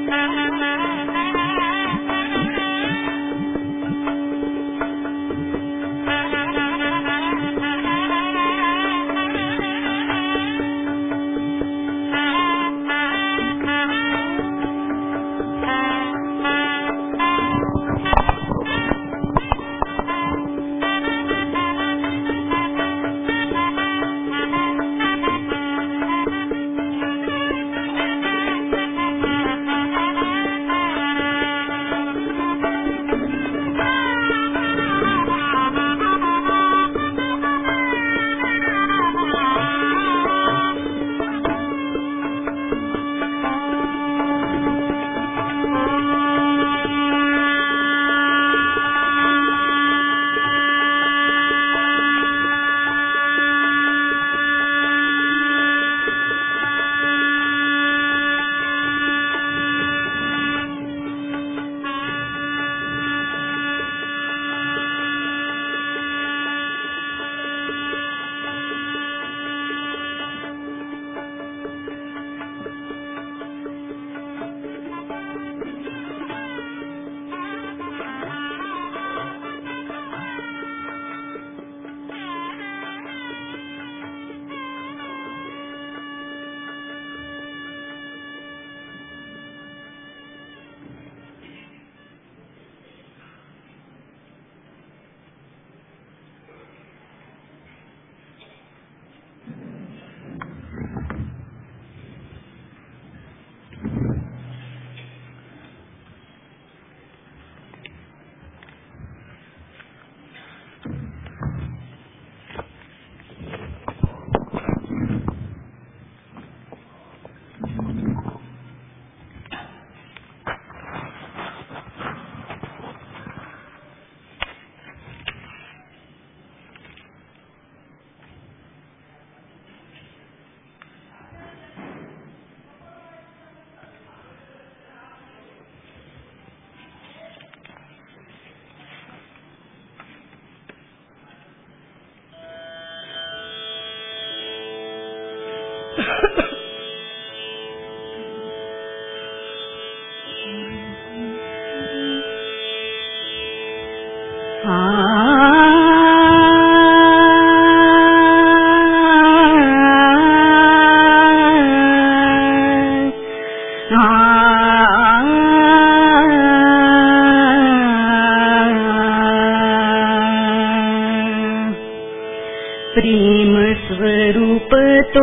प्रेम स्वरूप तो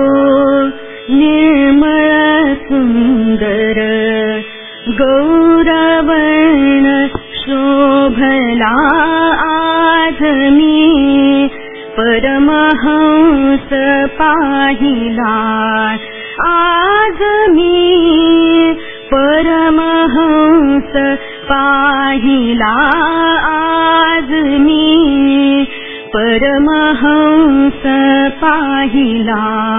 निर्मळ सुंदर गौरवर्ण शोभला आज मी परमहंस पाहिला आज मी परमहंस पाहिला आज मी परमहंस पाहिला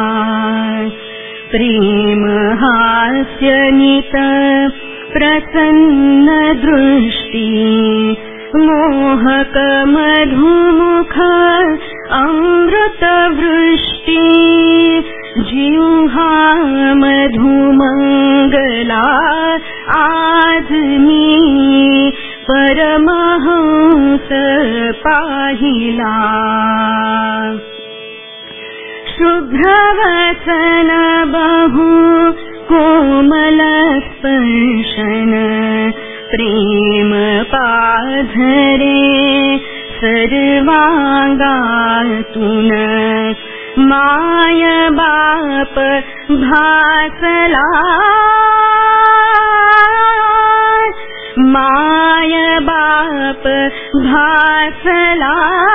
प्रेम हास्यनित प्रसन्न दृष्टी मोहक मधुमुख अमृत वृष्टी जिह्वा मधुमंगला आज मी परमहंस पाहिला शुभ्रवसन बहु कोमल स्पर्शन प्रेम पाधरे सर्वांगातून माय बाप भासला माय बाप भासला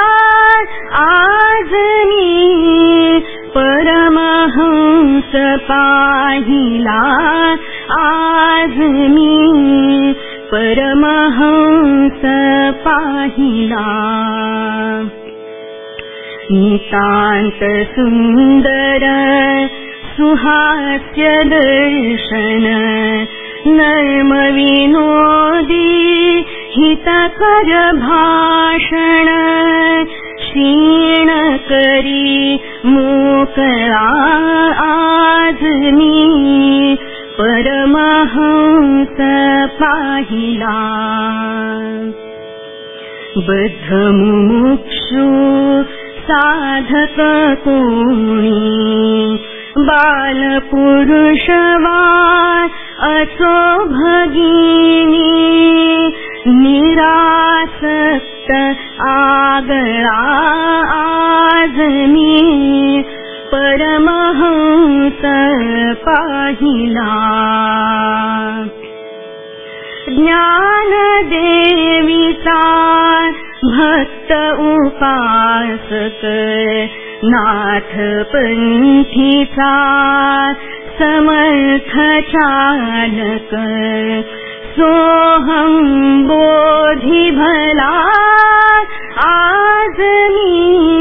आज मी परमहंस पाहिला आज मी परमहंस पाहिला नितांत सुंदर सुहास्य दर्शन नर्म विनोदी हितकर भाषण क्षीण करी मोकळा आज मी परमहंस पाहिला बद्ध मुमुक्षु साधक कोणी बालपुरुष वा असो भगिनी निरासक्त आगळा आजमी परमहंस पाहिला ज्ञानदेवीचा भक्त उपासक नाथ पंथीचा समर्थ चालक सोहम बोधी भला आज मी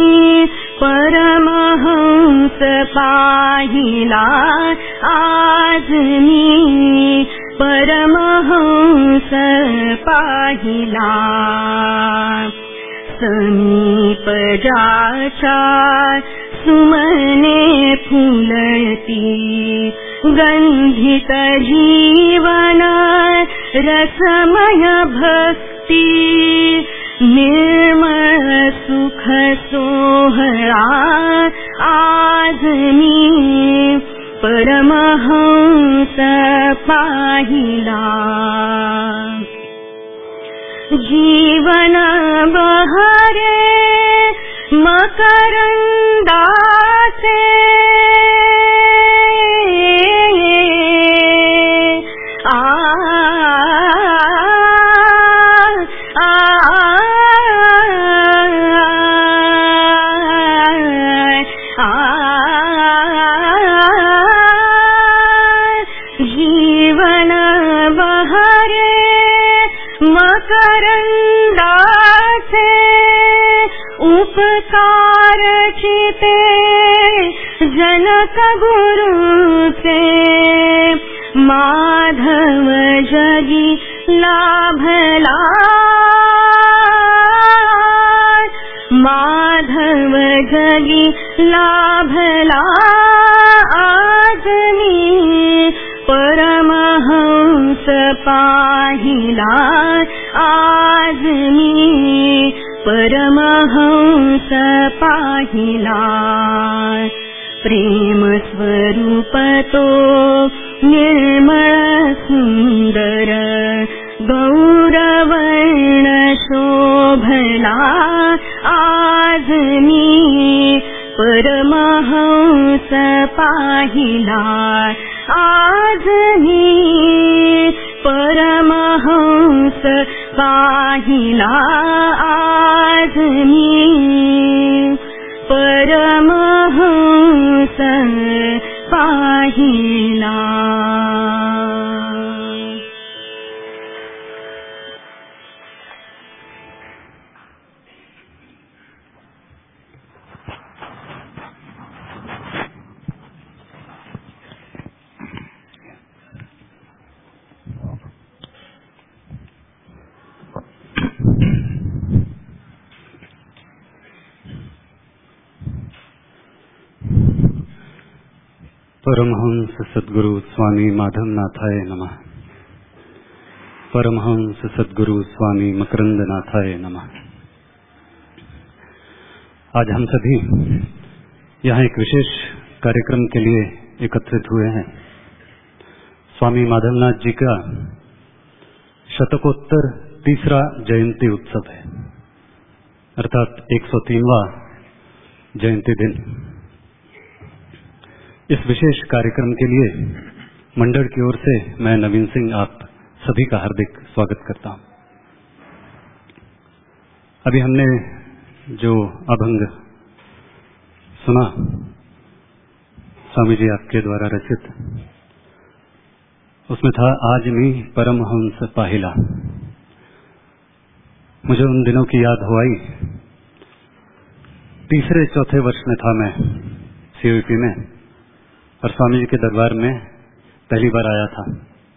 परमहंस पाहिला आज मी परमहंस पाहिला समीप जाचा सुमने फुलती गंधित जीवन रसमय भक्ती निर्मळ सुख सोहळा आज मी परमहंस पाहिला जीवन बहरे मकरंदाचे जीवन बहरे मकरंदाचे उपकार चिते जनक गुरुचे माधव जगी लाभला माधव जगी लाभला आज मी परमहंस पाहिला आज मी परमहंस पाहिला प्रेम स्वरूप तो निर्मळ सुंदर गौरवर्ण शोभला आज मी परमहंस पाहिला आज मी परमहंस पाहिला आज मी परमहंस पाहिला परमहंस सद्गुरु स्वामी माधवनाथाय नमः। परमहंस सद्गुरु स्वामी मकरंदनाथाय नमः। आज हम सभी यहाँ एक विशेष कार्यक्रम के लिए एकत्रित हुए हैं। स्वामी माधवनाथ जी का शतकोत्तर 3रा जयंती उत्सव है, अर्थात 103वां जयंती दिन। इस विशेष कार्यक्रम के लिए मंडल की ओर से मैं नवीन सिंह आप सभी का हार्दिक स्वागत करता हूं। अभी हमने जो अभंग सुना स्वामी जी आपके द्वारा रचित, उसमें था आज मी परमहंस पाहिला। मुझे उन दिनों की याद हो आई। 3-4 वर्ष में था मैं CUP में, और स्वामी जी के दरबार में पहली बार आया था।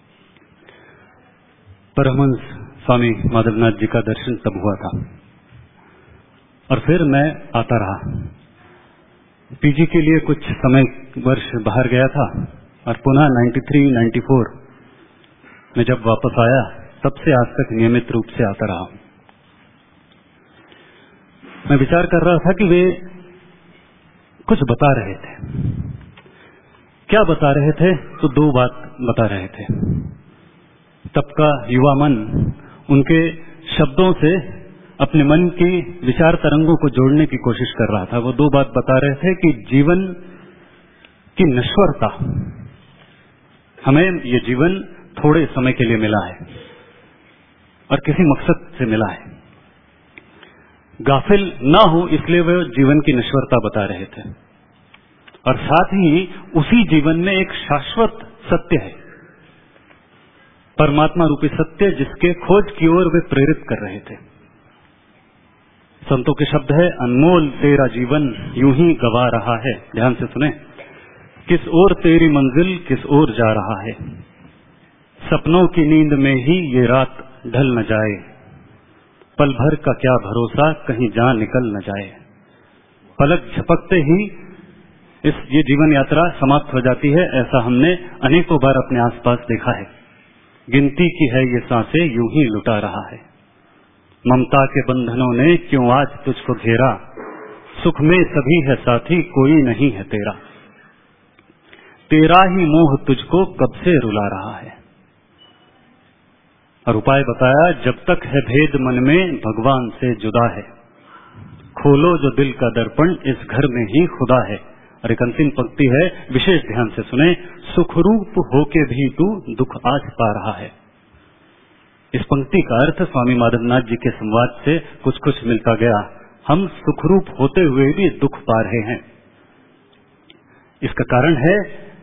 परमहंस स्वामी माधवनाथ जी का दर्शन तब हुआ था, और फिर मैं आता रहा। PG के लिए कुछ समय वर्ष बाहर गया था, और पुनः 93, 94 में जब वापस आया तब से आज तक नियमित रूप से आता रहा। मैं विचार कर रहा था कि वे कुछ बता रहे थे। क्या बता रहे थे? तो दो बात बता रहे थे। तब का युवा मन उनके शब्दों से अपने मन की विचार तरंगों को जोड़ने की कोशिश कर रहा था। वो दो बात बता रहे थे कि जीवन की नश्वरता, हमें ये जीवन थोड़े समय के लिए मिला है और किसी मकसद से मिला है। गाफिल ना हो इसलिए वे जीवन की नश्वरता बता रहे थे। और साथ ही उसी जीवन में एक शाश्वत सत्य है, परमात्मा रूपी सत्य, जिसके खोज की ओर वे प्रेरित कर रहे थे। संतों के शब्द है, अनमोल तेरा जीवन यूं ही गवा रहा है। ध्यान से सुने, किस ओर तेरी मंजिल किस ओर जा रहा है, सपनों की नींद में ही ये रात ढल न जाए, पल भर का क्या भरोसा कहीं जान निकल न जाए। पलक झपकते ही ये जीवन यात्रा समाप्त हो जाती है। ऐसा हमने अनेकों बार अपने आसपास देखा है। गिनती की है ये सांसें यूं ही लुटा रहा है, ममता के बंधनों ने क्यों आज तुझको घेरा, सुख में सभी है साथी कोई नहीं है तेरा, तेरा ही मोह तुझको कब से रुला रहा है। और उपाय बताया, जब तक है भेद मन में भगवान से जुदा है, खोलो जो दिल का दर्पण इस घर में ही खुदा है। और एक अंतिम पंक्ति है, विशेष ध्यान से सुने, सुखरूप होके भी तू दुख आज पा रहा है। इस पंक्ति का अर्थ स्वामी माधवनाथ जी के संवाद से कुछ कुछ मिलता गया। हम सुखरूप होते हुए भी दुख पा रहे हैं। इसका कारण है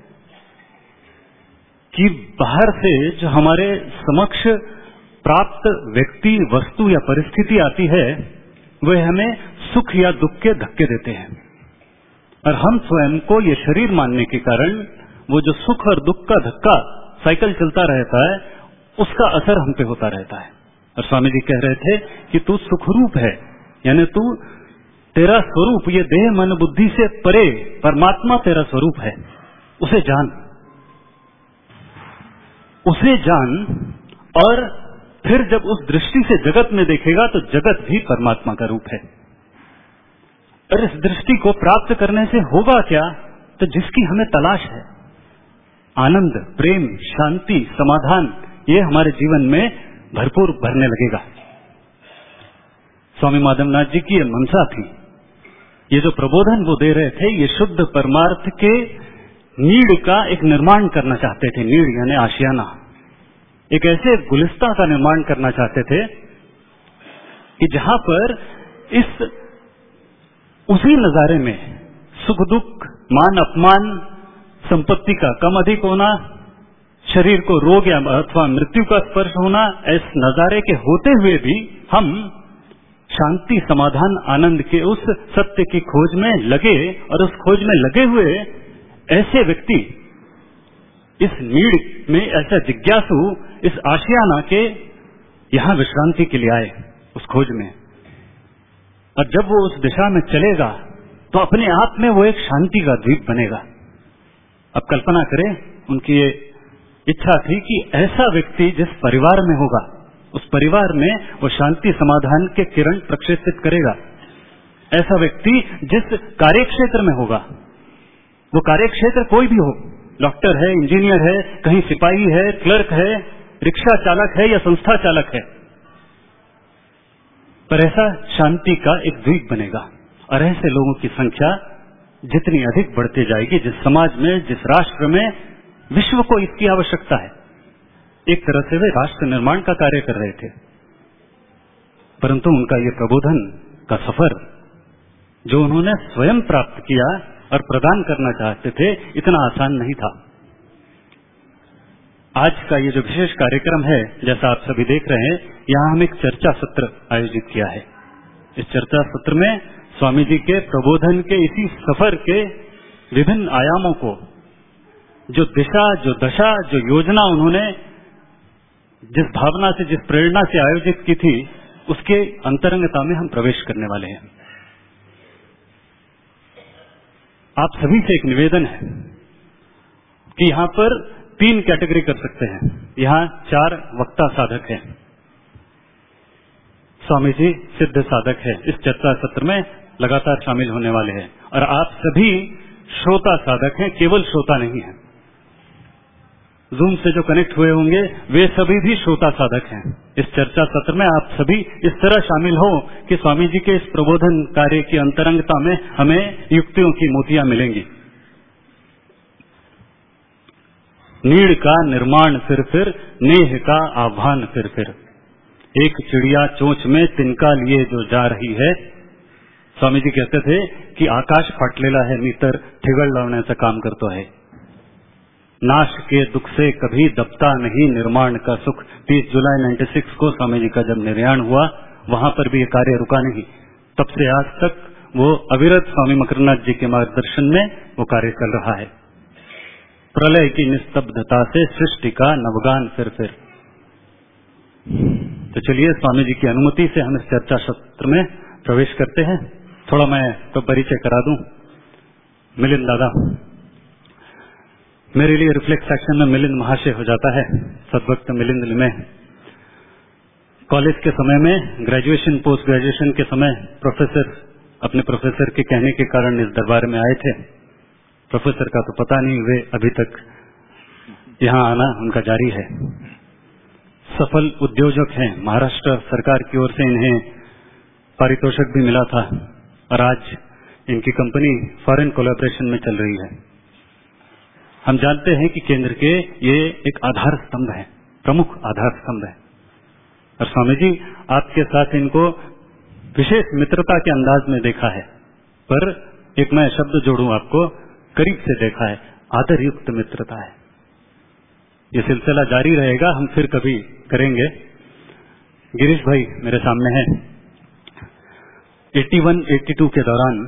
कि बाहर से जो हमारे समक्ष प्राप्त व्यक्ति, वस्तु या परिस्थिति आती है, वह हमें सुख या दुख के धक्के देते हैं। और हम स्वयं को ये शरीर मानने के कारण वो जो सुख और दुख का धक्का साइकिल चलता रहता है, उसका असर हम पे होता रहता है। और स्वामी जी कह रहे थे कि तू सुखरूप है, यानी तू, तेरा स्वरूप ये देह मन बुद्धि से परे परमात्मा तेरा स्वरूप है। उसे जान, उसे जान। और फिर जब उस दृष्टि से जगत में देखेगा तो जगत भी परमात्मा का रूप है। और इस दृष्टि को प्राप्त करने से होगा क्या? तो जिसकी हमें तलाश है, आनंद, प्रेम, शांति, समाधान, ये हमारे जीवन में भरपूर भरने लगेगा। स्वामी माधवनाथ जी की ये मनसा थी। ये जो प्रबोधन वो दे रहे थे, ये शुद्ध परमार्थ के नीड़ का एक निर्माण करना चाहते थे। नीड़ यानी आशियाना, एक ऐसे गुलिस्ता का निर्माण करना चाहते थे कि जहां पर इस उसी नजारे में सुख दुख, मान अपमान, संपत्ति का कम अधिक होना, शरीर को रोग या अथवा मृत्यु का स्पर्श होना, इस नजारे के होते हुए भी हम शांति, समाधान, आनंद के उस सत्य की खोज में लगे। और उस खोज में लगे हुए ऐसे व्यक्ति इस नीड़ में, ऐसा जिज्ञासु इस आशियाना के यहां विश्रांति के लिए आए, उस खोज में। और जब वो उस दिशा में चलेगा तो अपने आप में वो एक शांति का द्वीप बनेगा। अब कल्पना करें, उनकी ये इच्छा थी कि ऐसा व्यक्ति जिस परिवार में होगा, उस परिवार में वो शांति समाधान के किरण प्रक्षेपित करेगा। ऐसा व्यक्ति जिस कार्यक्षेत्र में होगा, वो कार्यक्षेत्र कोई भी हो, डॉक्टर है, इंजीनियर है, कहीं सिपाही है, क्लर्क है, रिक्शा चालक है या संस्था चालक है, पर ऐसा शांति का एक द्वीप बनेगा। और ऐसे लोगों की संख्या जितनी अधिक बढ़ती जाएगी, जिस समाज में, जिस राष्ट्र में, विश्व को इसकी आवश्यकता है। एक तरह से वे राष्ट्र निर्माण का कार्य कर रहे थे। परंतु उनका ये प्रबोधन का सफर जो उन्होंने स्वयं प्राप्त किया और प्रदान करना चाहते थे, इतना आसान नहीं था। आज का ये जो विशेष कार्यक्रम है, जैसा आप सभी देख रहे हैं, यहाँ हम एक चर्चा सत्र आयोजित किया है। इस चर्चा सत्र में स्वामी जी के प्रबोधन के इसी सफर के विभिन्न आयामों को, जो दिशा, जो दशा, जो योजना उन्होंने जिस भावना से, जिस प्रेरणा से आयोजित की थी, उसके अंतरंगता में हम प्रवेश करने वाले हैं। आप सभी से एक निवेदन है कि यहाँ पर 3 कैटेगरी कर सकते हैं। यहाँ 4 वक्ता साधक हैं। स्वामी जी सिद्ध साधक है, इस चर्चा सत्र में लगातार शामिल होने वाले हैं, और आप सभी श्रोता साधक हैं, केवल श्रोता नहीं है। जूम से जो कनेक्ट हुए होंगे वे सभी भी श्रोता साधक हैं। इस चर्चा सत्र में आप सभी इस तरह शामिल हो कि स्वामी जी के इस प्रबोधन कार्य की अंतरंगता में हमें युक्तियों की मोतियां मिलेंगी। नीड़ का निर्माण फिर नेह का आह्वान फिर एक चिड़िया चोंच में तिनका लिए जो जा रही है। स्वामी जी कहते थे कि आकाश फाटलेला है मीतर ठिगळ लावण्याचं काम करतो है। नाश के दुख से कभी दबता नहीं निर्माण का सुख। 30 जुलाई 96 को स्वामी जी का जब निर्याण हुआ, वहां पर भी ये कार्य रुका नहीं। तब से आज तक वो अविरत स्वामी मकरनाथ जी के मार्गदर्शन में वो कार्य चल रहा है। प्रलय की निस्तब्धता से सृष्टि का नवगान फिर। तो चलिए स्वामी जी की अनुमति से हम इस चर्चा सत्र में प्रवेश करते हैं। थोड़ा मैं तो परिचय करा दूं। मिलिंद दादा, मेरे लिए रिफ्लेक्ट सेक्शन में मिलिंद महाशय हो जाता है। सद्भक्त मिलिंद लिमे कॉलेज के समय में, ग्रेजुएशन पोस्ट ग्रेजुएशन के समय प्रोफेसर अपने प्रोफेसर के कहने के कारण इस दरबार में आए थे। प्रोफेसर का तो पता नहीं, वे अभी तक यहाँ आना उनका जारी है। सफल उद्योजक हैं, महाराष्ट्र सरकार की ओर से इन्हें पारितोषिक भी मिला था, और आज इनकी कंपनी फॉरेन कोलैबोरेशन में चल रही है। हम जानते हैं कि केंद्र के ये एक आधार स्तंभ है, प्रमुख आधार स्तंभ है। और स्वामी जी आपके साथ इनको विशेष मित्रता के अंदाज में देखा है, पर एक मैं शब्द जोड़ूं आपको, करीब से देखा है, आदर युक्त मित्रता है। ये सिलसिला जारी रहेगा, हम फिर कभी करेंगे। गिरीश भाई मेरे सामने हैं। 81-82 के दौरान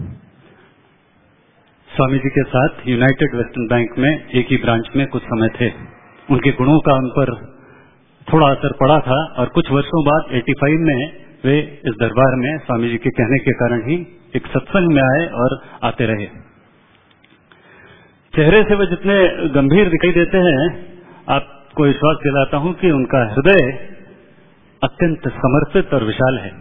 स्वामी जी के साथ यूनाइटेड वेस्टर्न बैंक में एक ही ब्रांच में कुछ समय थे। उनके गुणों का उन पर थोड़ा असर पड़ा था, और कुछ वर्षों बाद 85 में वे इस दरबार में स्वामी जी के कहने के कारण ही एक सत्संग में आए और आते रहे। चेहरे से वे जितने गंभीर दिखाई देते हैं, आपको विश्वास दिलाता हूं कि उनका हृदय अत्यंत समर्पित और विशाल है।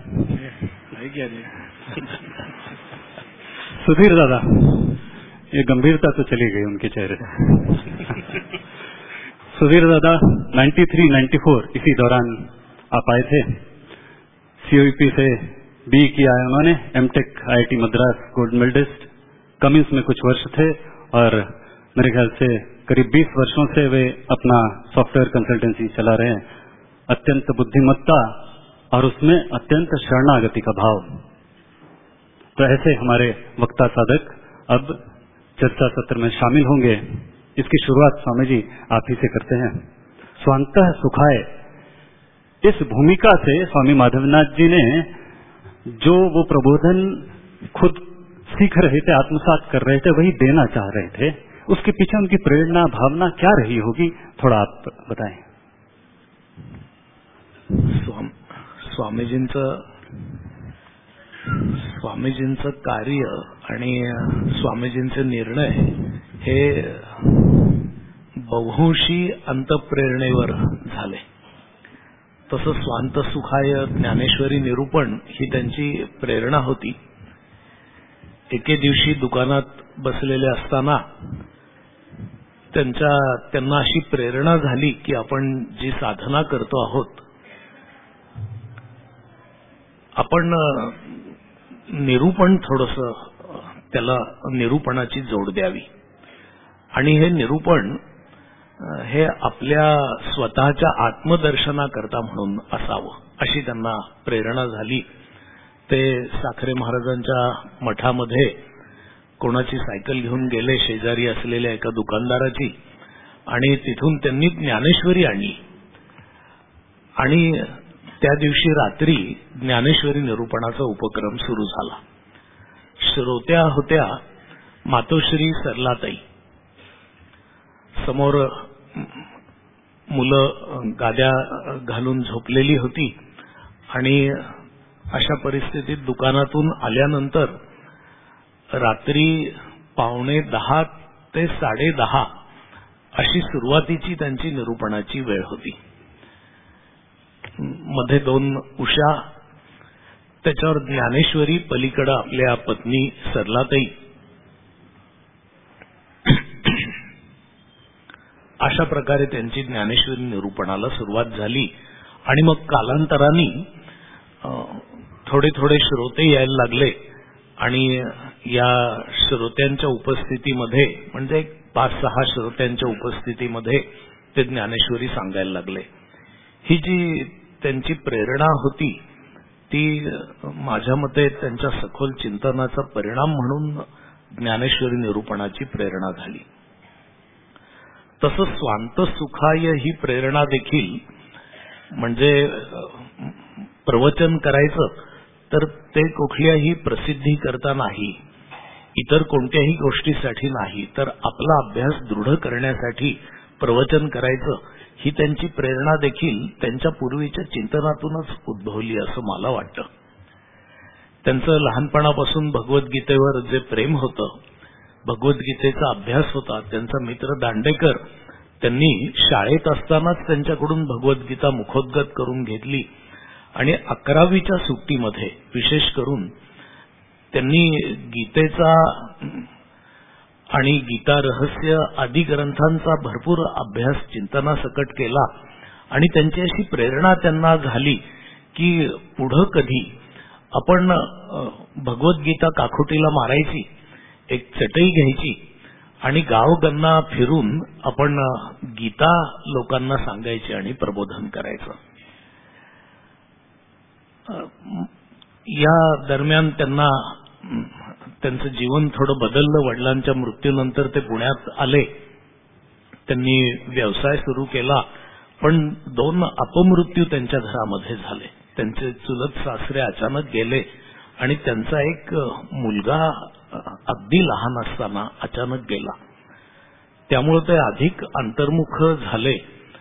सुधीर दादा, ये गंभीरता तो चली गई उनके चेहरे से। सुधीर दादा 93-94 इसी दौरान आप आए थे। COEP से BE किया है उन्होंने, MTech IIT Madras gold medallist. Cummins में कुछ वर्ष थे, और मेरे ख्याल से करीब 20 वर्षों से वे अपना सॉफ्टवेयर कंसल्टेंसी चला रहे हैं। अत्यंत बुद्धिमत्ता और उसमें अत्यंत शरणागति का भाव। तो ऐसे हमारे वक्ता साधक अब चर्चा सत्र में शामिल होंगे। इसकी शुरुआत स्वामी जी आप ही से करते हैं। स्वांतः सुखाय, इस भूमिका से स्वामी माधवनाथ जी ने जो वो प्रबोधन खुद सीख रहे थे, आत्मसात कर रहे थे, वही देना चाह रहे थे। उसके पीछे उनकी प्रेरणा भावना क्या रही होगी, थोड़ा आप बताएं। स्वामीजींचं कार्य आणि स्वामीजींचे निर्णय हे बहुंशी अंतःप्रेरणेवर झाले। तसं स्वांत सुखाय ज्ञानेश्वरी निरूपण ही त्यांची प्रेरणा होती। एके दिवशी दुकानात बसलेले असताना त्यांना अशी प्रेरणा झाली की आपण जी साधना करतो आहोत, आपण निरूपण थोडंसं त्याला निरूपणाची जोड द्यावी, आणि हे निरूपण हे आपल्या स्वतःच्या आत्मदर्शनाकरता म्हणून असावं, अशी त्यांना प्रेरणा झाली। ते साखरे महाराजांच्या मठामध्ये कोणाची सायकल घेऊन गेले, शेजारी असलेल्या एका दुकानदाराची, आणि तिथून त्यांनी ज्ञानेश्वरी आणली। आणि त्या दिवशी रात्री ज्ञानेश्वरी निरूपणाचा उपक्रम सुरू झाला। श्रोत्या होत्या मातोश्री सरलाताई, समोर मुलं गाद्या घालून झोपलेली होती, आणि अशा परिस्थितीत दुकानातून आल्यानंतर रात्री 9:15 ते 10:30 अशी सुरुवातीची त्यांची निरूपणाची वेळ होती. मध्ये 2 उषा, त्याच्यावर ज्ञानेश्वरी, पलीकडे आपल्या पत्नी सरलाताई, अशा प्रकारे त्यांची ज्ञानेश्वरी निरूपणाला सुरुवात झाली. आणि मग कालांतराने थोडे थोडे श्रोते यायला लागले आणि या श्रोत्यांच्या उपस्थितीमध्ये, म्हणजे 5-6 श्रोत्यांच्या उपस्थितीमध्ये ते ज्ञानेश्वरी सांगायला लागले. ही जी त्यांची प्रेरणा होती ती माझ्या मते त्यांच्या सखोल चिंतनाचा परिणाम म्हणून ज्ञानेश्वरी निरूपणाची प्रेरणा झाली. तसं स्वांत सुखाय ही प्रेरणा देखील, म्हणजे प्रवचन करायचं तर ते कुठल्याही प्रसिद्धी करता नाही, इतर कोणत्याही गोष्टीसाठी नाही, तर आपला अभ्यास दृढ करण्यासाठी प्रवचन करायचं, ही त्यांची प्रेरणा देखील त्यांच्या पूर्वीच्या चिंतनातूनच उद्भवली असं मला वाटतं. त्यांचं लहानपणापासून भगवद्गीतेवर जे प्रेम होतं, भगवद्गीतेचा अभ्यास होता. त्यांचा मित्र दांडेकर, त्यांनी शाळेत असतानाच त्यांच्याकडून भगवद्गीता मुखोद्गत करून घेतली आणि 11वीच्या सुट्टीमध्ये विशेष करून त्यांनी गीतेचा आणि गीता रहस्य आदी ग्रंथांचा भरपूर अभ्यास चिंतनासकट केला. आणि त्यांची अशी प्रेरणा त्यांना झाली की पुढं कधी आपण भगवद्गीता काखोटीला मारायची, एक चटई घ्यायची आणि गावगन्ना फिरून आपण गीता लोकांना सांगायची आणि प्रबोधन करायचं. या दरम्यान त्यांना त्यांचं जीवन थोडं बदललं. वडिलांच्या मृत्यूनंतर ते पुण्यात आले, त्यांनी व्यवसाय सुरू केला, पण 2 अपमृत्यू त्यांच्या घरामध्ये झाले. त्यांचे चुलत सासरे अचानक गेले आणि त्यांचा एक मुलगा अगदी लहान असताना अचानक गेला. त्यामुळे ते अधिक अंतर्मुख झाले.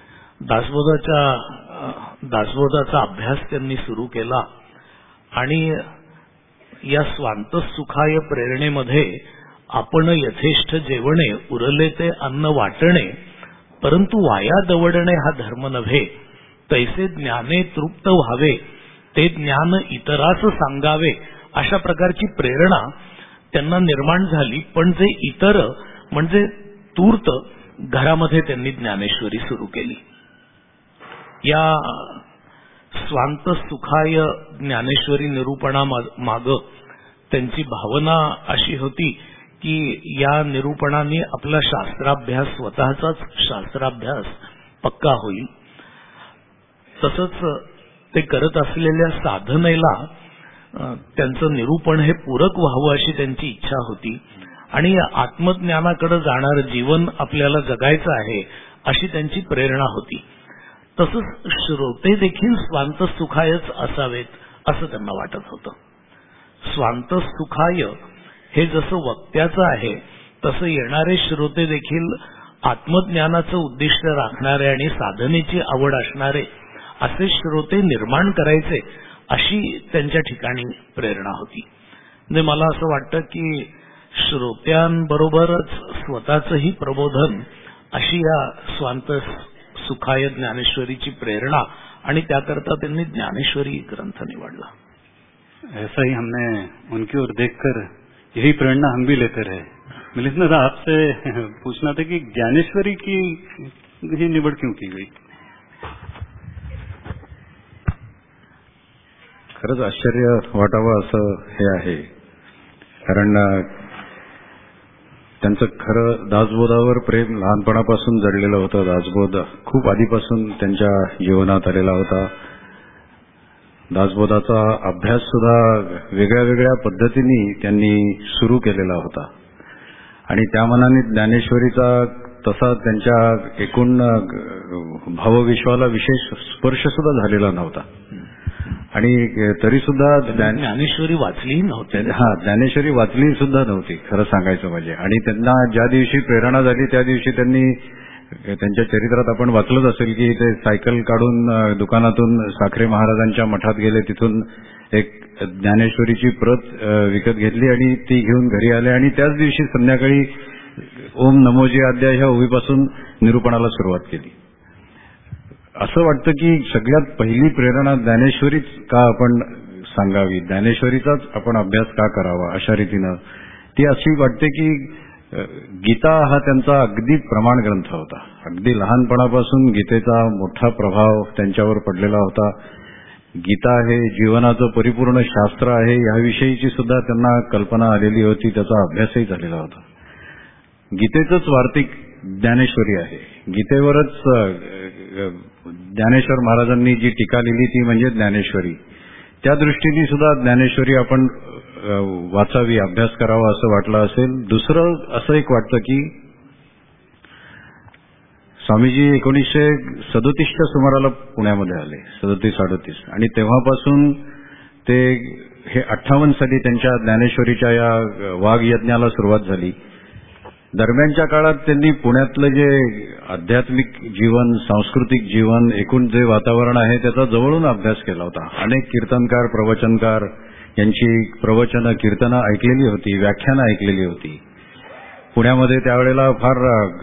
दासबोधाचा अभ्यास त्यांनी सुरू केला आणि या स्वांत सुखाय प्रेरणेमध्ये आपण यथेष्ट जेवणे, उरले ते अन्न वाटणे, परंतु वाया दवडणे हा धर्म नव्हे, तैसे ज्ञाने तृप्त व्हावे, ते ज्ञान इतरास सांगावे, अशा प्रकारची प्रेरणा त्यांना निर्माण झाली. पण जे इतर म्हणजे तूर्त घरामध्ये त्यांनी ज्ञानेश्वरी सुरू केली. या स्वांत सुखाय ज्ञानेश्वरी निरूपणा माग त्यांची भावना अशी होती की या निरूपणाने आपला शास्त्राभ्यास, स्वतःचाच शास्त्राभ्यास पक्का होईल. तसंच ते करत असलेल्या साधनेला त्यांचं निरूपण हे पूरक व्हावं अशी त्यांची इच्छा होती आणि आत्मज्ञानाकडे जाणारं जीवन आपल्याला जगायचं आहे अशी त्यांची प्रेरणा होती. तसंच श्रोते देखील स्वांत सुखायच असावेत असं त्यांना वाटत होतं. स्वांत सुखाय हे जसं वक्त्याचं आहे तसं येणारे श्रोते देखील आत्मज्ञानाचं उद्दिष्ट राखणारे आणि साधनेची आवड असणारे असे श्रोते निर्माण करायचे अशी त्यांच्या ठिकाणी प्रेरणा होती. म्हणजे मला असं वाटतं की श्रोत्यांबरोबरच स्वतःचंही प्रबोधन अशी या स्वांत सुखाय ज्ञानेश्वरीची प्रेरणा आणि त्याकरता त्यांनी ज्ञानेश्वरी ग्रंथ निवडला. ऐसा ही हमने उनकी ओर देखकर यही प्रेरणा हम भी लेते रहे. मिलिंद साहब, आपसे पूछना था कि ज्ञानेश्वरी की ही निवड क्यों की गई? खरंच आश्चर्य वाटावं असं हे आहे, कारण त्यांचं खरं दासबोधावर प्रेम लहानपणापासून जडलेलं होतं. दासबोध खूप आधीपासून त्यांच्या जीवनात आलेला होता. दासबोधाचा अभ्यास सुद्धा वेगळ्या वेगळ्या पद्धतीने त्यांनी सुरू केलेला होता आणि त्या मनाने ज्ञानेश्वरीचा तसा त्यांच्या एकूण भावविश्वाला विशेष स्पर्श सुद्धा झालेला नव्हता. आणि तरी सुद्धा ज्ञानेश्वरी वाचली नव्हती. ज्ञानेश्वरी वाचली सुद्धा नव्हती खरं सांगायचं म्हणजे. आणि त्यांना ज्या दिवशी प्रेरणा झाली त्या दिवशी त्यांनी त्यांच्या चरित्रात आपण वाचलंच असेल की ते सायकल काढून दुकानातून साखरे महाराजांच्या मठात गेले, तिथून एक ज्ञानेश्वरीची प्रत विकत घेतली आणि ती घेऊन घरी आले आणि त्याच दिवशी संध्याकाळी ओम नमोजी आद्या ह्या ओवीपासून निरूपणाला सुरुवात केली. असं वाटतं की सगळ्यात पहिली प्रेरणा ज्ञानेश्वरीच का आपण सांगावी, ज्ञानेश्वरीचाच आपण अभ्यास का करावा अशा रीतीनं ती अशी वाटते की गीता हा त्यांचा अगदी प्रमाण ग्रंथ होता. अगदी लहानपणापासून गीतेचा मोठा प्रभाव त्यांच्यावर पडलेला होता. गीता हे जीवनाचं परिपूर्ण शास्त्र आहे याविषयीची सुद्धा त्यांना कल्पना आलेली होती, त्याचा अभ्यासही झालेला होता. गीतेचंच वार्तिक ज्ञानेश्वरी आहे. गीतेवरच ज्ञानेश्वर महाराजांनी जी टीका लिहिली ती म्हणजे ज्ञानेश्वरी. त्या दृष्टीने सुद्धा ज्ञानेश्वरी आपण वाचावी, अभ्यास करावा असं वाटलं असेल. दुसरं असं एक वाटतं की स्वामीजी 1937च्या सुमाराला पुण्यामध्ये आले, 37-38, आणि तेव्हापासून ते हे 58 साली त्यांच्या ज्ञानेश्वरीच्या या वाग्यज्ञाला सुरुवात झाली. दरम्यानच्या काळात त्यांनी पुण्यातलं जे आध्यात्मिक जीवन, सांस्कृतिक जीवन, एकूण जे वातावरण आहे त्याचा जवळून अभ्यास केला होता. अनेक कीर्तनकार, प्रवचनकार यांची प्रवचनं, कीर्तनं ऐकलेली होती, व्याख्यानं ऐकलेली होती. पुण्यामध्ये त्यावेळेला फार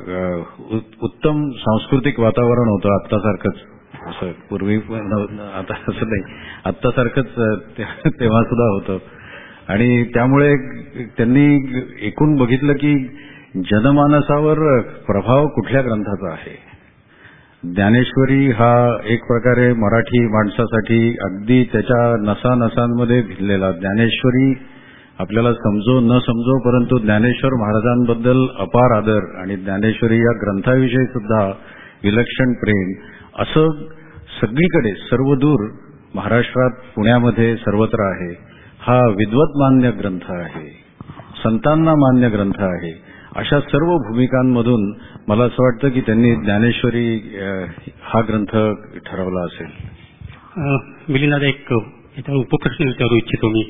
उत्तम सांस्कृतिक वातावरण होतं, आत्तासारखंच. असं पूर्वी आता असं नाही, आत्तासारखंच तेव्हा सुद्धा होतं. आणि त्यामुळे त्यांनी एकूण बघितलं की जनमानसावर प्रभाव कुठल्या ग्रंथाचा आहे. ज्ञानेश्वरी हा एक प्रकारे मराठी माणसासाठी अगदी त्याच्या नसानसांमध्ये भिनलेला. ज्ञानेश्वरी आपल्याला समजो न समजो, परंतु ज्ञानेश्वर महाराजांबद्दल अपार आदर आणि ज्ञानेश्वरी या ग्रंथाविषयी सुद्धा विलक्षण प्रेम असं सगळीकडे सर्वदूर महाराष्ट्रात, पुण्यामध्ये सर्वत्र आहे. हा विद्वत मान्य ग्रंथ आहे, संतांना मान्य ग्रंथ आहे. अशा सर्व भूमिकांमधून मला असं वाटतं की त्यांनी ज्ञानेश्वरी हा ग्रंथ ठरवला असेल. मिलिंद, एक उपप्रश्न विचारू इच्छितो मी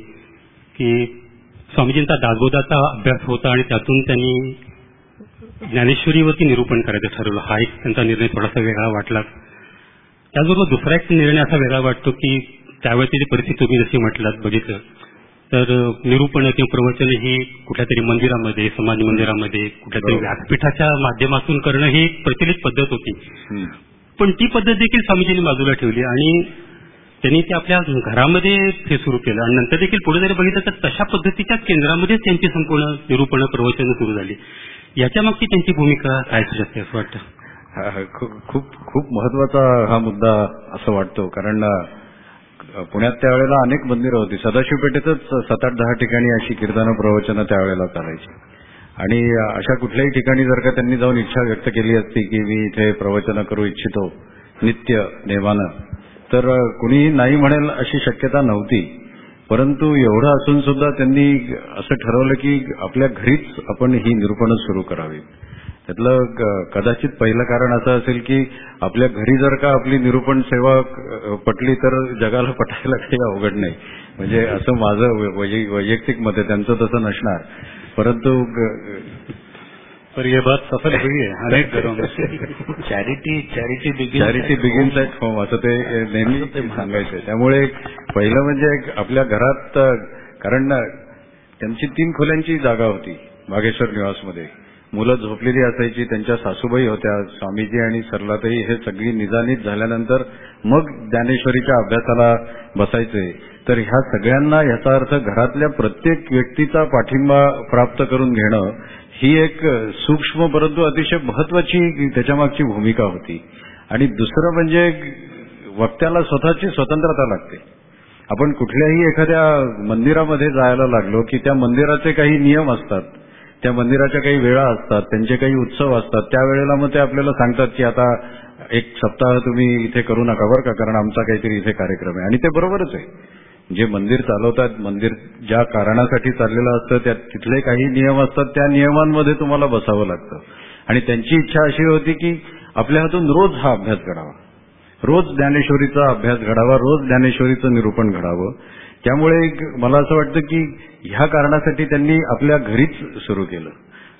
की स्वामीजींचा दासबोधाचा अभ्यास होता आणि त्यातून त्यांनी ज्ञानेश्वरीवरती निरूपण करायचं ठरवलं. हा एक त्यांचा निर्णय थोडासा वेगळा वाटला. त्याचबरोबर दुसरा एक निर्णय असा वेगळा वाटतो की त्यावेळची जी परिस्थिती तुम्ही जशी म्हटलात बघितलं तर निरूपण किंवा प्रवचन ही कुठल्या तरी मंदिरामध्ये, समाज मंदिरामध्ये, कुठल्या तरी व्यासपीठाच्या माध्यमातून करणं ही एक प्रचलित पद्धत होती. पण ती पद्धत देखील स्वामीजींनी बाजूला ठेवली आणि त्यांनी ते आपल्या घरामध्ये हे सुरू केलं. आणि नंतर देखील पुढे जरी बघितलं तर तशा पद्धतीच्या केंद्रामध्येच त्यांची संपूर्ण निरूपण, प्रवचनं सुरू झाली. याच्या मागची त्यांची भूमिका काय असू शकते असं वाटतं? खूप महत्वाचा हा मुद्दा असं वाटतो. कारण पुण्यात त्यावेळेला अनेक मंदिरं होती. सदाशिव पेठेतच 7-8-10 ठिकाणी अशी कीर्तनं, प्रवचनं त्यावेळेला चालायची. आणि अशा कुठल्याही ठिकाणी जर का त्यांनी जाऊन इच्छा व्यक्त केली असती की मी इथे प्रवचनं करू इच्छितो नित्य नेमानं, तर कुणीही नाही म्हणेल अशी शक्यता नव्हती. परंतु एवढं असून सुद्धा त्यांनी असं ठरवलं की आपल्या घरीच आपण ही निरूपणं सुरू करावी. त्यातलं कदाचित पहिलं कारण असं असेल की आपल्या घरी जर का आपली निरूपण सेवा पटली तर जगाला पटायला काही अवघड नाही. म्हणजे असं माझं वैयक्तिक मत आहे, त्यांचं तसं नसणार. परंतु पर ये बात सफल हुई है अनेक घरों में. चॅरिटी बिगिन्स ॲट होम असं ते नेहमी सांगायचं. त्यामुळे पहिलं म्हणजे आपल्या घरात, कारण त्यांची 3 खोल्यांची जागा होती बागेश्वर निवासमध्ये. मुलं झोपलेली असायची, त्यांच्या सासूबाई होत्या, स्वामीजी आणि सरलाताई हे सगळी निजानीत झाल्यानंतर मग ज्ञानेश्वरीच्या अभ्यासाला बसायचे. तर ह्या सगळ्यांना ह्याचा अर्थ घरातल्या प्रत्येक व्यक्तीचा पाठिंबा प्राप्त करून घेणं ही एक सूक्ष्म परंतु अतिशय महत्वाची त्याच्यामागची भूमिका होती. आणि दुसरं म्हणजे वक्त्याला स्वतःची स्वतंत्रता लागते. आपण कुठल्याही एखाद्या मंदिरामध्ये जायला लागलो की त्या मंदिराचे काही नियम असतात, त्या मंदिराच्या काही वेळा असतात, त्यांचे काही उत्सव असतात. त्यावेळेला मग ते आपल्याला सांगतात की आता 1 सप्ताह तुम्ही इथे करू नका बरं का, कारण आमचा काहीतरी इथे कार्यक्रम आहे. आणि ते बरोबरच आहे. जे मंदिर चालवतात, मंदिर ज्या कारणासाठी चाललेलं असतं त्या तिथले काही नियम असतात, त्या नियमांमध्ये तुम्हाला बसावं लागतं. आणि त्यांची इच्छा अशी होती की आपल्या हातून रोज हा अभ्यास घडावा, रोज ज्ञानेश्वरीचा अभ्यास घडावा, रोज ज्ञानेश्वरीचं निरूपण घडावं. त्यामुळे मला असं वाटतं की ह्या कारणासाठी त्यांनी आपल्या घरीच सुरू केलं.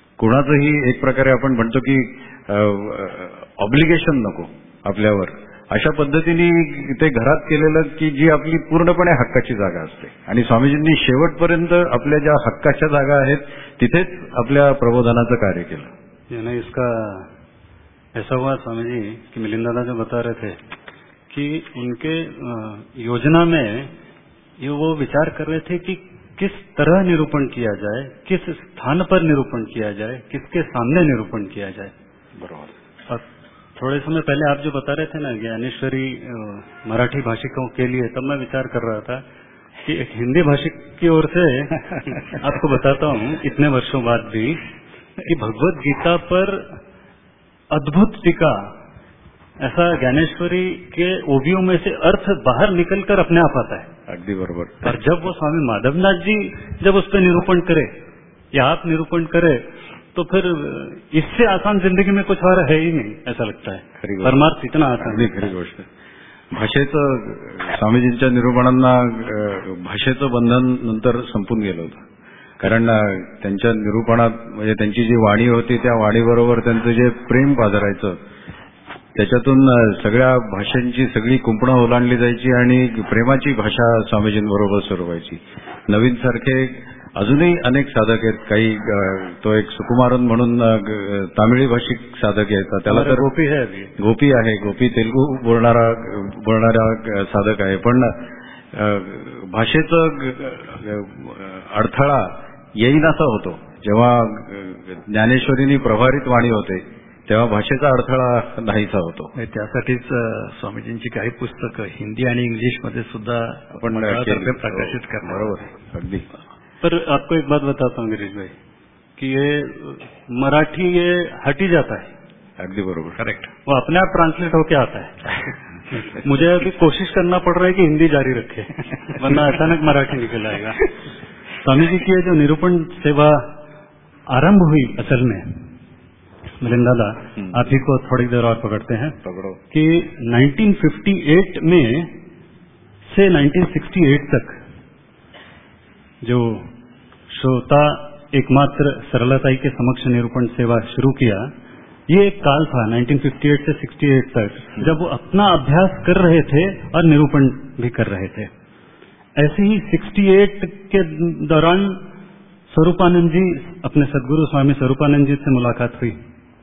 कुणाचंही एक प्रकारे आपण म्हणतो की ऑब्लिगेशन नको आपल्यावर. अशा पद्धतीने ते घरात केलेलं की जी आपली पूर्णपणे हक्काची जागा असते. आणि स्वामीजींनी शेवटपर्यंत आपल्या ज्या हक्काच्या जागा आहेत तिथेच आपल्या प्रबोधनाचं कार्य केलं. यानी इसका ऐसा हुआ स्वामी जी कि मिलिंद दादा जो बता रहे थे कि उनके योजना में ये वो विचार कर रहे थे कि किस तरह निरूपण किया जाए, किस स्थान पर निरूपण किया जाए, किसके सामने निरूपण किया जाए. बरोबर. और थोड़े समय पहले आप जो बता रहे थे ना ज्ञानेश्वरी मराठी भाषिकों के लिए, तब मैं विचार कर रहा था कि एक हिंदी भाषिक की ओर से आपको बताता हूँ इतने वर्षों बाद भी कि भगवत गीता पर अद्भुत टीका, ऐसा ज्ञानेश्वरी के ओवियों में से अर्थ बाहर निकलकर अपने आप आता है. अगदी बरोबर. और जब वो स्वामी माधवनाथ जी जब उस पर निरूपण करे या आप निरूपण करे तो फिर इससे आसान जिंदगी में कुछ और है ही नहीं, ऐसा लगता है. परमार्थ इतना आसान नाही. खरी गोष्ट. भाषेचं स्वामीजींच्या निरूपणांना भाषेचं बंधन नंतर संपून गेलं होतं. कारण त्यांच्या निरूपणात म्हणजे त्यांची जी वाणी होती त्या वाणीबरोबर त्यांचं जे प्रेम पाझरायचं त्याच्यातून सगळ्या भाषांची सगळी कुंपणं ओलांडली जायची आणि प्रेमाची भाषा स्वामीजींबरोबर सुरू व्हायची. नवीन सारखे अजूनही अनेक साधक आहेत. काही तो एक सुकुमारन म्हणून तामिळी भाषिक साधक आहेत. त्याला तर गोपी आहे. गोपी तेलुगू बोलणारा साधक आहे. पण भाषेचं अडथळा येईनासा होतो. जेव्हा ज्ञानेश्वरीनी प्रभारित वाणी होते तेव्हा भाषेचा अडथळा नाहीसा होतो. त्यासाठीच स्वामीजींची काही पुस्तकं हिंदी आणि इंग्लिशमध्ये सुद्धा आपण प्रकाशित करणार. बरोबर. अगदी. पर आपको एक बात बताता हूँ गिरीश भाई कि ये मराठी ये हट ही जाता है. अगदी बरोबर. करेक्ट. वो अपने आप ट्रांसलेट होके आता है. मुझे अभी कोशिश करना पड़ रहा है कि हिंदी जारी रखे वरना अचानक मराठी निकल आएगा. स्वामी जी की जो निरूपण सेवा आरंभ हुई असल में मिलिंद दादा, आप ही को थोड़ी देर और पकड़ते हैं कि 1958 में से 1968 तक जो श्रोता एकमात्र सरलताई के समक्ष निरूपण सेवा शुरू किया, ये एक काल था 1958 से 68 तक जब वो अपना अभ्यास कर रहे थे और निरूपण भी कर रहे थे. ऐसे ही 68 के दौरान स्वरूपानंद जी, अपने सदगुरु स्वामी स्वरूपानंद जी से मुलाकात हुई.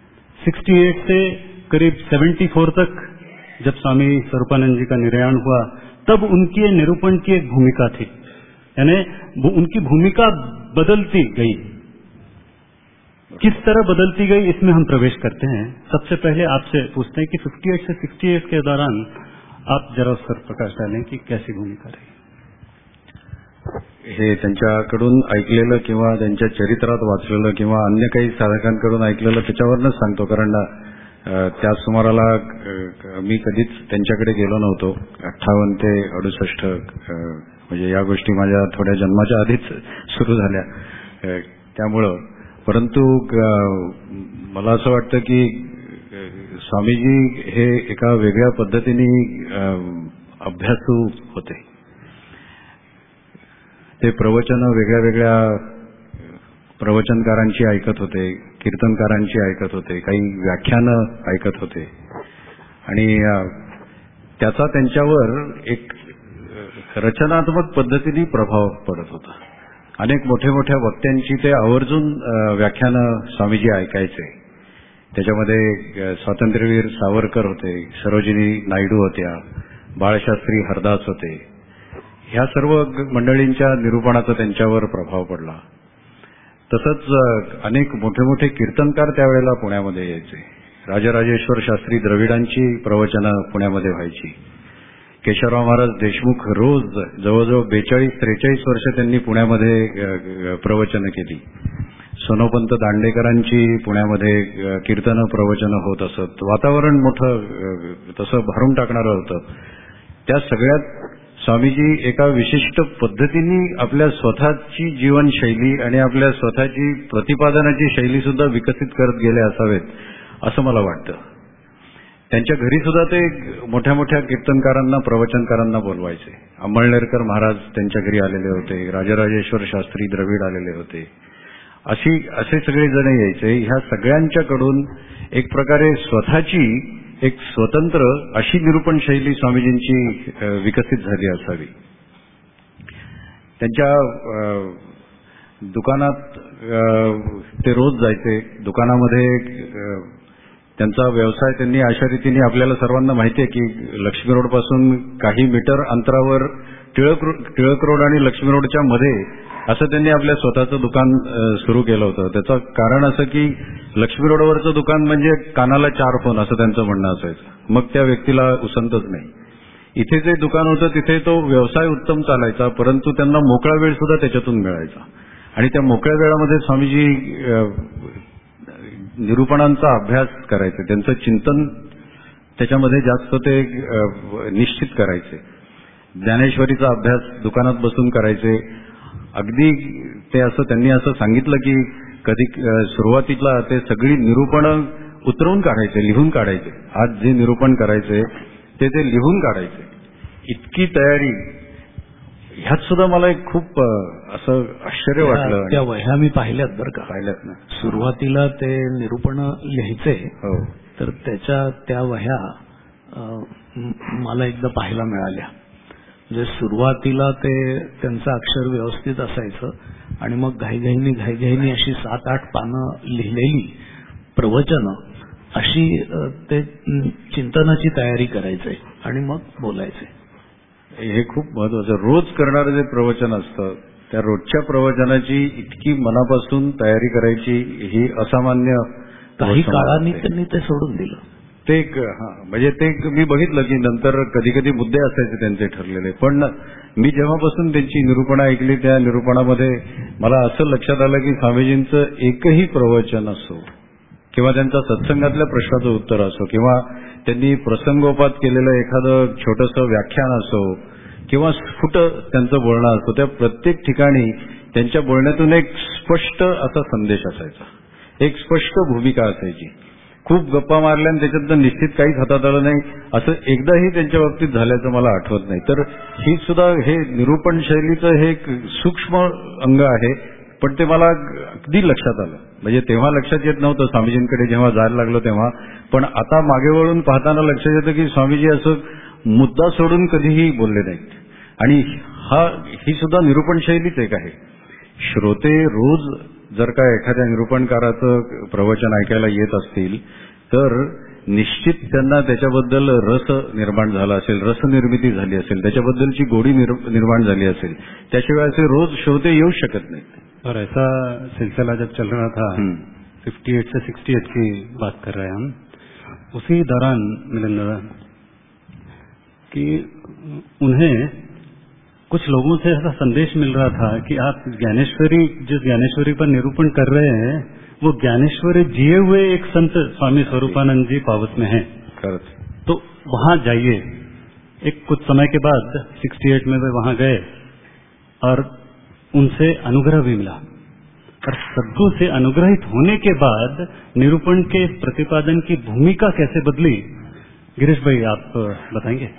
68 से करीब 74 तक जब स्वामी स्वरूपानंद जी का निर्याण हुआ तब उनकी निरूपण की एक भूमिका थी. यानी उनकी भूमिका बदलती गई. किस तरह बदलती गई इसमें हम प्रवेश करते हैं. सबसे पहले आपसे पूछते हैं कि 58 से 68 के दौरान आप जरा उस पर प्रकाश डालें कि कैसी भूमिका रही. हे त्यांच्याकडून ऐकलेलं किंवा त्यांच्या चरित्रात वाचलेलं किंवा अन्य काही साधकांकडून ऐकलेलं त्याच्यावरच सांगतो. कारण त्या सुमाराला मी कधीच त्यांच्याकडे गेलो नव्हतो. 58 ते 68 म्हणजे या गोष्टी माझ्या थोड्या जन्माच्या आधीच सुरू झाल्या. त्यामुळं परंतु मला असं वाटतं की स्वामीजी हे एका वेगळ्या पद्धतीने अभ्यासू होते. ते प्रवचन वेगळ्या वेगळ्या प्रवचनकारांची ऐकत होते, कीर्तनकारांची ऐकत होते, काही व्याख्यानं ऐकत होते आणि त्याचा त्यांच्यावर एक रचनात्मक पद्धतीने प्रभाव पडत होता. अनेक मोठ्या मोठ्या वक्त्यांची ते आवर्जून व्याख्यानं स्वामीजी ऐकायचे. त्याच्यामध्ये स्वातंत्र्यवीर सावरकर होते, सरोजिनी नायडू होत्या, बाळशास्त्री हरदास होते. ह्या सर्व मंडळींच्या निरूपणाचा त्यांच्यावर प्रभाव पडला. तसंच अनेक मोठे मोठे कीर्तनकार त्यावेळेला पुण्यामध्ये यायचे. राजराजेश्वर शास्त्री द्रविडांची प्रवचनं पुण्यामध्ये व्हायची. केशवराव महाराज देशमुख रोज जवळजवळ 42-43 वर्ष त्यांनी पुण्यामध्ये प्रवचनं केली. सोनोपंत दांडेकरांची पुण्यामध्ये कीर्तनं प्रवचनं होत असत. वातावरण मोठं तसं भरून टाकणारं होतं. त्या सगळ्यात स्वामीजी एका विशिष्ट पद्धतीने आपल्या स्वतःची जीवनशैली आणि आपल्या स्वतःची प्रतिपादनाची शैली सुद्धा विकसित करत गेले असावेत असं मला वाटतं. त्यांच्या घरी सुद्धा ते मोठ्या मोठ्या कीर्तनकारांना प्रवचनकारांना बोलवायचे. अंमळनेरकर महाराज त्यांच्या घरी आलेले होते, राजराजेश्वर शास्त्री द्रविड आलेले होते. असे सगळे जण यायचे. ह्या सगळ्यांच्याकडून एक प्रकारे स्वतःची एक स्वतंत्र अशी निरूपण शैली स्वामीजींची विकसित झाली असावी. त्यांच्या दुकानात ते रोज जायचे. दुकानामध्ये त्यांचा व्यवसाय त्यांनी अशा रीतीने, आपल्याला सर्वांना माहिती आहे की लक्ष्मी रोड पासून काही मीटर अंतरावर टिळक रोड आणि लक्ष्मी रोडच्या मध्ये असं त्यांनी आपल्या स्वतःचं दुकान सुरू केलं होतं. त्याचं कारण असं की लक्ष्मी रोडवरचं दुकान म्हणजे कानाला 4 फोन असं त्यांचं म्हणणं असायचं. मग त्या व्यक्तीला उसंतच नाही. इथे जे दुकान होतं तिथे तो व्यवसाय उत्तम चालायचा, परंतु त्यांना मोकळा वेळ सुद्धा त्याच्यातून मिळायचा. आणि त्या मोकळ्या वेळामध्ये स्वामीजी निरूपणांचा अभ्यास करायचे. त्यांचं चिंतन त्याच्यामध्ये जास्त ते निश्चित करायचे. ज्ञानेश्वरीचा अभ्यास दुकानात बसून करायचे. अगदी ते असं त्यांनी असं सांगितलं की कधी सुरुवातीला ते सगळी निरूपणं उतरवून काढायचे, लिहून काढायचे. आज जे निरूपण करायचे ते लिहून काढायचे. इतकी तयारी. ह्यात सुद्धा मला एक खूप असं आश्चर्य वाटलं. त्या वह्या मी पाहिल्यात बरं का. पाहिल्यात ना. सुरुवातीला ते निरूपण लिहायचे. हो. तर त्या वह्या मला एकदा पाहायला मिळाल्या. म्हणजे सुरुवातीला ते त्यांचं अक्षर व्यवस्थित असायचं आणि मग घाईघाईनी अशी 7-8 पानं लिहिलेली प्रवचनं अशी ते चिंतनाची तयारी करायचे आणि मग बोलायचे. हे खूप महत्वाचं. रोज करणारं जे प्रवचन असतं त्या रोजच्या प्रवचनाची इतकी मनापासून तयारी करायची ही असामान्य. काही काळाने त्यांनी ते सोडून दिलं. ते म्हणजे ते मी बघितलं की नंतर कधी कधी मुद्दे असायचे त्यांचे ठरलेले. पण मी जेव्हापासून त्यांची निरूपणं ऐकली त्या निरूपणामध्ये मला असं लक्षात आलं की स्वामीजींचं एकही प्रवचन असो किंवा त्यांच्या सत्संगातल्या प्रश्नाचं उत्तर असो किंवा त्यांनी प्रसंगोपात केलेलं एखादं छोटंसं व्याख्यान असो किंवा स्फुट त्यांचं बोलणं असो, त्या प्रत्येक ठिकाणी त्यांच्या बोलण्यातून एक स्पष्ट असा संदेश असायचा. एक स्पष्ट भूमिका असायची. खूप गप्पा मारल्या आणि त्याच्यातनं निश्चित काहीच हातात आलं नाही असं एकदाही त्यांच्या बाबतीत झाल्याचं मला आठवत नाही. तर ही सुद्धा हे निरूपण शैलीचं हे एक सूक्ष्म अंग आहे. पण ते मला अगदी लक्षात आलं. म्हणजे तेव्हा लक्षात येत नव्हतं स्वामीजींकडे जेव्हा जायला लागलो तेव्हा. पण आता मागे वळून पाहताना लक्षात येतं की स्वामीजी असं मुद्दा सोडून कधीही बोलले नाहीत. आणि ही सुद्धा निरूपण शैलीच एक आहे. श्रोते रोज जर का एखाद्या निरूपणकाराचं प्रवचन ऐकायला येत असतील तर निश्चित त्यांना त्याच्याबद्दल रस निर्माण झाला असेल, रसनिर्मिती झाली असेल, त्याच्याबद्दलची गोडी निर्माण झाली असेल. त्याशिवाय असे रोज श्रोते येऊ शकत नाहीत. और ऐसा सिलसिला जब चल रहा था 58 से 68 की बात कर रहे हैं हम, उसी दौरान मिलन दादा कि उन्हें कुछ लोगों से ऐसा संदेश मिल रहा था कि आप जिस ज्ञानेश्वरी पर निरूपण कर रहे हैं वो ज्ञानेश्वरी जिए हुए एक संत स्वामी स्वरूपानंद जी पावस में हैं, तो वहां जाइए. एक कुछ समय के बाद 68 में वे वहां गए और उनसे अनुग्रह भी मिला. और सद्गुरु से अनुग्रहित होने के बाद निरूपण के प्रतिपादन की भूमिका कैसे बदली, गिरीश भाई आप बताएंगे.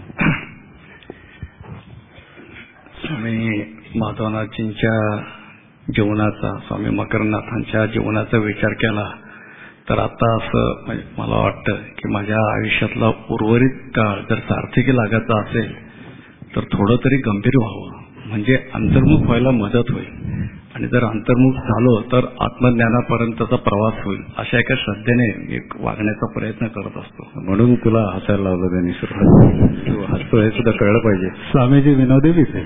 स्वामी माधवनाथजींच्या जीवनाचा, स्वामी मकरनाथांच्या जीवनाचा विचार केला तर आता असं मला वाटतं की माझ्या आयुष्यातला उर्वरित काळ जर सार्थकी लागायचा असेल तर थोडं तरी गंभीर व्हावं, म्हणजे अंतर्मुख व्हायला मदत होईल. आणि जर अंतर्मुख झालो तर आत्मज्ञानापर्यंतचा प्रवास होईल अशा एका श्रद्धेने एक वागण्याचा प्रयत्न करत असतो. म्हणून तुला हसायला लावलं त्यांनी सुरुवात. तू हसतो हे सुद्धा कळलं पाहिजे. स्वामीजी विनोदी दिसे.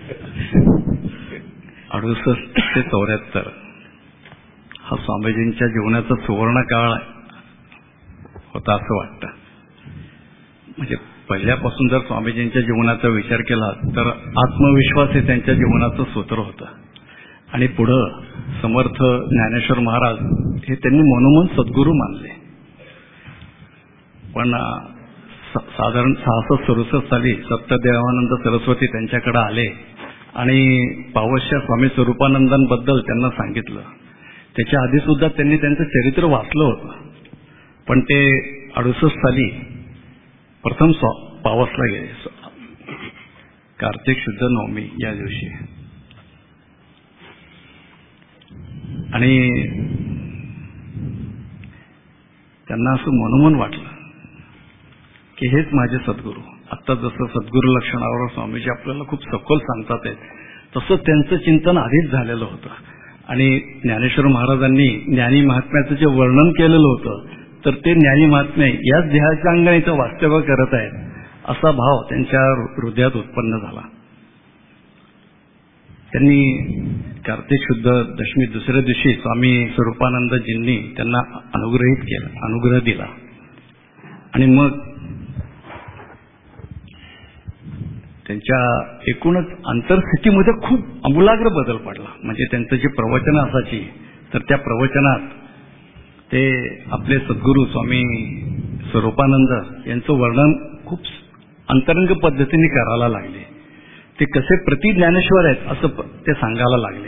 68 ते 74 हा स्वामीजींच्या जीवनाचा सुवर्ण काळ होता असं वाटतं. म्हणजे पहिल्यापासून जर स्वामीजींच्या जीवनाचा विचार केला तर आत्मविश्वास हे त्यांच्या जीवनाचं सूत्र होतं. आणि पुढं समर्थ ज्ञानेश्वर महाराज हे त्यांनी मनोमन सद्गुरू मानले. पण साधारण 66-67 साली सत्यदेवानंद सरस्वती त्यांच्याकडे आले आणि पावसच्या स्वामी स्वरूपानंदांबद्दल त्यांना सांगितलं. त्याच्या आधी सुद्धा त्यांनी त्यांचं चरित्र वाचलं होतं. पण ते 68 साली प्रथम पावसला गेले कार्तिक शुद्ध नवमी या दिवशी. आणि त्यांना असं मनोमन वाटलं की हेच माझे सद्गुरू. आता जसं सद्गुरू लक्षणावर स्वामीजी आपल्याला खूप सखोल सांगतात आहेत, तसं त्यांचं चिंतन आधीच झालेलं होतं. आणि ज्ञानेश्वर महाराजांनी ज्ञानी महात्म्याचं जे वर्णन केलेलं होतं, तर ते ज्ञानी महात्मे याच देहाच्या अंगाने इथं वास्तव्य करत आहेत असा भाव त्यांच्या हृदयात उत्पन्न झाला. त्यांनी कार्तिक शुद्ध दशमी दुसऱ्या दिवशी स्वामी स्वरूपानंदजींनी त्यांना अनुग्रह दिला. आणि मग त्यांच्या एकूणच अंतर्स्थितीमध्ये खूप आमूलाग्र बदल पडला. म्हणजे त्यांचं जे प्रवचन असायची, तर त्या प्रवचनात ते आपले सद्गुरू स्वामी स्वरूपानंद यांचं वर्णन खूप अंतरंग पद्धतीने करायला लागले. ते कसे प्रतिज्ञानेश्वर आहेत असं ते सांगायला लागले.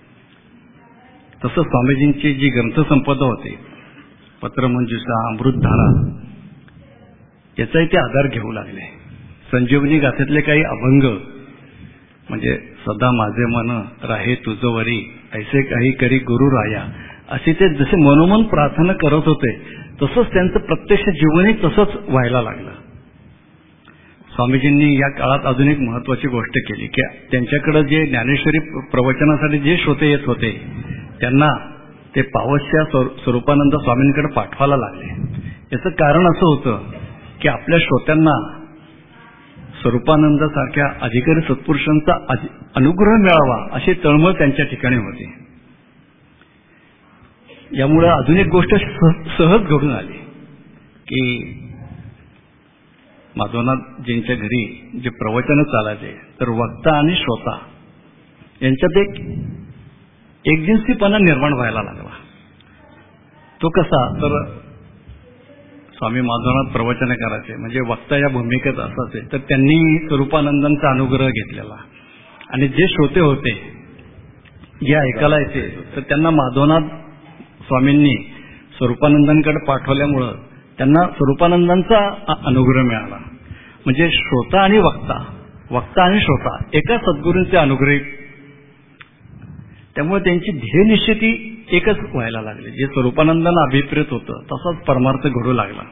तसं स्वामीजींची जी ग्रंथसंपदा होती, पत्रमंजुषा, अमृतधारा, याचाही ते आधार घेऊ लागले. संजीवनी गाथेतले काही अभंग, म्हणजे सदा माझे मन राहे तुझवरी, ऐसे काही करी गुरु राया, असे ते जसे मनोमन प्रार्थना करत होते, तसंच त्यांचं प्रत्यक्ष जीवनही तसंच व्हायला लागलं. स्वामीजींनी या काळात अजून एक महत्वाची गोष्ट केली की त्यांच्याकडे जे ज्ञानेश्वरी प्रवचनासाठी जे श्रोते येत होते, त्यांना ते पावस्या स्वरूपानंद स्वामींकडे पाठवायला लागले. याचं कारण असं होतं की आपल्या श्रोत्यांना स्वरूपानंद सारख्या अधिकारी सत्पुरुषांचा अनुग्रह मिळावा अशी तळमळ त्यांच्या ठिकाणी होती. यामुळे अजून एक गोष्ट सहज घडून आली की माधवनाथजींच्या घरी जे प्रवचन चालायचे, तर वक्ता आणि श्रोता यांच्यात एक जिन्सीपणा निर्माण व्हायला लागला. तो कसा, तर स्वामी माधवनाथ प्रवचन करायचे, म्हणजे वक्ता या भूमिकेत असायचे, तर त्यांनी स्वरूपानंदांचा अनुग्रह घेतलेला. आणि जे श्रोते होते, जे ऐकायला येते, तर त्यांना माधवनाथ स्वामींनी स्वरूपानंदांकडे पाठवल्यामुळं त्यांना स्वरूपानंदांचा अनुग्रह मिळाला. म्हणजे श्रोता आणि वक्ता आणि श्रोता एका सद्गुरूंचे अनुग्रहित, त्यामुळे त्यांची ध्येयनिश्चिती एकच व्हायला लागली. जे स्वरूपानंदांना अभिप्रेत होतं तसाच परमार्थ घडू लागला.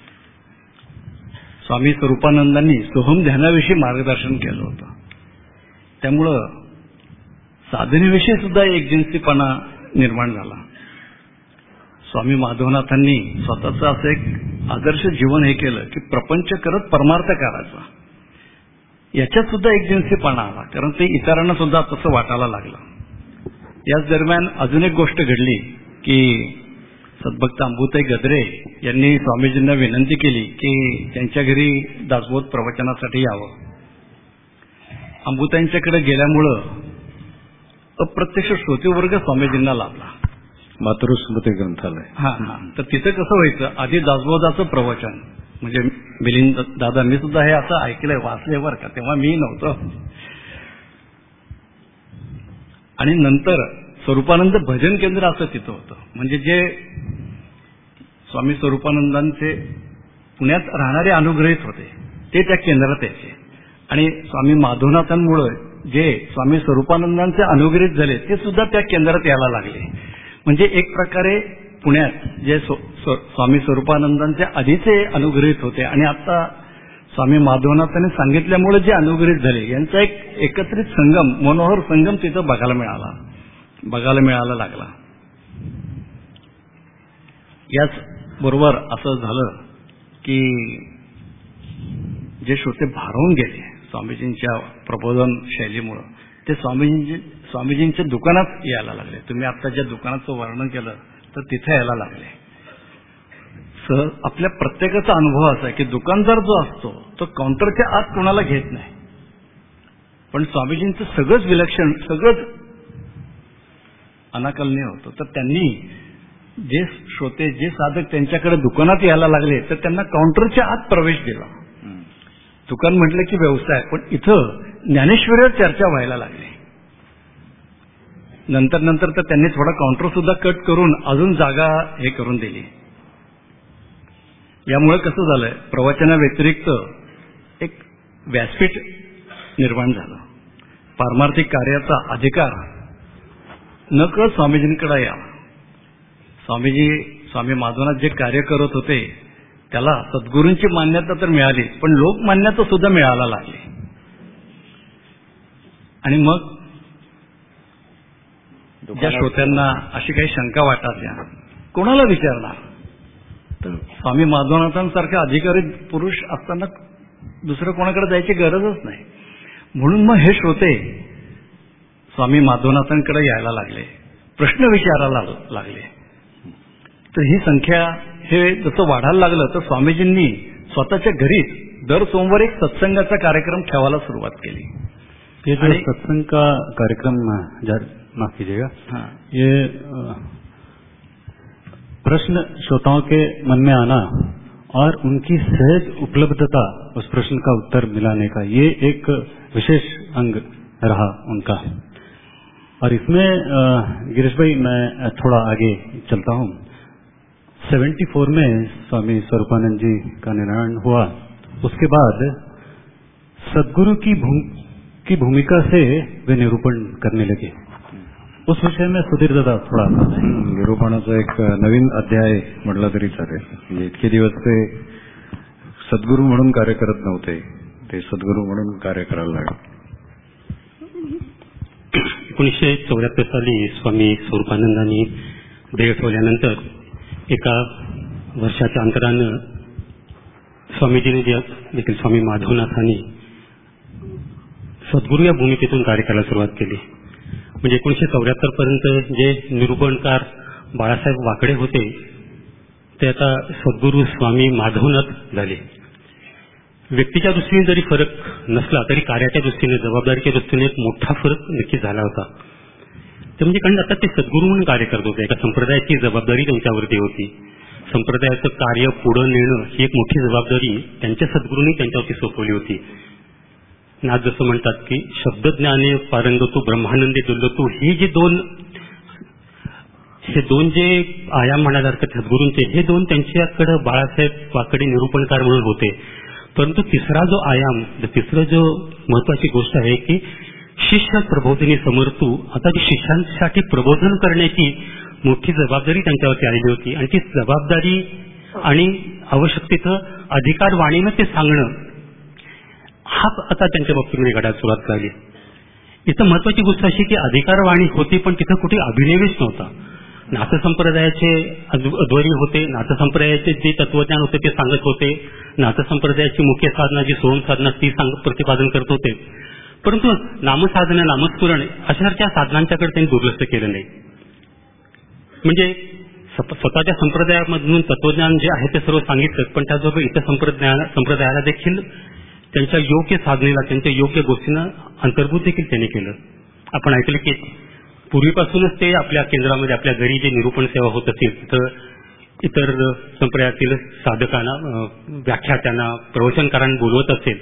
स्वामी स्वरूपानंदांनी सोहम ध्यानाविषयी मार्गदर्शन केलं होतं, त्यामुळं साधनेविषयी सुद्धा एकजिन्सीपणा निर्माण झाला. स्वामी माधवनाथांनी स्वतःचं असं एक आदर्श जीवन हे केलं की प्रपंच करत परमार्थ करायचा. याच्यात सुद्धा एकजिन्सीपणा आला, कारण ते इतरांना सुद्धा तसं वाटायला लागलं. याच दरम्यान अजून एक गोष्ट घडली की सद्भक्त अंबुताई गद्रे यांनी स्वामीजींना विनंती केली की त्यांच्या घरी दासबोध प्रवचनासाठी यावं. अंबुताईंच्याकडे गेल्यामुळं अप्रत्यक्ष श्रोतेवर्ग स्वामीजींना लाभला. मातृस्मृती ग्रंथालय. तर तिथं कसं व्हायचं, आधी दासबोधाचं प्रवचन, म्हणजे मिलिंद दादा मी सुद्धा हे असं ऐकलंय, वाचलंय बरं का, तेव्हा मी नव्हतो. आणि नंतर स्वरूपानंद भजन केंद्र असं तिथं होतं. म्हणजे जे स्वामी स्वरूपानंदांचे पुण्यात राहणारे अनुग्रहित होते ते त्या केंद्रात यायचे. आणि स्वामी माधवनाथांमुळे जे स्वामी स्वरूपानंदांचे अनुग्रहित झाले ते सुद्धा त्या केंद्रात यायला लागले. म्हणजे एक प्रकारे पुण्यात जे स्वामी स्वरूपानंदांचे आधीचे अनुग्रहित होते आणि आता स्वामी माधवनाथांनी सांगितल्यामुळे जे अनुग्रहित झाले, यांचा एक एकत्रित संगम, मनोहर संगम तिथं बघायला मिळाला लागला. याच बरोबर असं झालं की जे श्रोते भारावून गेले स्वामीजींच्या प्रबोधन शैलीमुळं, ते स्वामीजींच्या दुकानात यायला लागले. तुम्ही आता ज्या दुकानाचं वर्णन केलं तर तिथे यायला लागले. आपल्या प्रत्येकाचा अनुभव असा आहे की दुकानदार जो असतो तो काउंटरच्या आत कोणाला घेत नाही, पण स्वामीजींचं सगळंच विलक्षण, सगळंच अनाकलनीय होतं. तर त्यांनी जे श्रोते, जे साधक त्यांच्याकडे दुकानात यायला लागले, तर त्यांना काउंटरच्या आत प्रवेश दिला. दुकान म्हटलं की व्यवसाय, पण इथं ज्ञानेश्वरीवर चर्चा व्हायला लागली. नंतर तर त्यांनी थोडा काउंटर सुद्धा कट करून अजून जागा हे करून दिली. यामुळे कसं झालंय, प्रवचना व्यतिरिक्त एक व्यासपीठ निर्माण झालं. पारमार्थिक कार्याचा अधिकार न कळत स्वामीजींकडे या. स्वामी माधवनाथ जे कार्य करत होते त्याला सद्गुरूंची मान्यता तर मिळाली, पण लोकमान्यता सुद्धा मिळायला लागली. आणि मग ज्या श्रोत्यांना अशी काही शंका वाटायच्या, कोणाला विचारणार, तर स्वामी माधवनाथांसारखे अधिकारी पुरुष असताना दुसरं कोणाकडे जायची गरजच नाही. म्हणून मग हे श्रोते स्वामी माधवनाथांकडे यायला लागले, प्रश्न विचारायला लागले. तर ही संख्या हे जसं वाढायला लागलं तर स्वामीजींनी स्वतःच्या घरीच दर सोमवार एक सत्संगाचा कार्यक्रम ठेवायला सुरुवात केली. ये जो सत्संग का कार्यक्रम, माफ कीजिएगा, ये प्रश्न श्रोताओं के मन में आना और उनकी सहज उपलब्धता उस प्रश्न का उत्तर मिलाने का, ये एक विशेष अंग रहा उनका. और इसमें गिरीश भाई मैं थोड़ा आगे चलता हूँ. 74 में स्वामी स्वरूपानंद जी का निर्वाण हुआ. उसके बाद सद्गुरु की भूमिका से वे निरूपण करने लगे. उस विषय में सुधीर दादा थोड़ा निरूपणाचा एक नवीन अध्याय म्हटला तरी चालेल. इतके दिवस ते सद्गुरू म्हणून कार्य करत नव्हते, ते सद्गुरू म्हणून कार्य करायला लागले. 1974 साली स्वामी स्वरूपानंदांनी देह ठेवल्यानंतर एका वर्षाच्या अंतरानं स्वामीजींनी देखील स्वामी माधवनाथांनी सद्गुरू या भूमिकेतून कार्य करायला सुरुवात केली. म्हणजे 1974 पर्यंत जे निरूपणकार बाळासाहेब वाकडे होते ते आता सद्गुरू स्वामी माधवनाथ झाले. व्यक्तीच्या दृष्टीने जरी फरक नसला तरी कार्याच्या दृष्टीने, जबाबदारीच्या दृष्टीने एक मोठा फरक नक्कीच झाला होता. ते म्हणजे कारण आता ते सद्गुरू म्हणून कार्य करत होते. एका संप्रदायाची जबाबदारी त्यांच्यावरती होती. संप्रदायाचं कार्य पुढे नेणं ही एक मोठी जबाबदारी त्यांच्या सद्गुरूंनी त्यांच्यावरती सोपवली होती. नाथ जसं म्हणतात की शब्दज्ञाने पारंगतो ब्रह्मानंदे दुर्लतो, हे दोन जे आयाम म्हणाल्यासारखे सद्गुरूंचे, हे दोन त्यांच्याकडे बाळासाहेब वाकडे निरूपणकार म्हणून होते. परंतु तिसरा जो आयाम, तिसरं जो महत्वाची गोष्ट आहे की शिष्य प्रबोधिनी समर्थू, आता ती शिष्यांसाठी प्रबोधन करण्याची मोठी जबाबदारी त्यांच्यावरती आलेली होती. आणि ती जबाबदारी आणि आवश्यकतेचं अधिकार वाणीनं ते सांगणं, हा आता त्यांच्या बाबतीमध्ये घडायला सुरुवात झाली. इथं महत्वाची गोष्ट अशी की अधिकारवाणी होती, पण तिथं कुठे अभिनवेश नव्हता. नाथसंप्रदायाचे अध्वर्य होते, नाथसंप्रदायाचे जे तत्वज्ञान होते ते सांगत होते, नाथसंप्रदायाची मुख्य साधना जी सोहम साधना ती प्रतिपादन करत होते. परंतु नामसाधना, नामस्फुरण अशाच्या साधनांच्याकडे त्यांनी दुर्लक्ष केलं नाही. म्हणजे स्वतःच्या संप्रदायामधून तत्वज्ञान जे आहे ते सर्व सांगितलं, पण त्याचबरोबर इतर संप्रदायाला देखील त्यांच्या योग्य साधनेला, त्यांच्या योग्य गोष्टींना अंतर्भूत देखील त्यांनी केलं. आपण ऐकलं की पूर्वीपासूनच ते आपल्या केंद्रामध्ये, आपल्या घरी जे निरूपण सेवा होत असेल तिथं इतर संप्रदायातील साधकांना, व्याख्यात्यांना, प्रवचनकारांना बोलवत असेल.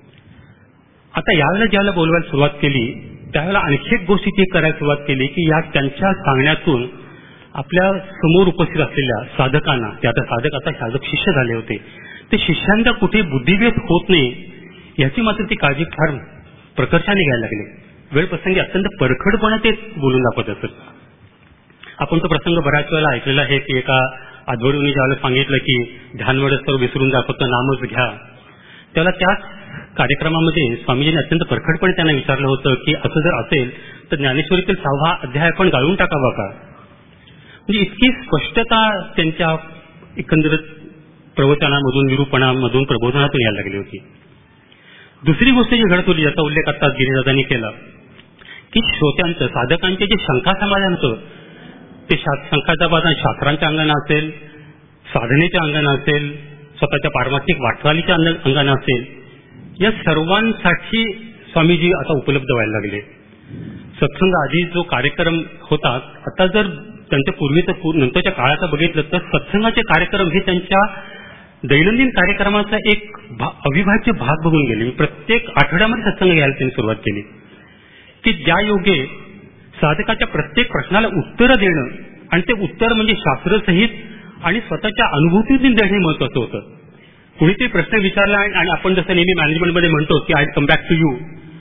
आता यावेळेला ज्यावेळेला बोलवायला सुरुवात केली त्यावेळेला आणखी एक गोष्टी ती करायला सुरुवात केली की या त्यांच्या सांगण्यातून आपल्या समोर उपस्थित असलेल्या साधकांना, ते आता साधक शिष्य झाले होते, ते शिष्यांचा कुठे बुद्धिभेद होत नाही याची मात्र ती काळजी फार प्रकर्षाने घ्यायला लागले. वेळ प्रसंगी अत्यंत परखडपणे ते बोलून दाखवत असत. आपण तो प्रसंग बऱ्याच वेळेला ऐकलेला आहे की एका अध्वर्यूंनी ज्यावेळेला सांगितलं की ध्यानवड सर्व विसरून जा, फक्त नामच घ्या, त्याला त्याच कार्यक्रमामध्ये स्वामीजींनी अत्यंत परखडपणे त्यांना विचारलं होतं की असं जर असेल तर ज्ञानेश्वरीतील 6वा अध्याय आपण गाळून टाकावा का. म्हणजे इतकी स्पष्टता त्यांच्या एकंदरीत प्रवचनामधून, निरूपणामधून, प्रबोधनातून यायला लागली होती. दुसरी गोष्ट जी घडत होती, ज्याचा उल्लेख आता गिरीदादांनी केला, की श्रोत्यांचं, साधकांचे जे शंका समाधानचं, ते शंकाचा शास्त्रांच्या अंगाने असेल, साधनेच्या अंगाने असेल, स्वतःच्या पारमार्थिक वाटचालीच्या अंगाने असेल, या सर्वांसाठी स्वामीजी आता उपलब्ध व्हायला लागले. सत्संग आधी जो कार्यक्रम होता, आता जर त्यांच्या पूर्वीचं नंतरच्या काळाचा बघितलं तर सत्संगाचे कार्यक्रम हे त्यांच्या दैनंदिन कार्यक्रमाचा एक अविभाज्य भाग बघून गेले. प्रत्येक आठवड्यामध्ये सत्संग घ्यायला त्यांनी सुरुवात केली की ज्या योगे साधकाच्या प्रत्येक प्रश्नाला उत्तरं देणं, आणि ते उत्तर म्हणजे शास्त्रसहित आणि स्वतःच्या अनुभूतीतून देणे महत्वाचं होतं. कुणीतरी प्रश्न विचारला आणि आपण जसं नेहमी मॅनेजमेंटमध्ये म्हणतो की I come back to you,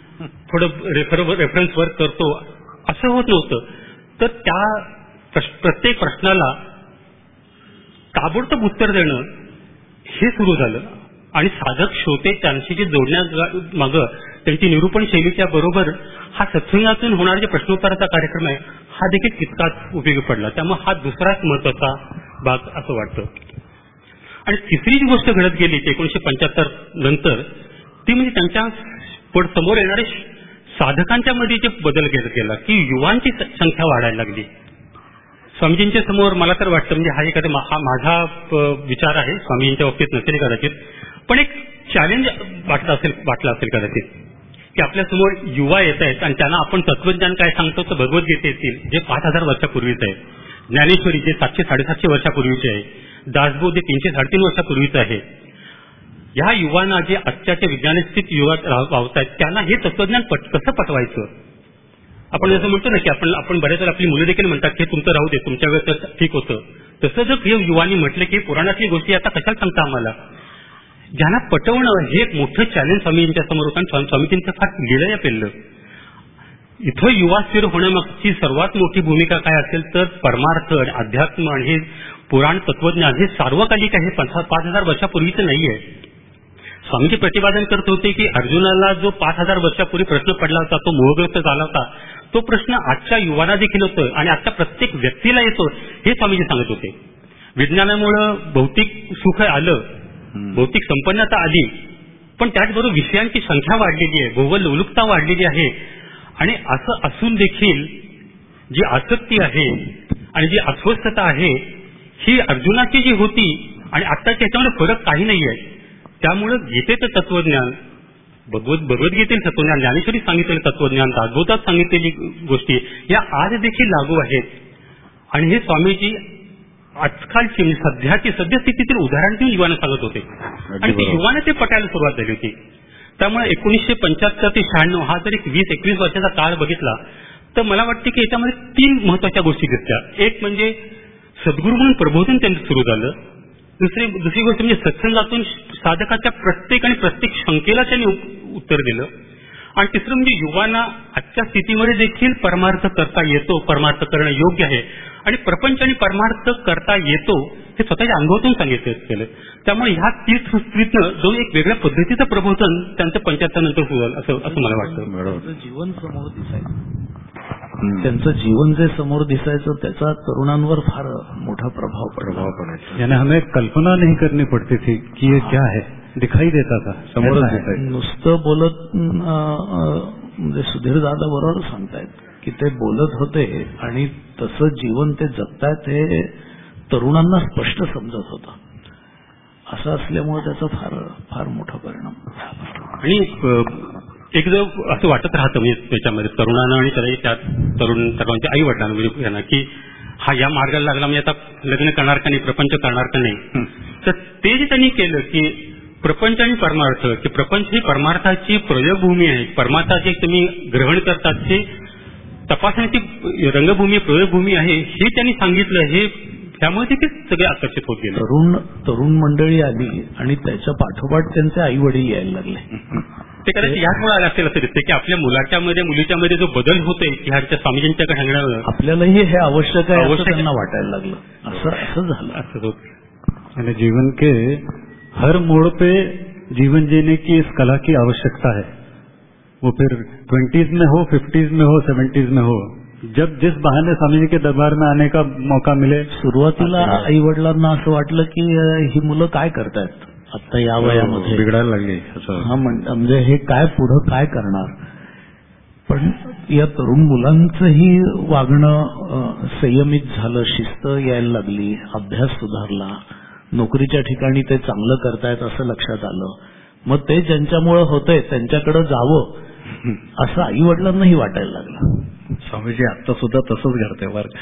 थोडं रेफरन्स वर्क करतो, असं होत नव्हतं. तर त्या प्रत्येक प्रश्नाला ताबडतोब उत्तर देणं हे सुरू झालं आणि साधक श्रोते त्यांच्याशी जोडण्यामागं त्यांची निरूपण शैलीच्या बरोबर हा सत्संगातून होणारा जे प्रश्नोत्तराचा कार्यक्रम आहे हा देखील तितकाच उपयोगी पडला. त्यामुळे हा दुसराच महत्वाचा भाग असं वाटतं. आणि तिसरी जी गोष्ट घडत गेली 1975 नंतर ती म्हणजे त्यांच्या समोर येणारे साधकांच्या मध्ये जे बदल घेत गेला की युवांची संख्या वाढायला लागली. स्वामीजींच्या समोर मला तर वाटतं म्हणजे हा एखादा माझा विचार आहे, स्वामीजींच्या बाबतीत नसेल कदाचित, पण एक चॅलेंज वाटला असेल कदाचित की आपल्या समोर युवा येत आहेत आणि त्यांना आपण तत्वज्ञान काय सांगतो तर भगवद्गीतेतील जे 5000 वर्षापूर्वीच आहे, ज्ञानेश्वरी जे 700-750 वर्षापूर्वीचे आहे, दासबोध जे 300-350 वर्षापूर्वीच आहे. ह्या युवांना जे आजच्या विज्ञानस्थित युगात वावत आहेत त्यांना हे तत्वज्ञान कसं पटवायचं. आपण जसं म्हणतो ना की आपण बऱ्याच वेळा आपली मुलं देखील म्हणतात की तुमचं राहू दे, तुमच्या वेळेस तर ठीक होतं. तसं जर हे युवांनी म्हटलं की पुराणातली गोष्टी आता कशाला सांगता आम्हाला, ज्यांना पटवणं हे एक मोठं चॅलेंज स्वामींच्या समोर होतं. आणि स्वामीजींचं फार लिहिलं पेललं. इथं युवा स्थिर होण्यामागची सर्वात मोठी भूमिका काय असेल तर परमार्थ आणि अध्यात्म आणि हे पुराण तत्वज्ञान हे सार्वकालिक आहे, 5000 वर्षापूर्वीचं नाहीये. स्वामीजी प्रतिपादन करत होते की अर्जुनाला जो 5000 वर्षापूर्वी प्रश्न पडला होता, तो मोहग्रस्त झाला होता, तो प्रश्न आजच्या युवांना देखील होतो आणि आजच्या प्रत्येक व्यक्तीला येतो हे स्वामीजी सांगत होते. विज्ञानामुळं भौतिक सुख आलं, भौतिक संपन्नता आली, पण त्याचबरोबर विषयांची संख्या वाढलेली आहे, भोगलोलुपता वाढलेली आहे. आणि असं असून देखील जी आसक्ती आहे आणि जी अस्वस्थता आहे ही अर्जुनाची जी होती आणि आत्ताच्या ह्याच्यामध्ये फरक काही नाही आहे. त्यामुळं गीतेचं तत्वज्ञान, भगवद्गीतेतील तत्वज्ञान, ज्ञानेश्वरी सांगितलेलं तत्वज्ञान, दासबोधात सांगितलेली गोष्टी या आज देखील लागू आहेत. आणि हे स्वामीजी आजकालची सध्याची सद्यस्थितीतील उदाहरण देऊन युवांना सांगत होते आणि ते युवांना ते पटायला सुरुवात झाली होती. त्यामुळे 1975 ते 96 हा जर एक 20-21 वर्षाचा काळ बघितला तर मला वाटते की याच्यामध्ये 3 महत्वाच्या गोष्टी दिसत्या. एक म्हणजे सद्गुरू म्हणून प्रबोधन त्यांचं सुरू झालं. दुसरी गोष्ट म्हणजे सत्संगातून साधकाच्या प्रत्येक शंकेला त्यांनी उत्तर दिलं. आणि तिसरं म्हणजे युवांना आजच्या स्थितीमध्ये देखील परमार्थ करता येतो, परमार्थ करणं योग्य आहे आणि प्रपंच आणि परमार्थ करता येतो हे स्वतःच्या अनुभवातून सांगितलं केलं. त्यामुळे ह्या तीर्थस्त्रीतनं जो एक वेगळ्या पद्धतीचं प्रबोधन त्यांचं 75 नंतर सुरू झालं असं मला वाटतं. जीवन समोर दिसायचं, त्यांचं जीवन जे समोर दिसायचं त्याचा तरुणांवर फार मोठा प्रभाव पडायचा. यानी हमें कल्पना नहीं करनी पड़ती थी कि ये क्या है, दिखाई देता था, समोर नुसतं बोलत म्हणजे सुधीर दादा बरोबर सांगतायत की ते बोलत होते आणि तसं जीवन ते जगतायत हे तरुणांना स्पष्ट समजत होतं. असं असल्यामुळे त्याचा फार फार मोठा परिणाम. आणि एक जर असं वाटत राहतं म्हणजे त्याच्यामध्ये तरुणांना आणि त्या तरुणांच्या आई वडिलांना यांना की हा या मार्गाला लागला म्हणजे आता लग्न करणार का नाही, प्रपंच करणार का नाही. तर ते जे त्यांनी केलं की प्रपंच आणि परमार्थ, की प्रपंच ही परमार्थाची प्रयोगभूमी आहे, परमार्थाचे तुम्ही ग्रहण करतात ते तपासण्याची रंगभूमी प्रयोगभूमी आहे हे त्यांनी सांगितलं. हे त्यामुळे देखील सगळे आकर्षित होत गेले. तरुण मंडळी आली आणि त्याच्या पाठोपाठ त्यांचे आई वडील यायला लागले. ते कदाचित याचमुळे आले असेल असं दिसते की आपल्या मुलीच्या मध्ये जो बदल होतोय की ह्याच्या स्वामीजींच्या सांगण्यावर आपल्यालाही हे आवश्यक आहे असं त्यांना वाटायला लागलं. असं झालं. असं होत. जीवन के हर मोड़ पे जीवन जीने की इस कला की आवश्यकता है. वो फिर 20s में हो, 50s में हो, 70s में हो, जब जिस बहाने स्वामी जी के दरबार में आने का मौका मिले. सुरुवातीला आई वडिलांना असं वाटलं की ही मुलं काय करतायत आता या वयामध्ये, बिघडायला लागली. म्हणजे हे काय पुढं काय करणार. पण या तरुण मुलांचंही वागणं संयमित झालं, शिस्त यायला लागली, अभ्यास सुधारला, नोकरीच्या ठिकाणी ते चांगलं करतायत असं लक्षात आलं. मग ते ज्यांच्यामुळे होतंय त्यांच्याकडे जावं असं आई वडिलांनाही वाटायला लागलं. स्वामीजी आता सुद्धा तसंच करते वर्क.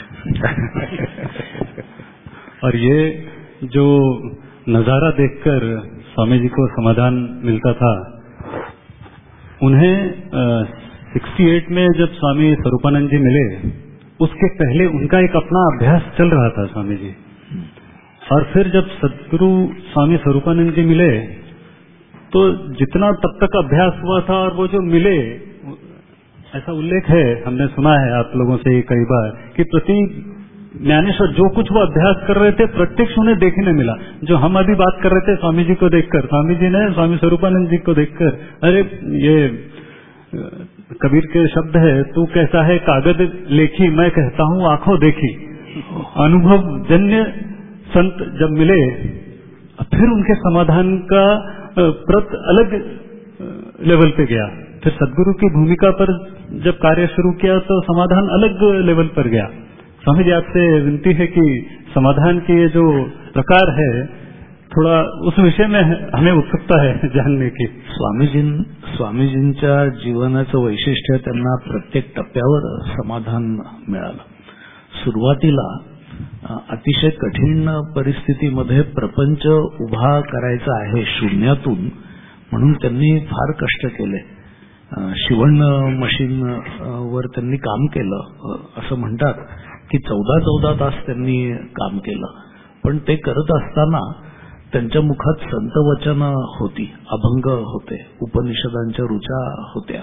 और ये जो नजारा देखकर स्वामी जी को समाधान मिलता था, उन्हें 68 में जब स्वामी स्वरूपानंद जी मिले उसके पहले उनका एक अपना अभ्यास चल रहा था स्वामी जी. और फिर जब सदगुरु स्वामी स्वरूपानंद जी मिले तो जितना तब तक अभ्यास हुआ था और वो जो मिले, ऐसा उल्लेख है, हमने सुना है आप लोगों से कई बार कि प्रति ज्ञानेश्वर जो कुछ वो अभ्यास कर रहे थे प्रत्यक्ष उन्हें देखने मिला। जो हम अभी बात कर रहे थे स्वामी जी को देखकर, स्वामी जी ने स्वामी स्वरूपानंद जी को देखकर, अरे ये कबीर के शब्द है, तू कैसा है कागज लेखी, मैं कहता हूँ आंखों देखी। अनुभव जन्य संत जब मिले फिर उनके समाधान का प्रत अलग लेवल पे गया। फिर सदगुरु की भूमिका पर जब कार्य शुरू किया तो समाधान अलग लेवल पर गया। स्वामी जी आपसे विनती है कि समाधान के ये जो प्रकार है थोड़ा उस विषय में हमें उत्सुकता है जानने की। स्वामीजींच्या जीवनाचं वैशिष्ट्य त्यांना प्रत्येक टप्प्यावर समाधान मिळालं। सुरुवातीला अतिशय कठीण परिस्थितीमध्ये प्रपंच उभा करायचा आहे शून्यातून म्हणून त्यांनी फार कष्ट केले। शिवण मशीन वर त्यांनी काम केलं। असं म्हणतात की 14 तास त्यांनी काम केलं, पण ते करत असताना त्यांच्या मुखात संत वचन होती, अभंग होते, उपनिषदांच्या ऋचा होत्या।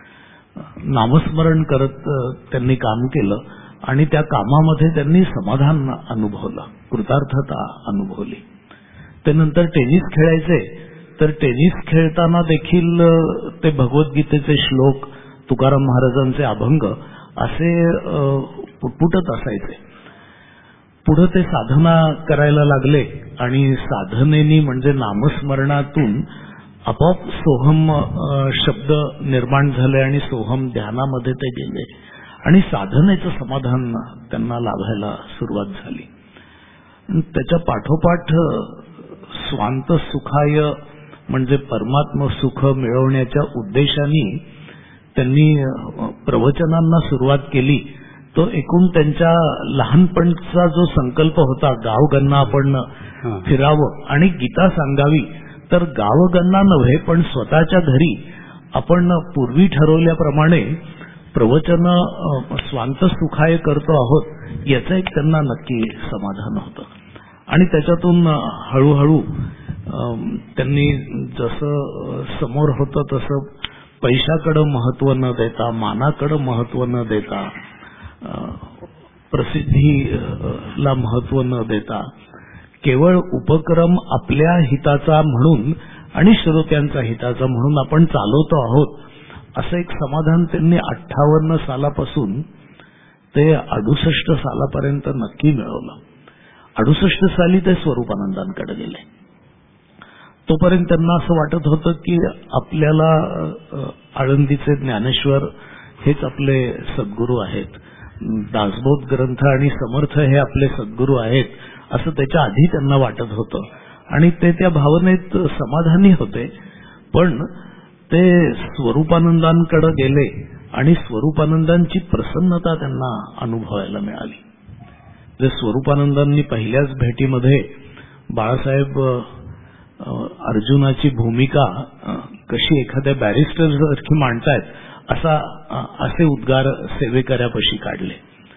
नामस्मरण करत त्यांनी काम केलं आणि त्या कामामध्ये त्यांनी समाधान अनुभवलं, कृतार्थता अनुभवली। ते नंतर टेनिस खेळायचे, तर टेनिस खेळताना देखील ते भगवद्गीतेचे श्लोक, तुकाराम महाराजांचे अभंग असे पुटपुटत असायचे। पुढे ते साधना करायला लागले आणि साधनेनी म्हणजे नामस्मरणातून आपोआप सोहम शब्द निर्माण झाले आणि सोहम ध्यानामध्ये ते गेले आणि साधनेचं समाधान त्यांना लाभायला सुरुवात झाली। त्याच्या पाठोपाठ स्वांत सुखाय म्हणजे परमात्म सुख मिळवण्याच्या उद्देशाने त्यांनी प्रवचनांना सुरुवात केली। तो एकूण त्यांच्या लहानपणचा जो संकल्प होता, गावगन्ना आपण फिरावं आणि गीता सांगावी, तर गावगन्ना नव्हे पण स्वतःच्या घरी आपण पूर्वी ठरवल्याप्रमाणे प्रवचन स्वांत सुखाय करतो आहोत याचं एक त्यांना नक्की समाधान होतं। आणि त्याच्यातून हळूहळू त्यांनी जसं समोर होतं तसं पैशाकडे महत्व न देता, मानाकडे महत्व न देता, प्रसिद्धीला महत्व न देता केवळ उपक्रम आपल्या हिताचा म्हणून आणि श्रोत्यांचा हिताचा म्हणून आपण चालवतो आहोत असं एक समाधान त्यांनी 58 सालापासून ते 68 सालापर्यंत नक्की मिळवलं। 68 साली ते स्वरूपानंदांकडे गेले। तोपर्यंत त्यांना असं वाटत होतं की आपल्याला आळंदीचे ज्ञानेश्वर हेच आपले सद्गुरू आहेत, दासबोध ग्रंथ आणि समर्थ हे आपले सद्गुरू आहेत असं त्याच्या आधी त्यांना वाटत होतं आणि ते त्या भावनेत समाधानी होते। पण ते स्वरूपानंदांकडे गेले आणि स्वरूपानंदांची प्रसन्नता त्यांना अनुभवायला मिळाली। जे स्वरूपानंदांनी पहिल्याच भेटीमध्ये बाळासाहेब अर्जुनाची भूमिका कशी एखाद्या बॅरिस्टर सारखी मांडतायत असे उद्गार सेवेकऱ्यापाशी काढले।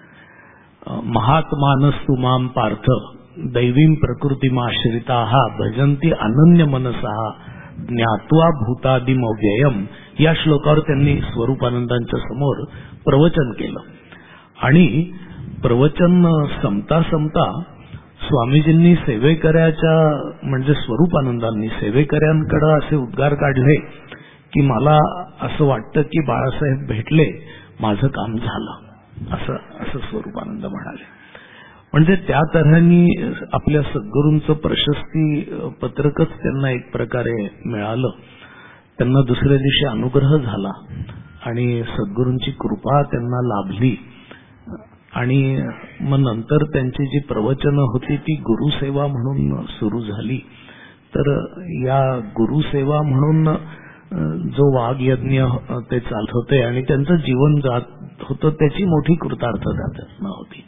महात्मानस्तु माम पार्थ दैवीं प्रकृतिमाश्रिताः भजन्ति अनन्य मनसः ज्ञात्वा भूतादिमव्ययम या श्लोकावर त्यांनी स्वरूपानंदांच्या समोर प्रवचन केलं आणि प्रवचन संपता संपता स्वामीजींनी सेवेकऱ्याच्या म्हणजे स्वरूपानंदांनी सेवेकऱ्यांकडे असे उद्गार काढले की मला असं वाटतं की बाळासाहेब भेटले, माझं काम झालं असं स्वरूपानंद म्हणाले। म्हणजे त्या तऱ्हेने आपल्या सद्गुरूंचं प्रशस्ती पत्रकच त्यांना एक प्रकारे मिळालं। त्यांना दुसऱ्या दिवशी अनुग्रह झाला आणि सद्गुरूंची कृपा त्यांना लाभली आणि मग नंतर त्यांची जी प्रवचनं होती ती गुरुसेवा म्हणून सुरू झाली। तर या गुरुसेवा म्हणून जो वाघयज्ञ ते चालत होते आणि त्यांचं जीवन जात होतं त्याची मोठी कृतार्थता त्यांना होती।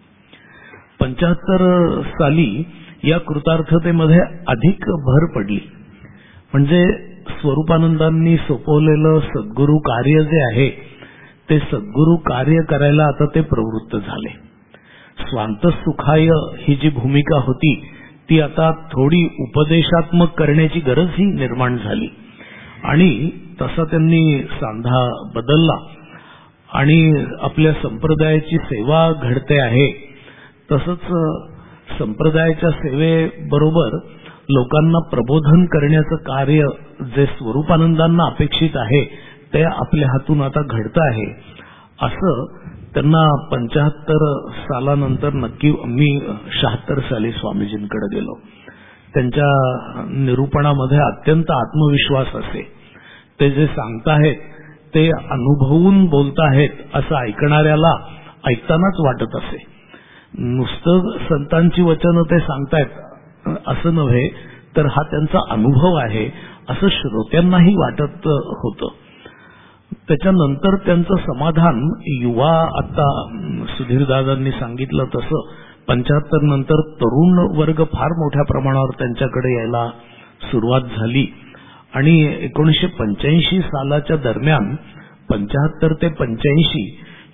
75 साली या कृतार्थतेमध्ये अधिक भर पडली। म्हणजे स्वरूपानंदांनी सोपवलेलं सद्गुरू कार्य जे आहे ते सद्गुरू कार्य करायला आता ते प्रवृत्त झाले। स्वांत सुखाय ही जी भूमिका होती ती आता थोडी उपदेशात्मक करण्याची गरजही निर्माण झाली आणि तसा त्यांनी सांधा बदलला आणि आपल्या संप्रदायाची सेवा घडते आहे तसंच संप्रदायाच्या सेवेबरोबर लोकांना प्रबोधन करण्याचं कार्य जे स्वरूपानंदांना अपेक्षित आहे ते आपल्या हातून आता घडतं आहे. असं त्यांना 75 सालानंतर नक्की मी 76 साली स्वामीजींकडे गेलो. त्यांच्या निरूपणामध्ये अत्यंत आत्मविश्वास असे. ते जे सांगताहेत ते अनुभवून बोलताहेत असं ऐकणाऱ्याला ऐकतानाच वाटत असे. नुसतं संतांची वचनं ते सांगतायत असं नव्हे तर हा त्यांचा अनुभव आहे असं श्रोत्यांनाही वाटत होतं. त्याच्यानंतर त्यांचं समाधान युवा, आता सुधीरदादांनी सांगितलं तसं 75 नंतर तरुण वर्ग फार मोठ्या प्रमाणावर त्यांच्याकडे यायला सुरुवात झाली आणि 1985 सालाच्या दरम्यान 75 ते 85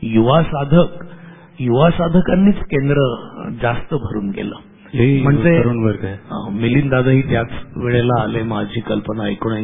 युवा साधकांनीच केंद्र जास्त भरून गेलं. म्हणजे तरुण वर्ग आहे. मिलिंद दादाही त्याच वेळेला आले. माझी कल्पना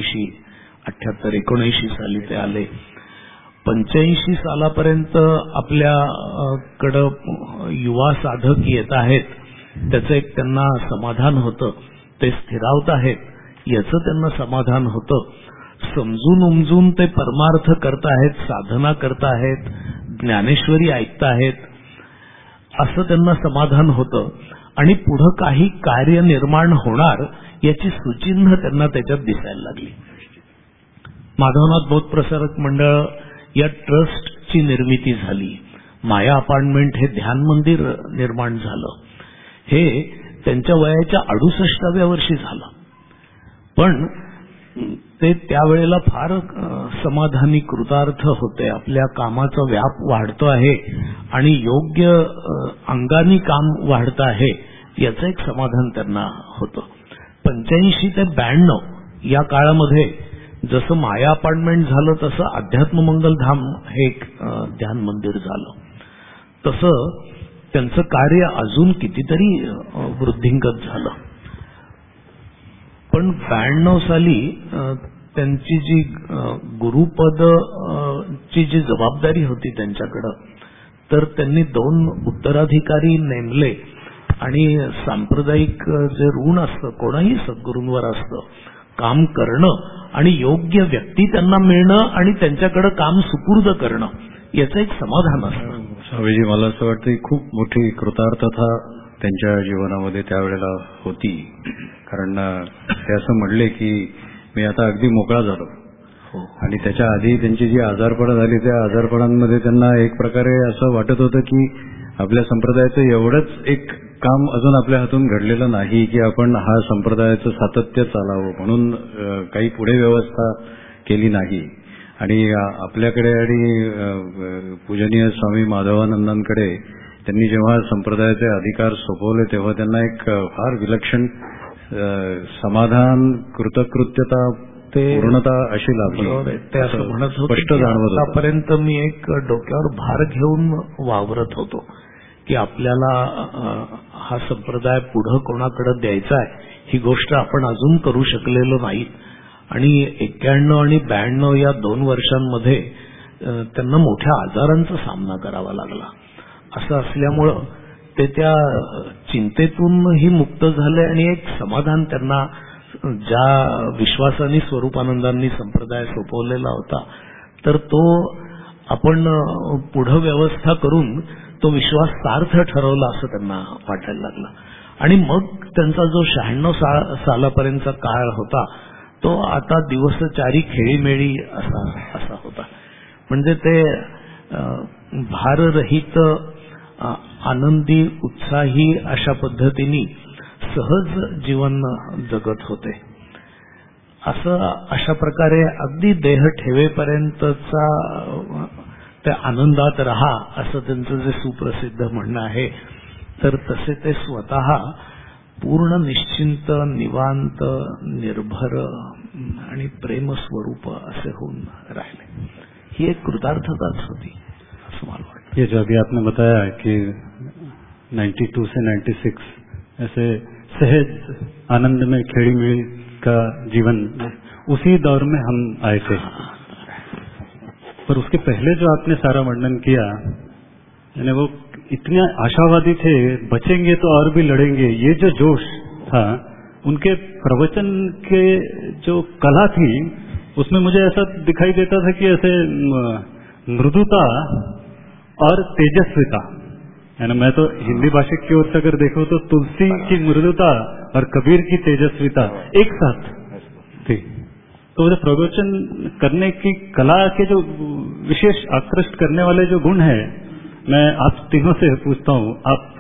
78-79 साली ते आले. 85 सालापर्यंत आपल्याकडं युवा साधक येत आहेत त्याचं एक त्यांना समाधान होतं. ते स्थिरावत आहेत याचं त्यांना समाधान होतं. समजून उमजून ते परमार्थ करताहेत, साधना करताहेत, ज्ञानेश्वरी ऐकताहेत असं त्यांना समाधान होतं. आणि पुढं काही कार्य निर्माण होणार याची सुचिन्ह त्यांना त्याच्यात दिसायला लागली. माधवनाथ बौद्ध प्रसारक मंडळ या ट्रस्टची निर्मिती झाली. माया अपार्टमेंट हे ध्यान मंदिर निर्माण झालं. हे त्यांच्या वयाच्या 68व्या वर्षी झालं. पण ते त्यावेळेला फार समाधानी, कृतार्थ होते. आपल्या कामाचा व्याप वाढतो आहे आणि योग्य अंगानी काम वाढत आहे याचं एक समाधान त्यांना होतं. 85 ते 92 या काळामध्ये जसं माया अपार्टमेंट झालं तसं अध्यात्म मंगल धाम हे एक ध्यान मंदिर झालं. तसं त्यांचं कार्य अजून कितीतरी वृद्धिंगत झालं. पण 92 साली त्यांची जी गुरुपद ची जी जबाबदारी होती त्यांच्याकडं, तर त्यांनी 2 उत्तराधिकारी नेमले आणि सांप्रदायिक जे ऋण असतं कोणाही सद्गुरूंवर असतं, काम करणं आणि योग्य व्यक्ती त्यांना मिळणं आणि त्यांच्याकडे काम सुपूर्द करणं याचं एक समाधान असतं. स्वामीजी, मला असं वाटतं की खूप मोठी कृतार्थता त्यांच्या जीवनामध्ये त्यावेळेला होती. कारण ते असं म्हणले की मी आता अगदी मोकळा झालो. आणि त्याच्या आधी त्यांची जी आजारपणं झाली त्या आजारपणांमध्ये त्यांना एक प्रकारे असं वाटत होतं की आपल्या संप्रदायाचं एवढंच एक काम अजून आपल्या हातून घडलेलं नाही की आपण हा संप्रदायाचं सातत्य चालावं म्हणून काही पुढे व्यवस्था केली नाही. आणि आपल्याकडे आणि पूजनीय स्वामी माधवानंदांकडे त्यांनी जेव्हा संप्रदायाचे अधिकार सोपवले तेव्हा त्यांना एक फार विलक्षण समाधान, कृतकृत्यता, पूर्णता अशी लाभली. ते असं म्हणत होते की आतापर्यंत मी एक डोक्यावर भार घेऊन वावरत होतो की आपल्याला हा संप्रदाय पुढं कोणाकडे द्यायचा आहे ही गोष्ट आपण अजून करू शकलेलो नाही. आणि 91 आणि 92 या 2 वर्षांमध्ये त्यांना मोठ्या आजारांचा सामना करावा लागला. असं असल्यामुळं ते त्या चिंतेतूनही मुक्त झाले आणि एक समाधान त्यांना, ज्या विश्वासाने स्वरूपानंदांनी संप्रदाय सोपवलेला होता तर तो आपण पुढं व्यवस्था करून तो विश्वास सार्थ ठरवला असं त्यांना वाटायला लागला. आणि मग त्यांचा जो 96 सालापर्यंतचा काळ होता तो आता दिवसचारी खेळीमेळी असा होता. म्हणजे ते भाररहित, आनंदी, उत्साही अशा पद्धतीने सहज जीवन जगत होते. अशा प्रकारे अगदी देह ठेवेपर्यंतचा त्या आनंदात राहा असं त्यांचं जे सुप्रसिद्ध म्हणणं आहे. तर तसे ते स्वतः पूर्ण निश्चिंत, निवांत, निर्भर आणि प्रेमस्वरूप असे होऊन राहिले. ही एक कृतार्थताच होती असं मला वाटतं. ये जो अभी आपने बताया कि 92 से 96 ऐसे सहज आनंद में खेड़ी मेड़ी का जीवन, उसी दौर में हम आए थे. पर उसके पहले जो आपने सारा वर्णन किया यानी वो इतने आशावादी थे, बचेंगे तो और भी लड़ेंगे, ये जो जोश था उनके प्रवचन के जो कला थी उसमें मुझे ऐसा दिखाई देता था कि ऐसे मृदुता और तेजस्विता, है ना। मैं तो हिंदी भाषिक की ओर से अगर देखो तो तुलसी की मृदुता और कबीर की तेजस्विता एक साथ थी। तो मुझे प्रवचन करने की कला के जो विशेष आकृष्ट करने वाले जो गुण है, मैं आप तीनों से पूछता हूँ, आप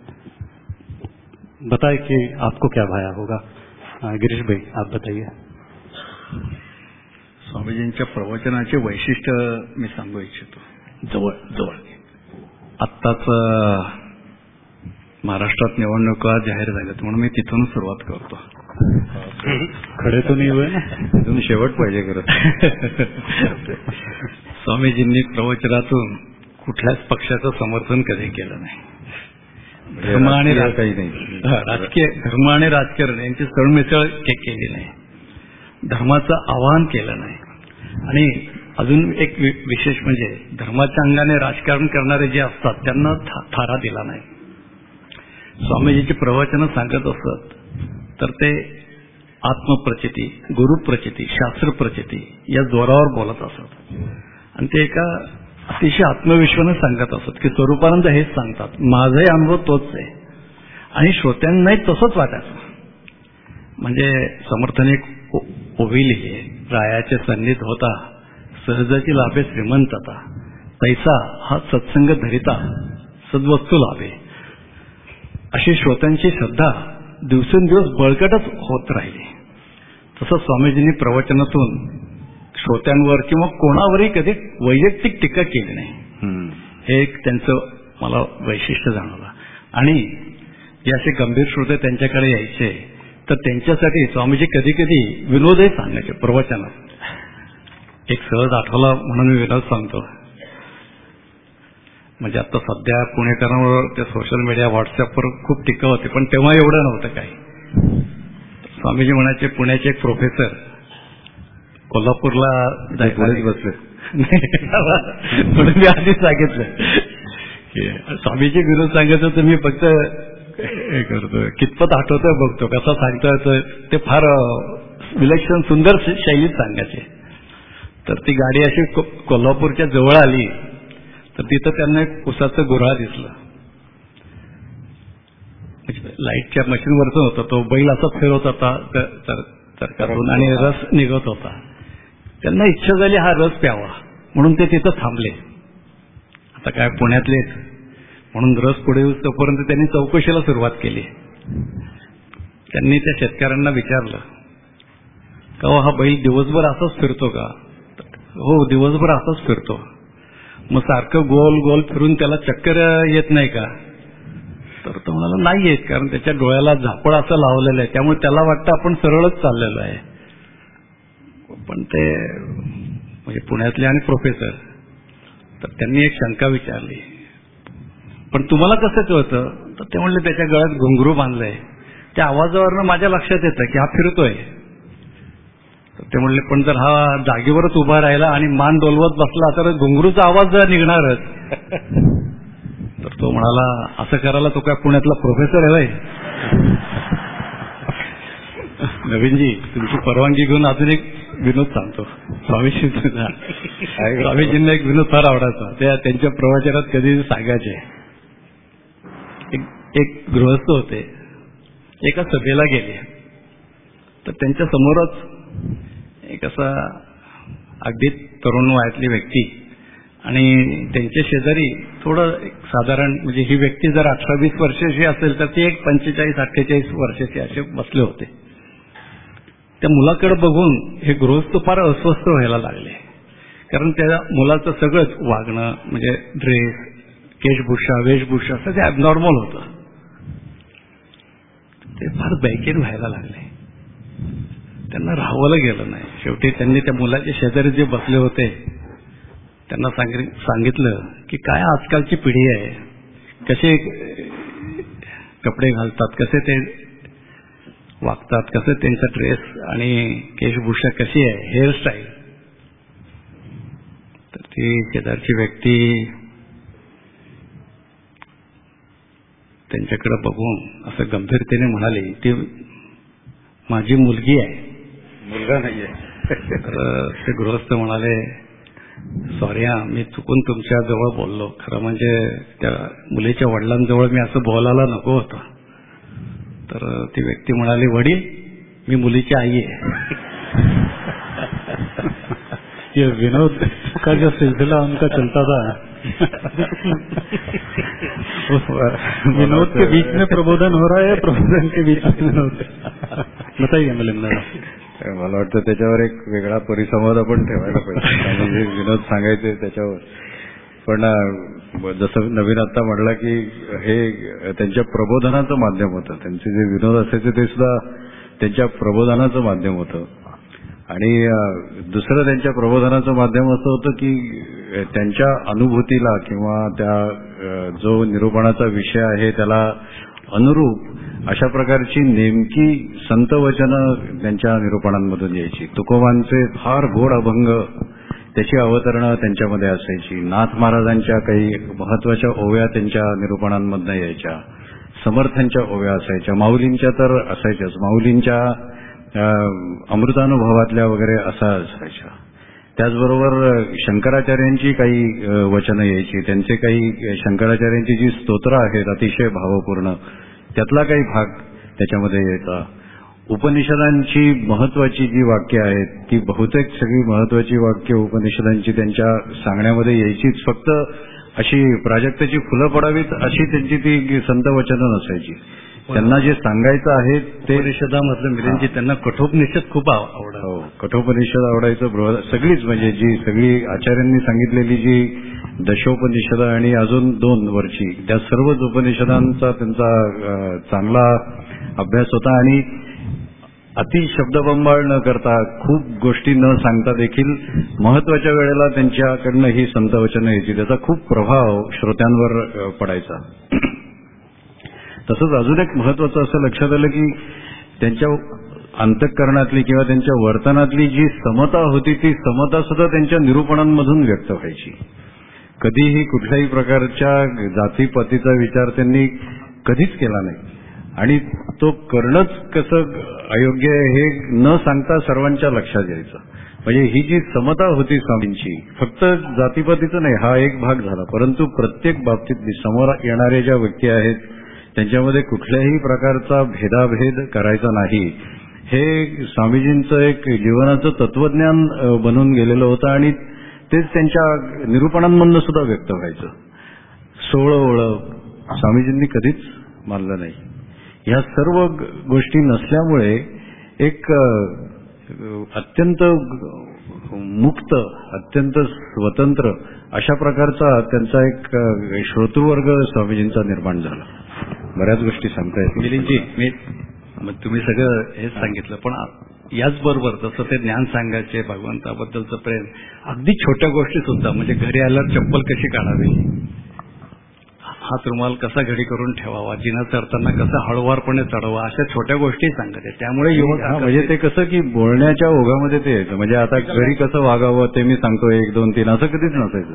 बताए कि आपको क्या भाया होगा। गिरीश भाई आप बताइए। स्वामीजींच्या प्रवचनाचे वैशिष्ट्य मी सांगू इच्छितो। जवळ जवळ आत्ताच महाराष्ट्रात निवडणुका जाहीर झाल्यात म्हणून मी तिथून सुरुवात करतो। खडे तो नाही हुए ना, तिथून शेवट पाहिजे करत। स्वामीजींनी प्रवचनातून कुठल्याच पक्षाचं समर्थन कधी केलं नाही। धर्म आणि काही नाही, राजकीय धर्म आणि राजकारण यांची सरमिसळ केली नाही, धर्माचं आवाहन केलं नाही। आणि अजून एक विशेष म्हणजे धर्माच्या अंगाने राजकारण करणारे जे असतात त्यांना थारा दिला नाही। स्वामीजीची प्रवचनं सांगत असत तर ते आत्मप्रचिती, गुरुप्रचिती, शास्त्रप्रचिती या जोरावर बोलत असत आणि ते एका अतिशय आत्मविश्वासाने सांगत असत की स्वरूपानंद हेच सांगतात, माझाही अनुभव तोच आहे आणि श्रोत्यांनाही तसंच वाटायचं। म्हणजे समर्थाने ओवी लिहिली, रायाचे सन्निध होता सहजाची लाभे श्रीमंतता, तैसा हा सत्संग धरिता सद्वस्तू लाभे। अशी श्रोत्यांची श्रद्धा दिवसेंदिवस बळकटच होत राहिली। तसं स्वामीजींनी प्रवचनातून श्रोत्यांवर किंवा कोणावरही कधी वैयक्तिक टीका केली नाही, हे एक त्यांचं मला वैशिष्ट्य जाणवलं। आणि जे असे गंभीर श्रोते त्यांच्याकडे यायचे तर त्यांच्यासाठी स्वामीजी कधी कधी विनोदही सांगायचे प्रवचनात। एक सहज आठवला म्हणून मी विनोद सांगतो। म्हणजे आता सध्या पुणेकरांवर ते सोशल मीडिया व्हॉट्सअपवर खूप टीका होते, पण तेव्हा एवढं नव्हतं काही। स्वामीजी म्हणायचे, पुण्याचे एक प्रोफेसर कोल्हापूरला बसले म्हणून मी आधी सांगितलं की स्वामीजी विरोध सांगायचं तर मी फक्त हे करतो, कितपत आठवतोय बघतो, कसा सांगता येतोय ते फार विलक्षण सुंदर शैलीत सांगायचे। तर ती गाडी अशी कोल्हापूरच्या जवळ आली तर तिथं त्यांना एक उसाचं गुऱ्हाळ दिसलं। लाईटच्या मशीनवरच होता तो, बैल असा फिरवत होता चरकातून आणि रस निघत होता। त्यांना इच्छा झाली हा रस प्यावा म्हणून ते तिथं थांबले। आता काय पुण्यातले म्हणून रस पुढे येऊस तोपर्यंत त्यांनी चौकशीला सुरुवात केली। त्यांनी त्या शेतकऱ्यांना विचारलं का हा बैल दिवसभर असाच फिरतो का? हो दिवसभर असाच फिरतो। मग सारखं गोल गोल फिरून त्याला चक्कर येत नाही का? तर तो म्हणाला नाही येत, कारण त्याच्या डोळ्याला झापड असं लावलेलं आहे, त्यामुळे त्याला वाटतं आपण सरळच चाललेलो आहे। पण ते म्हणजे पुण्यातले आणि प्रोफेसर, तर त्यांनी एक शंका विचारली, पण तुम्हाला कसं कळतं? तर ते म्हणले त्याच्या गळ्यात घुंगरू बांधलंय, त्या आवाजावरनं माझ्या लक्षात येतं की हा फिरतोय। तर ते म्हणले पण जर हा जागेवरच उभा राहिला आणि मान डोलवत बसला तर घुंगरूचा आवाज निघणारच। तर तो म्हणाला असं करायला तो काय पुण्यातला प्रोफेसर आहे? नवीनजी तुमची परवानगी घेऊन अजून एक विनोद सांगतो। स्वामीजींना एक विनोद फार आवडायचा, त्या त्यांच्या प्रवचनात कधी सांगायचे। एक गृहस्थ होते, एका सभेला गेले तर त्यांच्या समोरच एक असा अगदी तरुण वयातली व्यक्ती आणि त्यांच्या शेजारी थोडं साधारण म्हणजे ही व्यक्ती जर 18-20 वर्षाची असेल तर ती एक 45-48 वर्षाची असे बसले होते। त्या मुलाकडे बघून हे गृहस्थ फार अस्वस्थ व्हायला लागले, कारण त्या मुलाचं सगळंच वागणं म्हणजे ड्रेस, केशभूषा, वेशभूषा सगळं ॲबनॉर्मल होतं। ते फार बैचैन व्हायला लागले, त्यांना राहावलं गेलं नाही। शेवटी त्यांनी त्या मुलाच्या शेजारी जे बसले होते त्यांना सांगितलं की काय आजकालची पिढी आहे, कसे कपडे घालतात, कसे ते वागतात, कसं त्यांचा ड्रेस आणि केशभूषा कशी आहे, हेअरस्टाईल। तर ती शेजारची व्यक्ती त्यांच्याकडे बघून असं गंभीरतेने म्हणाले, ती माझी मुलगी आहे, मुलगा नाहीये. तर ते गृहस्थ म्हणाले, सॉरी हा, मी चुकून तुमच्या जवळ बोललो. खरं म्हणजे त्या मुलीच्या वडिलांजवळ मी असं बोलायला नको होतं. तर ती व्यक्ती म्हणाली, वडील मी मुलीची आई आहे. ये विनोद का जो सिलसिला उनका चलता था, विनोद के बीच में प्रबोधन हो रहा है, प्रबोधन के बीच में विनोद. बताइए मिलिंदा. मला वाटतं त्याच्यावर एक वेगळा परिसंवाद आपण ठेवायला पाहिजे, म्हणजे विनोद सांगायचे त्याच्यावर. पण जसं नवीन आता म्हटलं की हे त्यांच्या प्रबोधनाचं माध्यम होतं. त्यांचे जे विनोद असायचे ते सुद्धा त्यांच्या प्रबोधनाचं माध्यम होतं. आणि दुसरं त्यांच्या प्रबोधनाचं माध्यम असं होतं की त्यांच्या अनुभूतीला किंवा त्या जो निरूपणाचा विषय आहे त्याला अनुरूप अशा प्रकारची नेमकी संतवचनं त्यांच्या निरूपणांमधून यायची. तुकोबांचे फार गोड अभंग, त्याची अवतरणं त्यांच्यामध्ये असायची. नाथ महाराजांच्या काही महत्वाच्या ओव्या त्यांच्या निरूपणांमधनं यायच्या. समर्थांच्या ओव्या असायच्या, माऊलींच्या तर असायच्याच. माऊलींच्या अमृतानुभवातल्या वगैरे असा असायच्या. त्याचबरोबर शंकराचार्यांची काही वचनं यायची. त्यांचे काही शंकराचार्यांची जी स्तोत्र आहेत अतिशय भावपूर्ण, त्यातला काही भाग त्याच्यामध्ये यायचा. उपनिषदांची महत्वाची जी वाक्य आहेत ती बहुतेक सगळी महत्वाची वाक्य उपनिषदांची त्यांच्या सांगण्यामध्ये यायचीच. फक्त अशी प्राजक्ताची फुलं पडावीत अशी त्यांची ती संतवचनं नसायची. त्यांना जे सांगायचं आहे ते उपनिषदामधलं मिलिंदजी त्यांना कठोपनिषद खूप आवडायचं. हो, कठोपनिषद आवडायचं. सगळीच म्हणजे जी सगळी आचार्यांनी सांगितलेली जी दशोपनिषद आणि अजून 2 वरची त्या सर्वच उपनिषदांचा त्यांचा चांगला अभ्यास होता. आणि अति शब्दबंबाळ न करता, खूप गोष्टी न सांगता देखील महत्वाच्या वेळेला त्यांच्याकडनं ही संतवचनं यायची. त्याचा खूप प्रभाव श्रोत्यांवर पडायचा. तसंच अजून एक महत्वाचं असं लक्षात आलं की त्यांच्या अंतःकरणातली किंवा त्यांच्या वर्तनातली जी समता होती ती समता सुद्धा त्यांच्या निरूपणांमधून व्यक्त व्हायची. कधीही कुठल्याही प्रकारच्या जातीपातीचा विचार त्यांनी कधीच केला नाही. आणि तो करणंच कसं अयोग्य आहे हे न सांगता सर्वांच्या लक्षात यायचं. म्हणजे ही जी समता होती स्वामींची, फक्त जातीपातीचं नाही हा एक भाग झाला, परंतु प्रत्येक बाबतीत समोर येणाऱ्या ज्या व्यक्ती आहेत त्यांच्यामध्ये कुठल्याही प्रकारचा भेदाभेद करायचा नाही, हे स्वामीजींचं एक जीवनाचं तत्वज्ञान बनून गेलेलं होतं. आणि तेच त्यांच्या निरूपणांमधून सुद्धा व्यक्त व्हायचं. सोळं स्वामीजींनी कधीच मानलं नाही. ह्या सर्व गोष्टी नसल्यामुळे एक अत्यंत मुक्त, अत्यंत स्वतंत्र अशा प्रकारचा त्यांचा एक श्रोतृवर्ग स्वामीजींचा निर्माण झाला. बऱ्याच गोष्टी सांगता येतील. मिलिंदजी, तुम्ही सगळं हेच सांगितलं, पण याचबरोबर जसं ते ज्ञान सांगायचे, भगवंताबद्दलचं प्रेम, अगदी छोट्या गोष्टी सुद्धा, म्हणजे घरी आल्यावर चप्पल कशी काढावी, हात रुमाल कसा घडी करून ठेवावा, जिना चढताना कसं हळूवारपणे चढवा, अशा छोट्या गोष्टी सांगते. त्यामुळे म्हणजे ते कसं की बोलण्याच्या ओघामध्ये ते यायचं. म्हणजे आता घरी कसं वागावं ते मी सांगतो 1, 2, 3 असं कधीच नसायचं.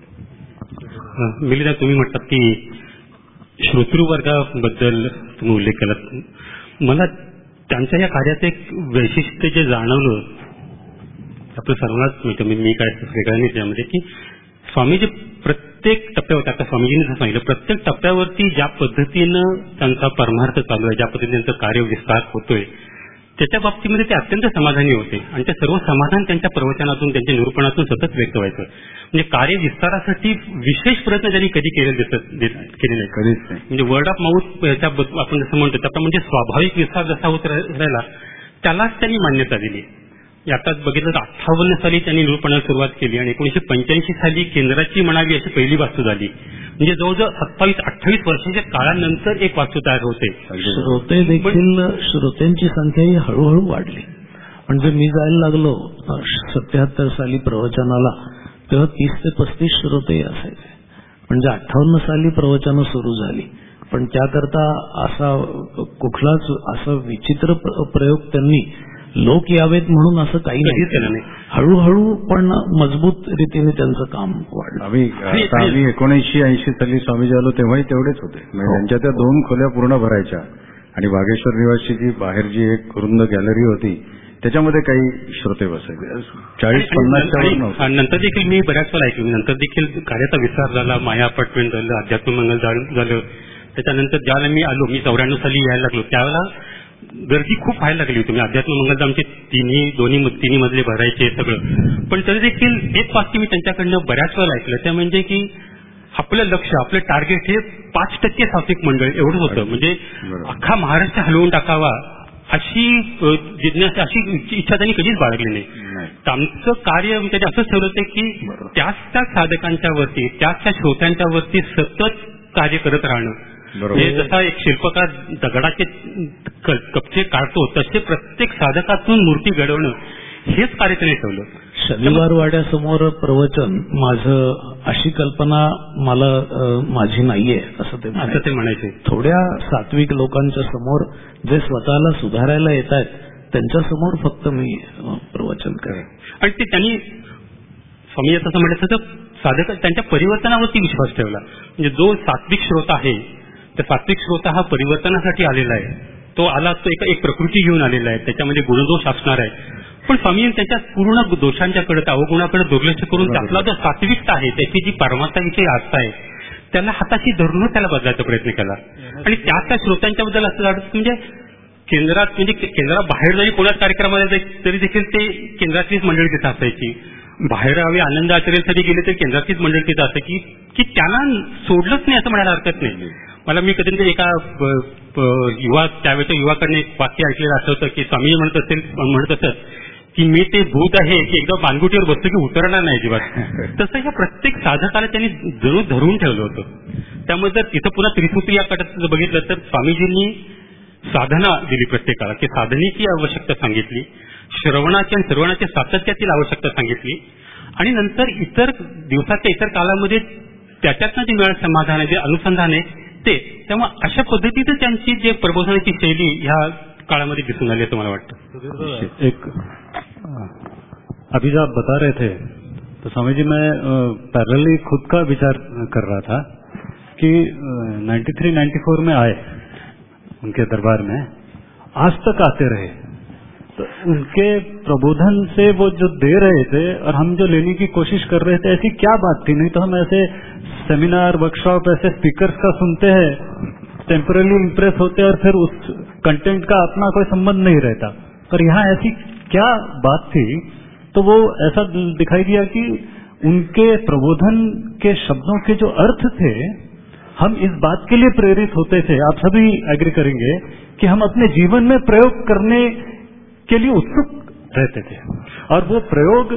मिलिंदा, तुम्ही म्हणतात की श्रोतृवर्गाबद्दल तुम्ही उल्लेख केला. मला त्यांच्या या कार्याचं एक वैशिष्ट्य जे जाणवलं आपलं सर्वांनाच मिळतं, मी काय वेगळं नाही त्यामध्ये, की स्वामीजी प्रत्येक टप्प्यावर, आता स्वामीजींनी सांगितलं, प्रत्येक टप्प्यावरती ज्या पद्धतीनं त्यांचा परमार्थ चालू आहे, ज्या पद्धतीने त्यांचं कार्य विस्तार होतोय, त्याच्या बाबतीमध्ये ते अत्यंत समाधानी होते. आणि ते सर्व समाधान त्यांच्या प्रवचनातून, त्यांच्या निरूपणातून सतत व्यक्त व्हायचं. म्हणजे कार्य विस्तारासाठी विशेष प्रयत्न त्यांनी कधी केले नाही, कधीच नाही. म्हणजे वर्ड ऑफ माउथ आपण जसं म्हणतो त्याचा म्हणजे स्वाभाविक विस्तार जसा होत राहिला त्यालाच त्यांनी मान्यता दिली. आताच बघितलं तर 58 साली त्यांनी निरूपणाला सुरुवात केली आणि 1985 साली केंद्राची म्हणावी अशी पहिली वास्तू झाली. म्हणजे जवळजवळ 27-28 वर्षाच्या काळानंतर एक वास्तू तयार होते. श्रोते देखील, श्रोत्यांची संख्या ही हळूहळू वाढली. म्हणजे मी जायला लागलो 77 साली प्रवचनाला, तेव्हा 30 ते 35 श्रोते असायचे. म्हणजे 58 साली प्रवचनं सुरू झाली. पण त्याकरता असा कुठलाच असा विचित्र प्रयोग त्यांनी लोक यावेत म्हणून असं काही कधीच केलं नाही. हळूहळू पण मजबूत रीतीने त्यांचं काम वाढलं. आम्ही 1980 साली स्वामीजी आलो तेव्हाही तेवढेच होते. म्हणजे त्यांच्या त्या 2 खोल्या पूर्ण भरायच्या आणि बागेश्वर निवासची बाहेर जी एक रुंद गॅलरी होती त्याच्यामध्ये काही श्रोते बसायचे. 40-50 नंतर देखील मी बऱ्याच वेळा ऐकलं. नंतर देखील कार्याचा विस्तार झाला, माया अपार्टमेंट झालं, अध्यात्म मंगल झालं. त्याच्यानंतर ज्यावेळेला मी आलो, मी 94 साली यायला लागलो, त्यावेळेला गर्दी खूप व्हायला लागली होती. अध्यात्म मंगल आमचे तिन्ही मजले भरायचे सगळं. पण तरी देखील एक वाक्य मी त्यांच्याकडनं बऱ्याच वेळा ऐकलं, ते म्हणजे की आपलं लक्ष, आपलं टार्गेट हे 5% सात्विक मंडळ एवढंच होतं. म्हणजे अख्खा महाराष्ट्र हलवून टाकावा अशी जिज्ञासा, अशी इच्छा त्यांनी कधीच बाळगली नाही. आमचं कार्य म्हणजे असंच ठेवलं होतं की त्याच साधकांच्या वरती, त्याच श्रोत्यांच्या वरती सतत कार्य करत राहणं. हे जसा एक शिल्पकार दगडाचे कपचे काढतो तसे प्रत्येक साधकातून मूर्ती घडवणं हेच कार्य त्यांनी ठेवलं. शनिवार वाड्यासमोर प्रवचन माझं, अशी कल्पना मला माझी नाहीये असं ते म्हणायचे. थोड्या सात्विक लोकांच्या समोर जे स्वतःला सुधारायला येत आहेत त्यांच्या समोर फक्त मी प्रवचन करेन. आणि ते त्यांनी स्वामी असं म्हणायचं तर साधक त्यांच्या परिवर्तनावरती विश्वास ठेवला. म्हणजे जो सात्विक श्रोता आहे, तर सात्विक श्रोता हा परिवर्तनासाठी आलेला आहे. तो आला, तो एक प्रकृती घेऊन आलेला आहे, त्याच्यामध्ये गुणदोष असणार आहे. पण स्वामी त्याच्या पूर्ण दोषांच्याकडे, अवगुणाकडे दुर्लक्ष करून त्यातला जो सात्विकता आहे, त्याची जी परमार्थाविषयी आस्था आहे, त्याला हाताशी धरूनच त्याला बदलायचा प्रयत्न केला. आणि त्या श्रोत्यांच्याबद्दल असं वाटतं म्हणजे केंद्रात बाहेर जरी कोणाच कार्यक्रमाला तरी देखील ते केंद्रातलीच मंडळी तिथं असायची. बाहेर हवे आनंद आचरेसाठी गेले तर केंद्रातलीच मंडळी तिथं असते की त्यांना सोडलंच नाही असं म्हणायला हरकत नाही. मला मी कधी एका त्यावेळेच्या युवाकडे एक वाक्य ऐकलेलं आठवतं की स्वामी म्हणत असत की मी ते भूत आहे की एकदा मानगुटीवर बसतो की उतरणार नाही जीवात. तसं ह्या प्रत्येक साधकाला त्यांनी जरूर धरून ठेवलं होतं. त्यामुळे जर इथं पुन्हा त्रिसूत्री या कटात बघितलं तर स्वामीजींनी साधना दिली प्रत्येकाला, की साधनेची आवश्यकता सांगितली, श्रवणाची आणि सर्वणाच्या सातत्यातील आवश्यकता सांगितली, आणि नंतर इतर दिवसाच्या इतर काळामध्ये त्याच्यातनं जे मिळत समाधान आहे, जे अनुसंधान आहे ते. त्यामुळे अशा पद्धतीचं त्यांची जे प्रबोधनाची शैली ह्या काळामध्ये दिसून आली असं मला वाटतं. एक अभी जो आप बता रहे थे तो स्वामी जी मैं पैरेलली खुद का विचार कर रहा था कि 93-94 में आए उनके दरबार में, आज तक आते रहे, तो उनके प्रबोधन से वो जो दे रहे थे और हम जो लेने की कोशिश कर रहे थे, ऐसी क्या बात थी? नहीं तो हम ऐसे सेमिनार वर्कशॉप ऐसे स्पीकर्स का सुनते हैं, टेम्पररी इम्प्रेस होते हैं और फिर उस कंटेंट का अपना कोई संबंध नहीं रहता. पर यहाँ ऐसी क्या बात थी? तो वो ऐसा दिखाई दिया कि उनके प्रबोधन के शब्दों के जो अर्थ थे, हम इस बात के लिए प्रेरित होते थे, आप सभी एग्री करेंगे, कि हम अपने जीवन में प्रयोग करने के लिए उत्सुक रहते थे. और वो प्रयोग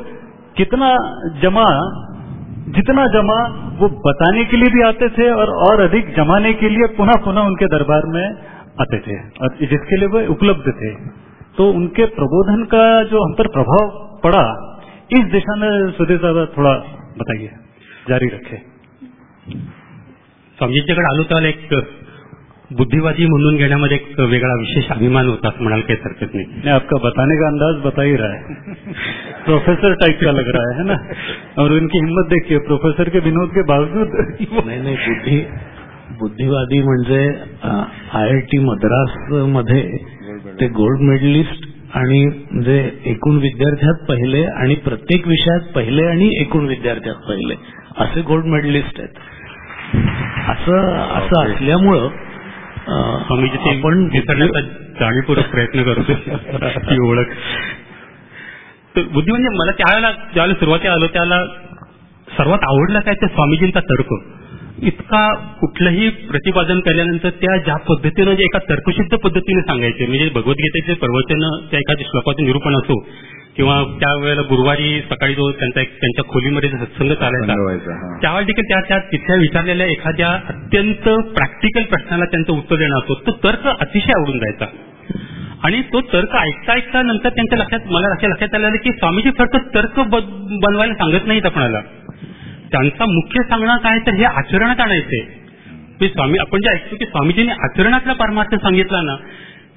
जितना जमा वो बताने के लिए भी आते थे और अधिक जमाने के लिए पुनः पुनः उनके दरबार में आते थे और जिसके लिए वो उपलब्ध थे. तो उनके प्रबोधन का जो हम पर प्रभाव पड़ा, इस दिशा में सुधीर साहब थोड़ा बताइए, जारी रखे. स्वामीजीकडे आलो त्याला एक बुद्धिवादी म्हणून घेण्यामध्ये एक वेगळा विशेष अभिमान होता असं म्हणाल काही हरकत नाही. आपका बताने का अंदाज बता ही रहा है, प्रोफेसर टाइप का लग रहा है ना. और उनकी हिम्मत देखिए, प्रोफेसर के विनोद के बावजूद. नाही, बुद्धिवादी म्हणजे IIT मद्रास मध्ये ते गोल्ड मेडलिस्ट आणि म्हणजे एकूण विद्यार्थ्यात पहिले आणि प्रत्येक विषयात पहिले आणि एकूण विद्यार्थ्यात पहिले असे गोल्ड मेडलिस्ट आहेत. असं असल्यामुळं आपण विसरण्याचा जाणीवपूर्वक प्रयत्न करतो ती ओळख. तर बुद्धी म्हणजे मला ज्यावेळेला सुरुवातीला आलो त्याला सर्वात आवडला काय तर स्वामीजींचा तर्क. इतका कुठलंही प्रतिपादन केल्यानंतर त्या ज्या पद्धतीनं जे एका तर्कशुद्ध पद्धतीने सांगायचे, म्हणजे भगवद्गीतेचे प्रवचन त्या एखाद्या श्लोकाचं निरूपण असो किंवा त्यावेळेला गुरुवारी सकाळी जो त्यांच्या खोलीमध्ये सत्संग चालायचा त्यावेळेला देखील त्या तिथल्या विचारलेल्या एखाद्या अत्यंत प्रॅक्टिकल प्रश्नाला त्यांचं उत्तर देणं असतो, तो तर्क अतिशय आवडून जायचा. आणि तो तर्क ऐकता नंतर त्यांच्या मला लक्षात आलं की स्वामीजी फक्त तर्क बनवायला सांगत नाहीत आपणाला, त्यांचा मुख्य सांगणं काय तर हे आचरणात आणायचे. स्वामी आपण जे ऐकतो की स्वामीजींनी आचरणातला परमार्थ सांगितला ना,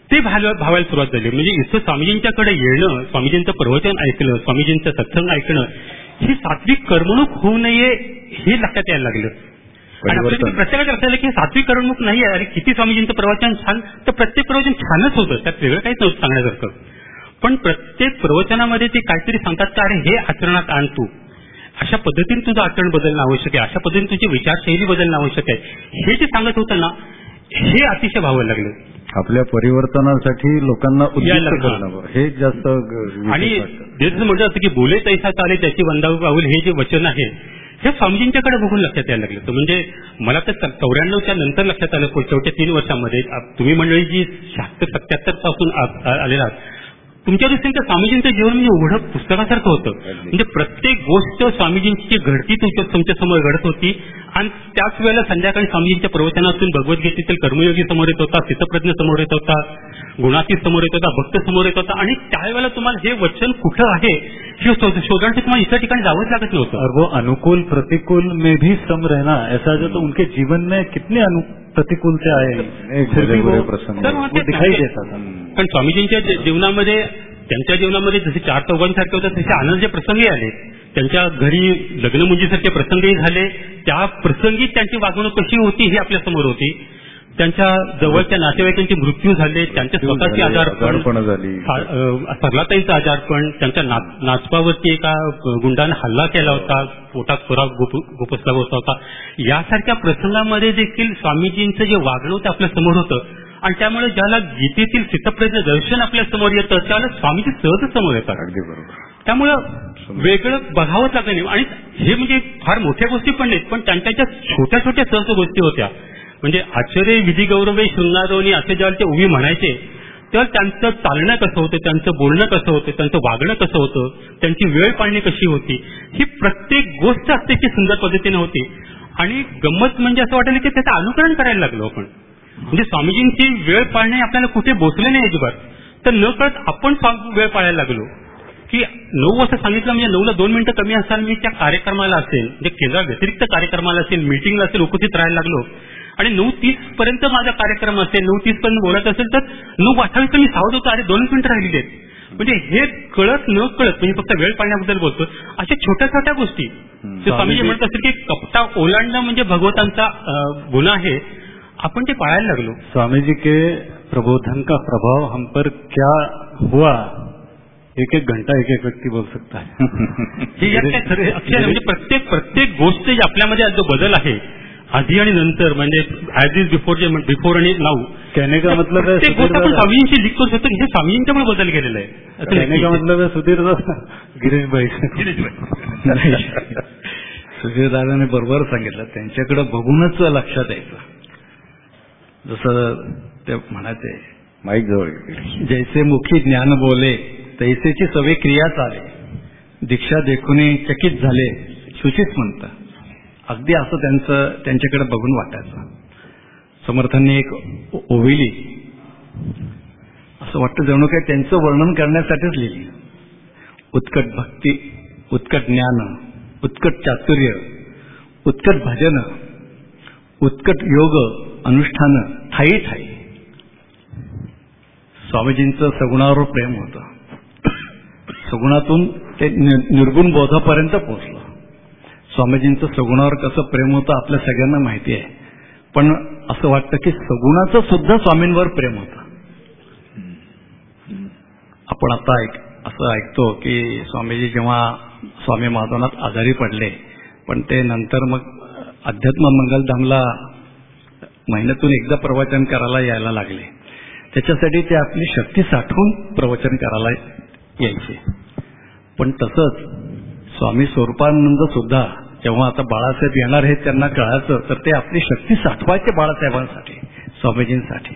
ते भावायला सुरुवात झाली. म्हणजे इथं स्वामीजींच्याकडे येणं, स्वामीजींचं प्रवचन ऐकलं, स्वामीजींचं सत्संग ऐकणं, ही सात्विक करमणूक होऊ नये हे लक्षात यायला लागलं. आणि आपल्याला प्रत्येकाच्या लक्षात आलं की सात्विक करमणूक नाही आहे. अरे किती स्वामीजींचं प्रवचन छान, तर प्रत्येक प्रवचन छानच होतं, त्यात वेगळं काहीच नव्हतं सांगण्यासारखं. पण प्रत्येक प्रवचनामध्ये ते काहीतरी सांगतात का अरे हे आचरणात आण तू, अशा पद्धतीने तुझं आचरण बदलणं आवश्यक आहे, अशा पद्धतीने तुझी विचारशैली बदलणं आवश्यक आहे, हे जे सांगत होतं ना हे अतिशय भावायला लागलं. आपल्या परिवर्तनासाठी लोकांना उद्युक्त करणं हे जास्त. आणि जसं म्हटलं जातं की बोले तैसा चाले त्याची वंदावी पाऊल, हे जे वचन आहे हे स्वामीजींच्याकडे बघून लक्षात यायला लागलं. म्हणजे मला तर 94च्या नंतर लक्षात आलं शेवटच्या 3 वर्षांमध्ये. तुम्ही मंडळी जी 76-77 पासून आलेला आहात, तुमच्या दृष्टीने स्वामीजींचं जीवन म्हणजे उघडं पुस्तकासारखं होतं. म्हणजे प्रत्येक गोष्ट स्वामीजींची घडती तुमच्या समोर घडत होती. आणि त्याच वेळेला संध्याकाळी स्वामीजींच्या प्रवचनातून भगवद्गीतेतील कर्मयोगी समोर येत होता, स्थितप्रज्ञ समोर येत होता, गुणातीत समोर येत होता, भक्त समोर येत होता. आणि त्यावेळेला तुम्हाला हे वचन कुठं आहे हे शोधण्यासाठी तुम्हाला इतर ठिकाणी जावंच लागत नव्हतं. और वो अनुकूल प्रतिकूल में भी सम रहना, ऐसा जो तो उनके जीवन में कितने प्रतिकूलते आए, प्रसंग दिखाई देता था. पण स्वामीजींच्या जीवनामध्ये, त्यांच्या जीवनामध्ये जसे 4 चौघांसारखे होते तसे आनंदाचे प्रसंगही आले. त्यांच्या घरी लग्नमुंजीसारखे प्रसंगही झाले. त्या प्रसंगी त्यांची वागणूक कशी होती ही आपल्या समोर होती. त्यांच्या जवळच्या नातेवाईकांचे मृत्यू झाले, त्यांच्या स्वतःचे आजारपण झाली, सरलाताईंचं आजारपण, त्यांच्या नाचपावरती एका गुंडाने हल्ला केला होता, पोटात खोरा गोपसला होता. यासारख्या प्रसंगामध्ये देखील स्वामीजींचं जे वागणं होतं आपल्या समोर होतं. आणि त्यामुळे ज्याला गीतेतील स्थितप्रज्ञ दर्शन आपल्या समोर येतं त्याला स्वामीजी सहज समोर येतात. अगदी बरोबर. त्यामुळं वेगळं बघावंच लागलं नाही. आणि हे म्हणजे फार मोठ्या गोष्टी पण नाहीत, पण त्यांच्या छोट्या छोट्या सहज गोष्टी होत्या. म्हणजे आश्चर्य विधी गौरवे शृंगारोनी असे जेव्हा ते उभी म्हणायचे तेव्हा त्यांचं चालणं कसं होतं, त्यांचं बोलणं कसं होतं, त्यांचं वागणं कसं होतं, त्यांची वेळ पाळणी कशी होती, ही प्रत्येक गोष्ट अतिशय सुंदर पद्धतीने होती. आणि गंमत म्हणजे असं वाटलं की त्याचं अनुकरण करायला लागलो आपण. म्हणजे स्वामीजींची वेळ पाळणे आपल्याला कुठे बोचले नाही अजिबात, तर न कळत आपण वेळ पाळायला लागलो. की 9 वाजता सांगितलं म्हणजे 9ला 2 मिनिटं कमी असताना मी त्या कार्यक्रमाला असेल, म्हणजे केंद्रा व्यतिरिक्त कार्यक्रमाला असेल, मीटिंगला असेल उपस्थित राहायला लागलो. आणि 9:30 पर्यंत माझा कार्यक्रम असेल, 9:30 पर्यंत बोलत असेल तर 9:28 मी सावध होतो, अरे 2 मिनिटं राहिलेली आहेत. म्हणजे हे कळत न कळत, म्हणजे फक्त वेळ पाळण्याबद्दल बोलतो, अशा छोट्या छोट्या गोष्टी. स्वामीजी म्हणत असेल की कपटा ओलांडणं म्हणजे भगवंतांचा गुन्हा आहे, आपण ते पाळायला लागलो. स्वामीजी के प्रबोधन का प्रभाव हम पर क्या हुआ, एक घंटा एक व्यक्ती बोल सकता है. अक्षर म्हणजे प्रत्येक गोष्ट जी आपल्यामध्ये जो बदल आहे आधी आणि नंतर, म्हणजे ऍज इज बिफोर आणि नाऊ, कहने का मतलब है गोष्ट आपण स्वामींची लिख करू शकतो की हे स्वामींच्यामुळे बदल केलेला आहे. कहने का मतलब है सुधीर गिरीशभाई सुधीरदादाने बरोबर सांगितलं, त्यांच्याकडे बघूनच लक्षात यायचं. जसं ते म्हणायचे माईक जवळ, जैसे मुखी ज्ञान बोले तैसेची सवे क्रिया चाले, दीक्षा देखून चकित झाले शुचित म्हणतात. अगदी असं त्यांच्याकडे बघून वाटायचं. समर्थांनी एक ओविली, असं वाटतं जणू काय त्यांचं वर्णन करण्यासाठीच लिहिली. उत्कट भक्ती, उत्कट ज्ञान, उत्कट चातुर्य, उत्कट भजन, उत्कट योग अनुष्ठान ठाई ठाई. स्वामीजींचं सगुणावर प्रेम होतं. सगुणातून ते निर्गुण बोधापर्यंत पोहोचलं. स्वामीजींचं सगुणावर कसं प्रेम होतं आपल्या सगळ्यांना माहिती आहे, पण असं वाटतं की सगुणाचं सुद्धा स्वामींवर प्रेम होतं. आपण आता असं ऐकतो की स्वामीजी जेव्हा स्वामी माधवनाथ आजारी पडले, पण ते नंतर मग अध्यात्म मंगलधामला महिन्यातून एकदा प्रवचन करायला यायला लागले. त्याच्यासाठी ते आपली शक्ती साठवून प्रवचन करायला यायचे. पण तसंच स्वामी स्वरूपानंद सुद्धा जेव्हा आता बाळासाहेब येणार हे त्यांना कळायचं, तर ते आपली शक्ती साठवायचे बाळासाहेबांसाठी, स्वामीजींसाठी.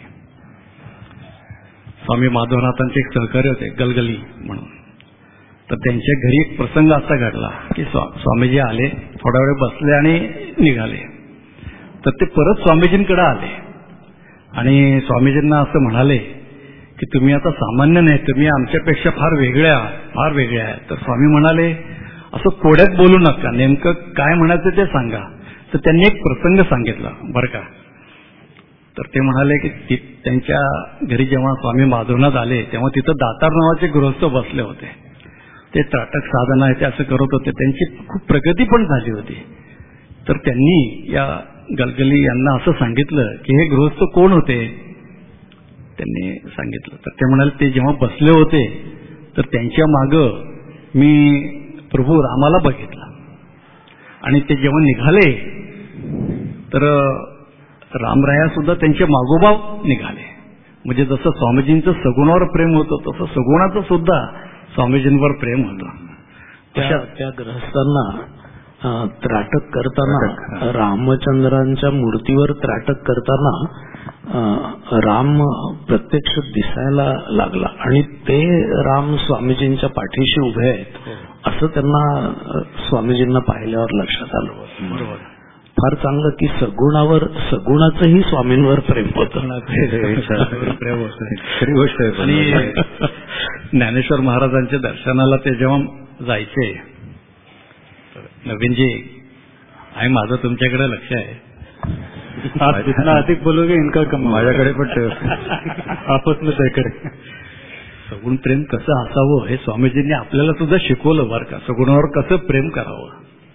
स्वामी माधवनाथांचे एक सहकारी होते गलगली म्हणून, तर त्यांच्या घरी एक प्रसंग असा घडला की स्वामीजी आले, थोडा वेळ बसले आणि निघाले. तर ते परत स्वामीजींकडे आले आणि स्वामीजींना असं म्हणाले की तुम्ही आता सामान्य नाही, तुम्ही आमच्यापेक्षा फार वेगळे आहे. तर स्वामी म्हणाले असं कोड्यात बोलू नका, नेमकं काय म्हणायचं ते सांगा. तर त्यांनी एक प्रसंग सांगितला बरं का. तर ते म्हणाले की त्यांच्या घरी जेव्हा स्वामी माधवनाथ आले तेव्हा तिथं दातार नावाचे गृहस्थ बसले होते. ते त्राटक साधना आहे ते असं करत होते. त्यांची खूप प्रगती पण झाली होती. तर त्यांनी या गलगली यांना असं सांगितलं की हे गृहस्थ कोण होते. त्यांनी सांगितलं तर ते म्हणाले ते जेव्हा बसले होते तर त्यांच्या मागं मी प्रभू रामाला बघितलं आणि ते जेव्हा निघाले तर रामराया सुद्धा त्यांचे मागोमाग निघाले. म्हणजे जसं स्वामीजींचं सगुणावर प्रेम होतं तसं सगुणाचं सुद्धा स्वामीजींवर प्रेम होतं. त्या ग्रहस्थांना त्राटक करताना रामचंद्रांच्या मूर्तीवर त्राटक करताना राम प्रत्यक्ष दिसायला लागला आणि ते राम स्वामीजींच्या पाठीशी उभे आहेत असं त्यांना स्वामीजींना पाहिल्यावर लक्षात आलं. बरोबर. फार चांगलं की सगुणाचंही स्वामींवर प्रेम होतं. प्रेम होतं खरी गोष्ट आहे. आणि ज्ञानेश्वर महाराजांच्या दर्शनाला ते जेव्हा जायचे नवीनजी आहे माझं तुमच्याकडे लक्ष आहे. आप जितना अधिक बोलोगे इनका कम. माझ्याकडे पण आपस में तय करे. सगुण प्रेम कसं असावं हे स्वामीजींनी आपल्याला सुद्धा शिकवलं बरं का. सगुणावर कसं प्रेम करावं.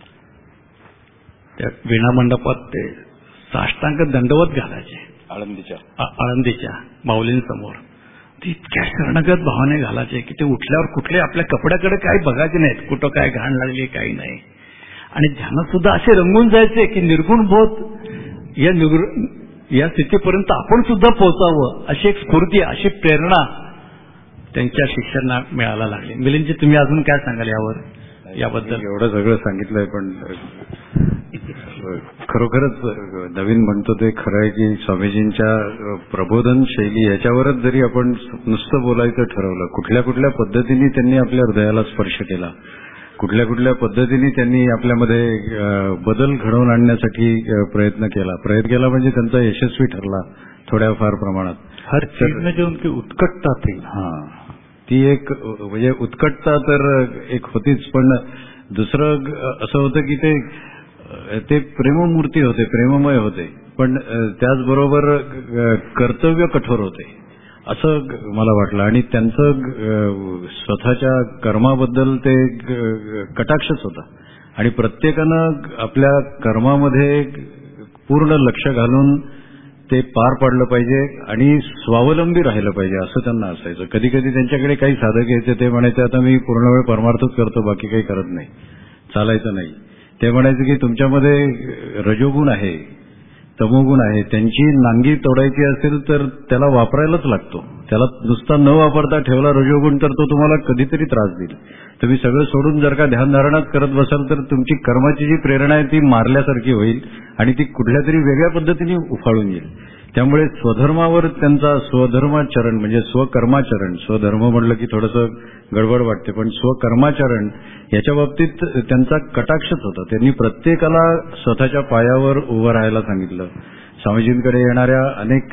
त्या वीणा मंडपात ते साष्टांग दंडवत घालायचे आळंदीच्या माऊलींसमोर. ते इतक्या शरणगत भावाने घालायचे की ते उठल्यावर कुठले आपल्या कपड्याकडे काही बघायचे नाहीत. कुठं काय घाण लागली काही नाही. आणि ध्यानात सुद्धा असे रंगून जायचे की निर्गुण बोध या स्थितीपर्यंत आपण सुद्धा पोहोचावं अशी एक स्फूर्ती अशी प्रेरणा त्यांच्या शिष्यांना मिळायला लागली. मिलिंदजी तुम्ही अजून काय सांगाल याबद्दल. एवढं सगळं सांगितलंय पण खरोखरच नवीन म्हणतो ते खरं आहे की स्वामीजींच्या प्रबोधन शैली याच्यावरच जरी आपण नुसतं बोलायचं ठरवलं कुठल्या कुठल्या पद्धतीने त्यांनी आपल्या हृदयाला स्पर्श केला कुठल्या कुठल्या पद्धतीने त्यांनी आपल्यामध्ये बदल घडवून आणण्यासाठी प्रयत्न केला म्हणजे त्यांचा यशस्वी ठरला थोड्या फार प्रमाणात. हर चीज में जो उनकी उत्कटता थी ती एक म्हणजे उत्कटता तर एक होतीच पण दुसरं असं होतं की ते प्रेममूर्ती होते प्रेममय होते पण त्याचबरोबर कर्तव्य कठोर होते असं मला वाटलं. आणि त्यांचं स्वतःच्या कर्माबद्दल ते कटाक्षच होता आणि प्रत्येकानं आपल्या कर्मामध्ये पूर्ण लक्ष घालून ते पार पाडलं पाहिजे आणि स्वावलंबी राहिलं पाहिजे असं त्यांना असायचं. कधी कधी त्यांच्याकडे काही साधक यायचे ते म्हणायचे आता मी पूर्ण वेळ परमार्थच करतो बाकी काही करत नाही चालायचं नाही. ते म्हणायचे की तुमच्यामध्ये रजोगुण आहे तमोगुण आहे त्यांची नांगी तोडायची असेल तर त्याला वापरायलाच लागतो. त्याला नुसता न वापरता ठेवला रजोगुण तर तो तुम्हाला कधीतरी त्रास देईल. तुम्ही सगळं सोडून जर का ध्यानधारणाच करत बसाल तर तुमची कर्माची जी प्रेरणा आहे ती मारल्यासारखी होईल आणि ती कुठल्या तरी वेगळ्या पद्धतीने उफाळून येईल. त्यामुळे स्वधर्मावर त्यांचा स्वधर्माचरण म्हणजे स्वकर्माचरण स्वधर्म म्हटलं की थोडंसं गडबड वाटते पण स्वकर्माचरण याच्या बाबतीत त्यांचा कटाक्षच होता. त्यांनी प्रत्येकाला स्वतःच्या पायावर उभं राहायला सांगितलं. स्वामीजींकडे येणाऱ्या अनेक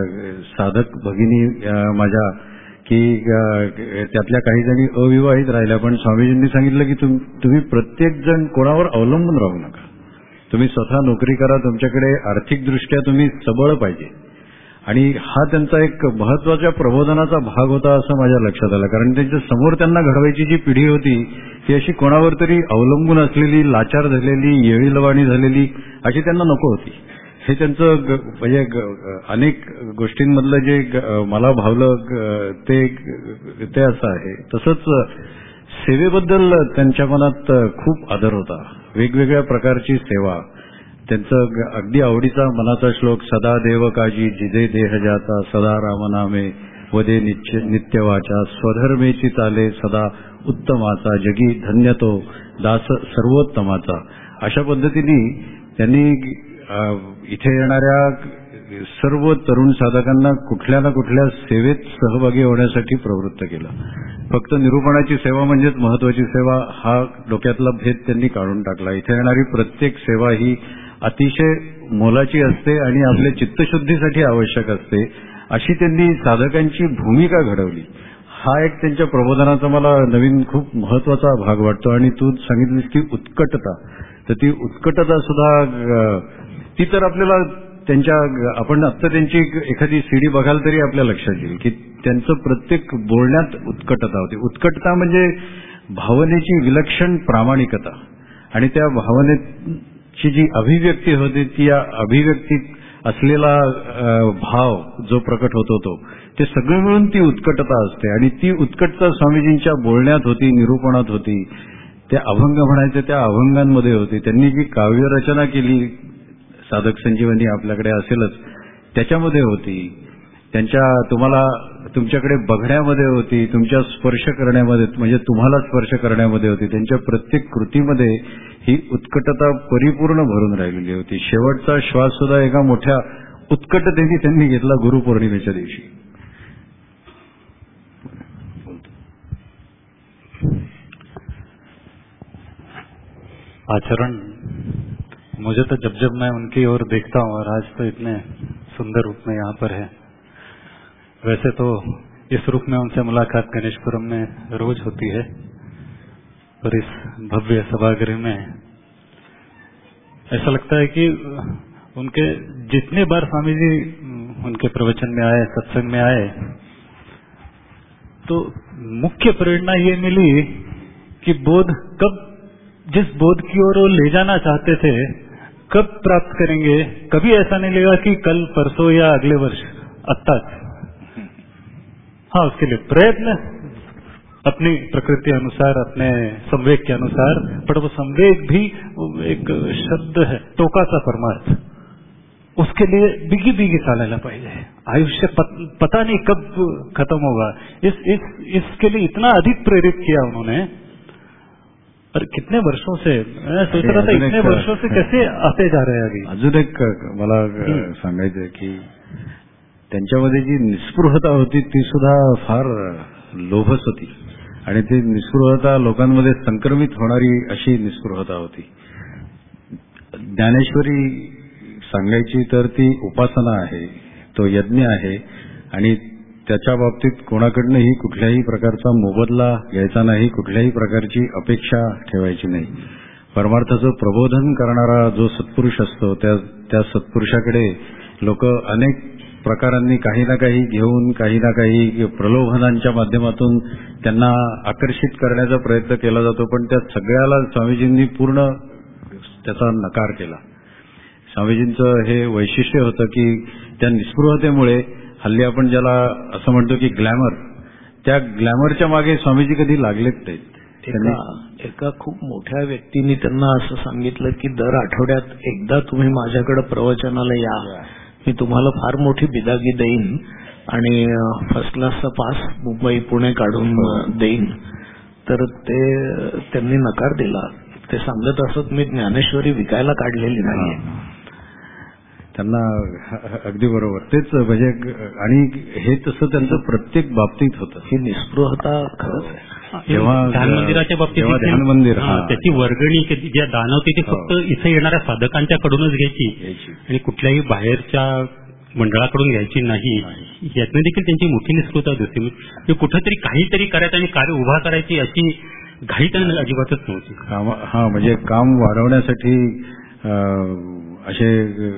साधक भगिनी माझ्या की त्यातल्या काही जणी अविवाहित राहिल्या पण स्वामीजींनी सांगितलं की तुम्ही प्रत्येक जण कोणावर अवलंबून राहू नका. तुम्ही स्वतः नोकरी करा तुमच्याकडे आर्थिकदृष्ट्या तुम्ही सबळ पाहिजे. आणि हा त्यांचा एक महत्वाच्या प्रबोधनाचा भाग होता असं माझ्या लक्षात आलं. कारण त्यांच्या समोर त्यांना घडवायची जी पिढी होती ती अशी कोणावर तरी अवलंबून असलेली लाचार झालेली येळीलवाणी झालेली अशी त्यांना नको होती. हे त्यांचं म्हणजे अनेक गोष्टींमधलं जे मला भावलं ते असं आहे. तसंच सेवेबद्दल त्यांच्या मनात खूप आदर होता. वेगवेगळ्या प्रकारची सेवा त्यांचं अगदी आवडीचा मनाचा श्लोक सदा देव काजी जिदे देह जाता सदा रामनामे वदे नित्यवाचा स्वधर्मेची चाले सदा उत्तमाचा जगी धन्यतो दास सर्वोत्तमाचा. अशा पद्धतीने त्यांनी इथे येणाऱ्या सर्व तरुण साधकांना कुठल्या ना कुठल्या सेवेत सहभागी होण्यासाठी प्रवृत्त केलं. फक्त निरूपणाची सेवा म्हणजेच महत्वाची सेवा हा डोक्यातला भेद त्यांनी काढून टाकला. इथे येणारी प्रत्येक सेवा ही अतिशय मोलाची असते आणि आपल्या चित्तशुद्धीसाठी आवश्यक असते अशी त्यांनी साधकांची भूमिका घडवली. हा एक त्यांच्या प्रबोधनाचा मला नवीन खूप महत्वाचा भाग वाटतो. आणि तू सांगितलीस की उत्कटता तर ती उत्कटता सुद्धा ती तर आपल्याला त्यांच्या आपण आत्ता त्यांची एखादी सीडी बघाल तरी आपल्या लक्षात येईल की त्यांचं प्रत्येक बोलण्यात उत्कटता होती. उत्कटता म्हणजे भावनेची विलक्षण प्रामाणिकता आणि त्या भावनेची जी अभिव्यक्ती होती ती या अभिव्यक्तीत असलेला भाव जो प्रकट होतो तो ते सगळं मिळून ती उत्कटता असते. आणि ती उत्कटता स्वामीजींच्या बोलण्यात होती, निरूपणात होती, त्या अभंग म्हणायचे त्या अभंगांमध्ये होती. त्यांनी जी काव्यरचना केली साधक संजीवनी आपल्याकडे असेलच त्याच्यामध्ये होती, त्यांच्या तुम्हाला तुमच्याकडे बघण्यामध्ये होती, तुमच्या स्पर्श करण्यामध्ये म्हणजे तुम्हाला स्पर्श करण्यामध्ये होती. त्यांच्या प्रत्येक कृतीमध्ये ही उत्कटता परिपूर्ण भरून राहिलेली होती. शेवटचा श्वास सुद्धा एका मोठ्या उत्कटतेने त्यांनी घेतला गुरुपौर्णिमेच्या दिवशी. आचरण मुझे तो जब जब मैं उनकी ओर देखता हूँ और आज तो इतने सुंदर रूप में यहाँ पर है. वैसे तो इस रूप में उनसे मुलाकात गणेशपुरम में रोज होती है, पर इस भव्य सभागृह में ऐसा लगता है कि उनके जितने बार स्वामी जी उनके प्रवचन में आए, सत्संग में आए, तो मुख्य प्रेरणा ये मिली कि बोध कब, जिस बोध की ओर वो ले जाना चाहते थे कब प्राप्त करेंगे. कभी ऐसा नहीं लगा कि कल, परसों या अगले वर्ष, अत्ताच. हाँ, उसके लिए प्रयत्न अपनी प्रकृति अनुसार, अपने संवेग के अनुसार, पर वो संवेग भी एक शब्द है, टोकाचा परमार्थ. उसके लिए बिगी बिगी चालायला पाहिजे. आयुष्य पता नहीं कब खत्म होगा. इसके लिए इतना अधिक प्रेरित किया उन्होंने. और कितने वर्षों से मैं सोच रहा था, इतने वर्षों से कैसे आते जा रहे हैं अभी. अजून एक मला सांगायचं की त्यांच्यामध्ये जी निस्पृहता होती ती सुद्धा फार लोभस होती आणि ती निस्पृहता लोकांमध्ये संक्रमित होणारी अशी निस्पृहता होती. ज्ञानेश्वरी सांगायची तर ती उपासना आहे, तो यज्ञ आहे आणि त्याच्या बाबतीत कोणाकडनंही कुठल्याही प्रकारचा मोबदला घ्यायचा नाही, कुठल्याही प्रकारची अपेक्षा ठेवायची नाही. परमार्थाचं प्रबोधन करणारा जो सत्पुरुष असतो त्या सत्पुरुषाकडे लोक अनेक प्रकारांनी काही ना काही घेऊन, काही ना काही प्रलोभनांच्या माध्यमातून त्यांना आकर्षित करण्याचा प्रयत्न केला जातो, पण त्या सगळ्याला स्वामीजींनी पूर्ण त्याचा नकार केला. स्वामीजींचं हे वैशिष्ट्य होतं की त्या निस्पृहतेमुळे हल्ली आपण ज्याला असं म्हणतो की ग्लॅमर, त्या ग्लॅमरच्या मागे स्वामीजी कधी लागलेच नाहीत. एका खूप मोठ्या व्यक्तीने त्यांना असं सांगितलं की दर आठवड्यात एकदा तुम्ही माझ्याकडे प्रवचनाला या, मी तुम्हाला फार मोठी बिदागी देईन आणि फर्स्ट क्लासचा पास मुंबई पुणे काढून देईन. तर ते त्यांनी नकार दिला. ते सांगत असत मी ज्ञानेश्वरी विकायला काढलेली नाही. त्यांना अगदी बरोबर तेच म्हणजे. आणि हे तसं त्यांचं प्रत्येक बाबतीत होतं. ही निस्पृहता खरंच आहे. ध्यान मंदिराच्या बाबतीत ध्यान मंदिर त्याची वर्गणी ज्या दान होती ती फक्त इथे येणाऱ्या साधकांच्याकडूनच घ्यायची आणि कुठल्याही बाहेरच्या मंडळाकडून घ्यायची नाही. यातनं देखील त्यांची मोठी निस्पृहता दिसते. म्हणजे कुठेतरी काहीतरी करायचं आणि कार्य उभा करायची अशी घाई त्यांना अजिबातच नव्हती. हा, म्हणजे काम वाढवण्यासाठी असे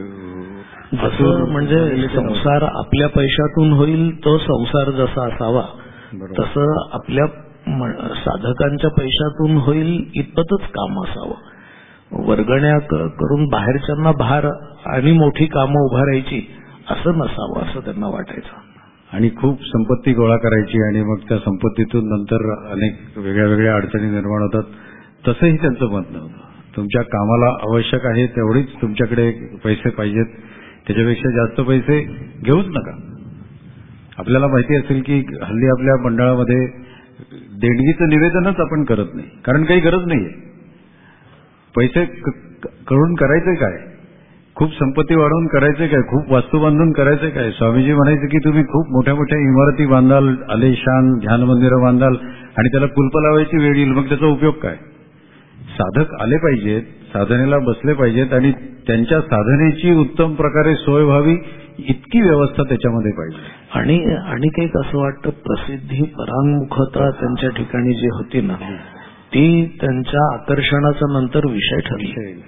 म्हणजे संसार आपल्या पैशातून होईल तो संसार जसा असावा तसं आपल्या साधकांच्या पैशातून होईल इतपतच काम असावं. वर्गण्या करून बाहेरच्यांना भार आणि मोठी कामं उभारायची असं नसावं असं त्यांना वाटायचं. आणि खूप संपत्ती गोळा करायची आणि मग त्या संपत्तीतून नंतर अनेक वेगळ्या वेगळ्या अडचणी निर्माण होतात. तसंही त्यांचं मत नव्हतं. तुमच्या कामाला आवश्यक आहे तेवढीच तुमच्याकडे पैसे पाहिजेत, त्याच्यापेक्षा जास्त पैसे घेऊच नका. आपल्याला माहिती असेल की हल्ली आपल्या मंडळामध्ये देणगीचं निवेदनच आपण करत नाही, कारण काही गरज नाहीये. पैसे करून करायचंय काय? खूप संपत्ती वाढवून करायचंय काय? खूप वास्तू बांधून करायचंय काय? स्वामीजी म्हणायचे की तुम्ही खूप मोठ्या मोठ्या इमारती बांधाल, आलिशान ध्यान मंदिरं बांधाल आणि त्याला कुलप लावायची वेळ येईल, मग त्याचा उपयोग काय? साधक आले पाहिजेत, साधनेला बसले पाहिजेत आणि त्यांच्या साधनेची उत्तम प्रकारे सोय व्हावी इतकी व्यवस्था त्याच्यामध्ये पाहिजे. आणि काही असं वाटतं प्रसिद्धी परांगमुखता त्यांच्या ठिकाणी जी होती ना ती त्यांच्या आकर्षणाचा नंतर विषय ठरली.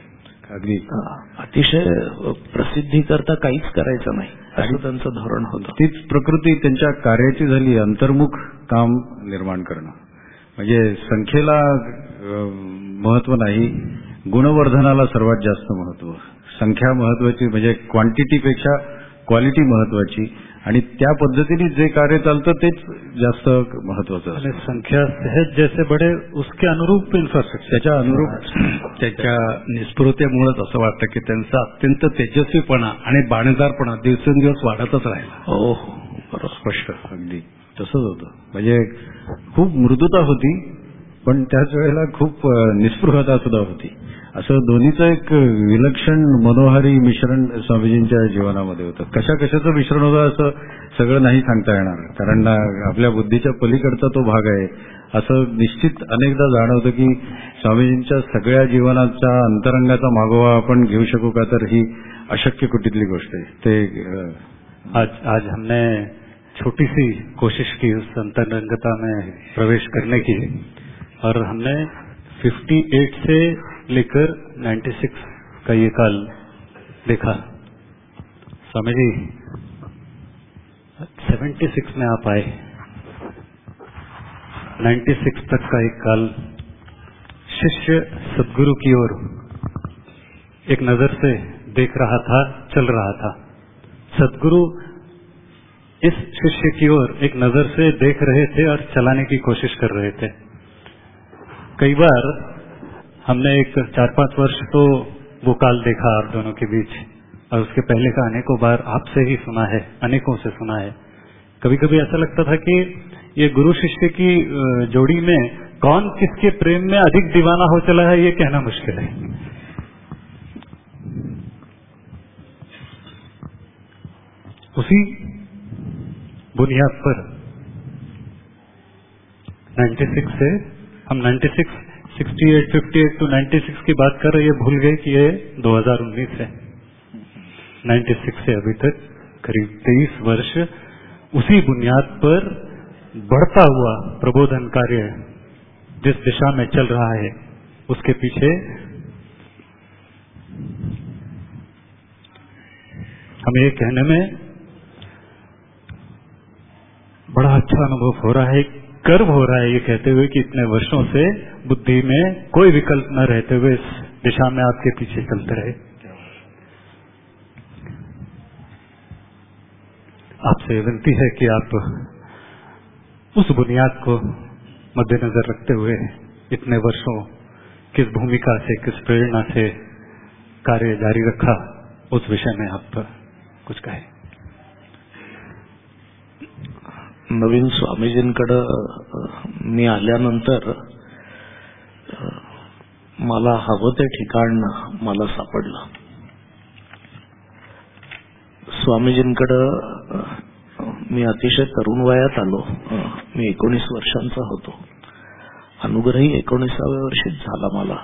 अगदी अतिशय प्रसिद्धी करता काहीच करायचं नाही असं त्यांचं धोरण होतं. तीच प्रकृती त्यांच्या कार्याची झाली, अंतर्मुख काम निर्माण करणं. म्हणजे संख्येला महत्व नाही, गुणवर्धनाला सर्वात जास्त महत्व. संख्या महत्वाची, म्हणजे क्वांटिटीपेक्षा क्वालिटी महत्वाची, आणि त्या पद्धतीने जे कार्य चालतं तेच जास्त महत्वाचं. आणि संख्या सहज जैसे बडे उसके अनुरूप इन्फ्रास्ट्रक्चर, त्याच्या अनुरूप त्याच्या निस्पृहतेमुळेच असं वाटतं की त्यांचा अत्यंत तेजस्वीपणा आणि बाणेदारपणा दिवसेंदिवस वाढतच राहिला. हो बरोबर, स्पष्ट अगदी तसंच होतं. म्हणजे खूप मृदुता होती, पण त्याच वेळेला खूप निस्पृहता सुद्धा होती. असं दोन्हीचं एक विलक्षण मनोहारी मिश्रण स्वामीजींच्या जीवनामध्ये होतं. कशा कशाचं मिश्रण होतं असं सगळं नाही सांगता येणार, कारण आपल्या बुद्धीच्या पलीकडचा तो भाग आहे. असं निश्चित अनेकदा जाणवतं की स्वामीजींच्या सगळ्या जीवनाचा अंतरंगाचा मागोवा आपण घेऊ शकू का, तर ही अशक्य कुटीतली गोष्ट आहे. ते आज हमने छोटी सी कोशिश की उस अंतरंगता में प्रवेश करने की, और हमने 58 से लेकर 96 का ये काल देखा. स्वामी जी 76 में आप आए, 96 तक का एक काल शिष्य सद्गुरु की ओर एक नजर से देख रहा था, चल रहा था. सद्गुरु इस शिष्य की ओर एक नजर से देख रहे थे और चलाने की कोशिश कर रहे थे. कई बार हमने एक 4-5 वर्ष तो वो काल देखा आप दोनों के बीच, और उसके पहले का अनेकों बार आपसे ही सुना है, अनेकों से सुना है. कभी कभी ऐसा लगता था कि ये गुरु शिष्य की जोड़ी में कौन किसके प्रेम में अधिक दीवाना हो चला है, ये कहना मुश्किल है. उसी बुनियाद पर 96 से हम 96, 68, 58 to 96 की बात कर रहे, ये भूल गए कि ये 2019 है. 96 से अभी तक करीब 23 वर्ष उसी बुनियाद पर बढ़ता हुआ प्रबोधन कार्य जिस दिशा में चल रहा है, उसके पीछे हमें ये कहने में बड़ा अच्छा अनुभव हो रहा है, गर्व हो रहा है ये कहते हुए कि इतने वर्षों से बुद्धि में कोई विकल्प न रहते हुए इस दिशा में आपके पीछे चलते रहे. आपसे विनती है कि आप उस बुनियाद को मद्देनजर रखते हुए इतने वर्षों किस भूमिका से, किस प्रेरणा से कार्य जारी रखा, उस विषय में आप कुछ कहें. नवीन स्वामीजींकडे मी आल्यानंतर मला हवं ते ठिकाण मला सापडलं. स्वामीजींकडे मी अतिशय तरुण वयात आलो. मी 19 वर्षांचा होतो. अनुग्रही 19व्या वर्षीच झाला मला.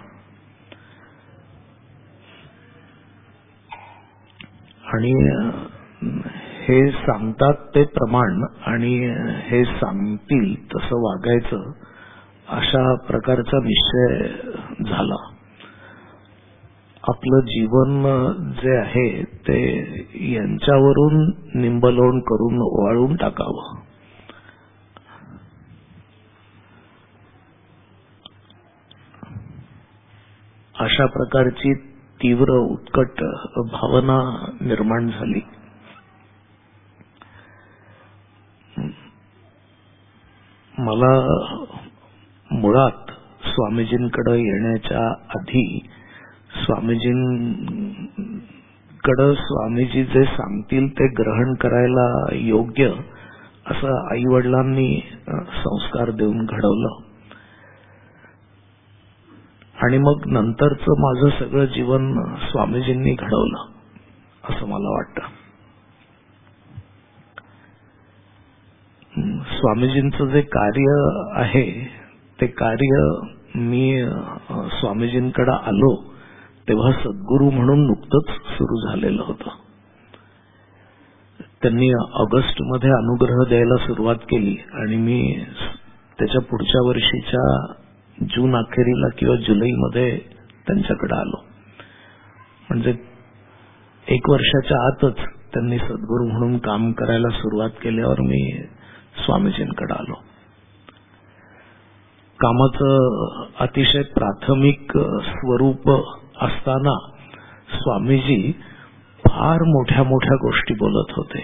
आणि हे सांगतात ते प्रमाण आणि हे सांगतील तसं वागायचं, अशा प्रकारचा निश्चय झाला. आपलं जीवन जे आहे ते यांच्यावरून निंबलोण करून वाळून टाकावं. अशा प्रकारची तीव्र उत्कट भावना निर्माण झाली. मला मुळात स्वामीजींकडे येण्याच्या आधी स्वामीजींकडे स्वामीजी जे सांगतील ते ग्रहण करायला योग्य असं आईवडिलांनी संस्कार देऊन घडवलं. आणि मग नंतरचं माझं सगळं जीवन स्वामीजींनी घडवलं असं मला वाटतं. स्वामीजींचं जे कार्य आहे ते कार्य मी स्वामीजींकडे आलो तेव्हा सद्गुरू म्हणून नुकतंच सुरू झालेलं होतं. त्यांनी ऑगस्ट मध्ये अनुग्रह द्यायला सुरुवात केली आणि मी त्याच्या पुढच्या वर्षीच्या जून अखेरीला किंवा जुलैमध्ये त्यांच्याकडे आलो. म्हणजे 1 वर्षाच्या आतच त्यांनी सद्गुरू म्हणून काम करायला सुरुवात केल्यावर मी स्वामीजींकडे आलो. कामाचं अतिशय प्राथमिक स्वरूप असताना स्वामीजी फार मोठ्या मोठ्या गोष्टी बोलत होते.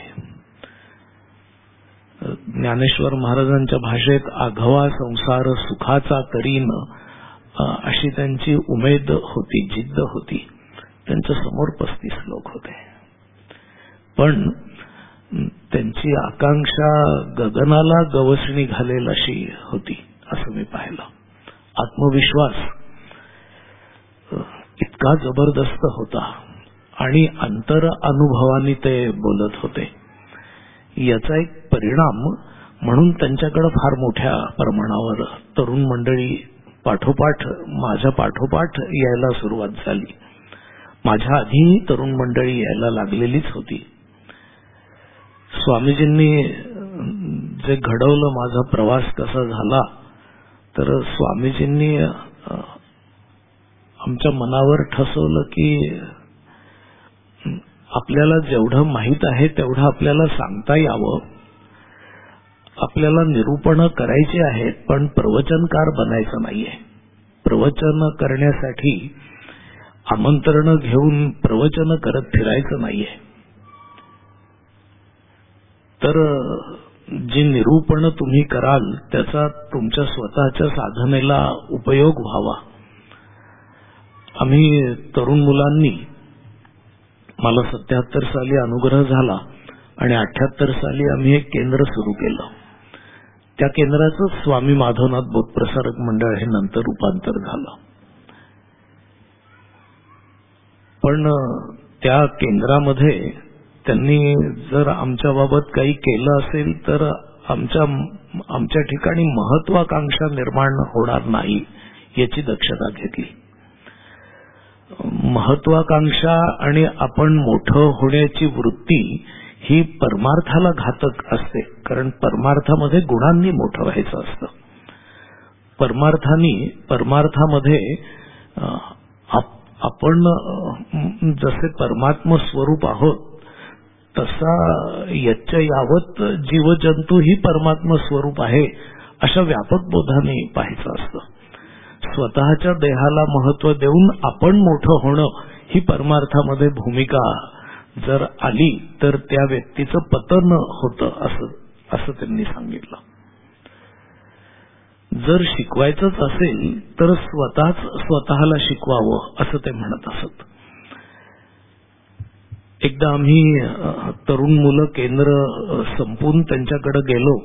ज्ञानेश्वर महाराजांच्या भाषेत आघवा संसार सुखाचा करीन अशी त्यांची उमेद होती, जिद्द होती. त्यांच्या समोर 35 लोक होते, पण त्यांची आकांक्षा गगनाला गवसणी घालेल अशी होती असं मी पाहिलं. आत्मविश्वास इतका जबरदस्त होता आणि अंतर अनुभवाने ते बोलत होते. याचा एक परिणाम म्हणून त्यांच्याकडे फार मोठ्या प्रमाणावर तरुण मंडळी माझ्या पाठोपाठ यायला सुरुवात झाली. माझ्या आधीही तरुण मंडळी यायला लागलेलीच होती. स्वामीजींनी जे घडवलं, माझा प्रवास कसा झाला, तर स्वामीजींनी आमच्या मनावर ठसवलं की आपल्याला जेवढं माहित आहे तेवढं आपल्याला सांगता यावं. आपल्याला निरूपण करायची आहेत, पण प्रवचनकार बनायचं नाहीये. प्रवचन करण्यासाठी आमंत्रण घेऊन प्रवचन करत फिरायचं नाहीये. तर जी निरूपण तुम्ही कराल त्याचा तुमच्या स्वतःच्या साधनेला उपयोग व्हावा. आम्ही तरुण मुलांनी, मला 77 साली अनुग्रह झाला आणि 78 साली आम्ही एक केंद्र सुरू केलं. त्या केंद्राचं स्वामी माधवनाथ बोधप्रसारक मंडळ हे नंतर रूपांतर झालं. पण त्या केंद्रामध्ये त्यांनी जर आमच्या बाबत काही केलं असेल तर आमच्या ठिकाणी महत्वाकांक्षा निर्माण होणार नाही याची दक्षता घेतली. महत्वाकांक्षा आणि आपण मोठं होण्याची वृत्ती ही परमार्थाला घातक असते, कारण परमार्थामध्ये गुणांनी मोठं व्हायचं असतं. परमार्थामध्ये आपण जसे परमात्म स्वरूप आहोत तसा यच्च यावत जीवजंतू ही परमात्म स्वरूप आहे अशा व्यापक बोधाने पाहायचं असतं. स्वतःच्या देहाला महत्व देऊन आपण मोठं होणं ही परमार्थामध्ये भूमिका जर आली तर त्या व्यक्तीचं पतन होतं असं त्यांनी सांगितलं. जर शिकवायचंच असेल तर स्वतःला शिकवावं असं ते म्हणत असत. एकदा आम्ही तरुण मुलं केंद्र संपून त्यांच्याकडे गेलो.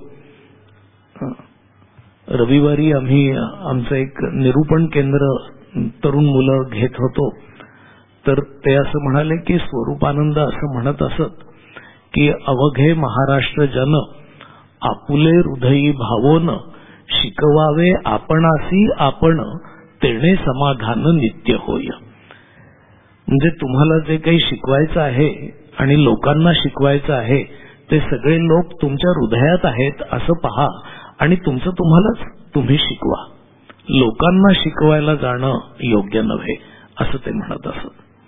रविवारी आम्ही आमचं एक निरूपण केंद्र तरुण मुलं घेत होतो. तर ते असं म्हणाले की स्वरूपानंद असं म्हणत असत की अवघे महाराष्ट्र जन आपुले हृदयी भावोन शिकवावे आपणासी आपण तेणे समाधान नित्य होय. म्हणजे तुम्हाला जे काही शिकवायचं आहे आणि लोकांना शिकवायचं आहे ते सगळे लोक तुमच्या हृदयात आहेत असं पहा आणि तुमचं तुम्ही शिकवा. लोकांना शिकवायला जाणं योग्य नव्हे असं ते म्हणत असत.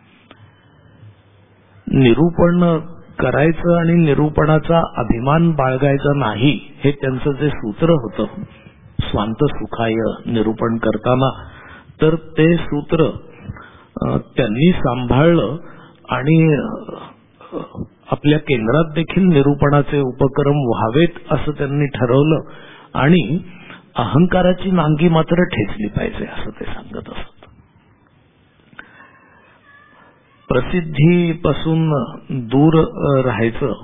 निरूपण करायचं आणि निरूपणाचा अभिमान बाळगायचा नाही हे त्यांचं जे सूत्र होतं स्वांत सुखाय निरूपण करताना, तर ते सूत्र त्यांनी सांभाळलं आणि आपल्या केंद्रात देखील निरूपणाचे उपक्रम व्हावेत असं त्यांनी ठरवलं आणि अहंकाराची नांगी मात्र ठेचली पाहिजे असं ते सांगत असत. प्रसिद्धीपासून दूर राहायचं,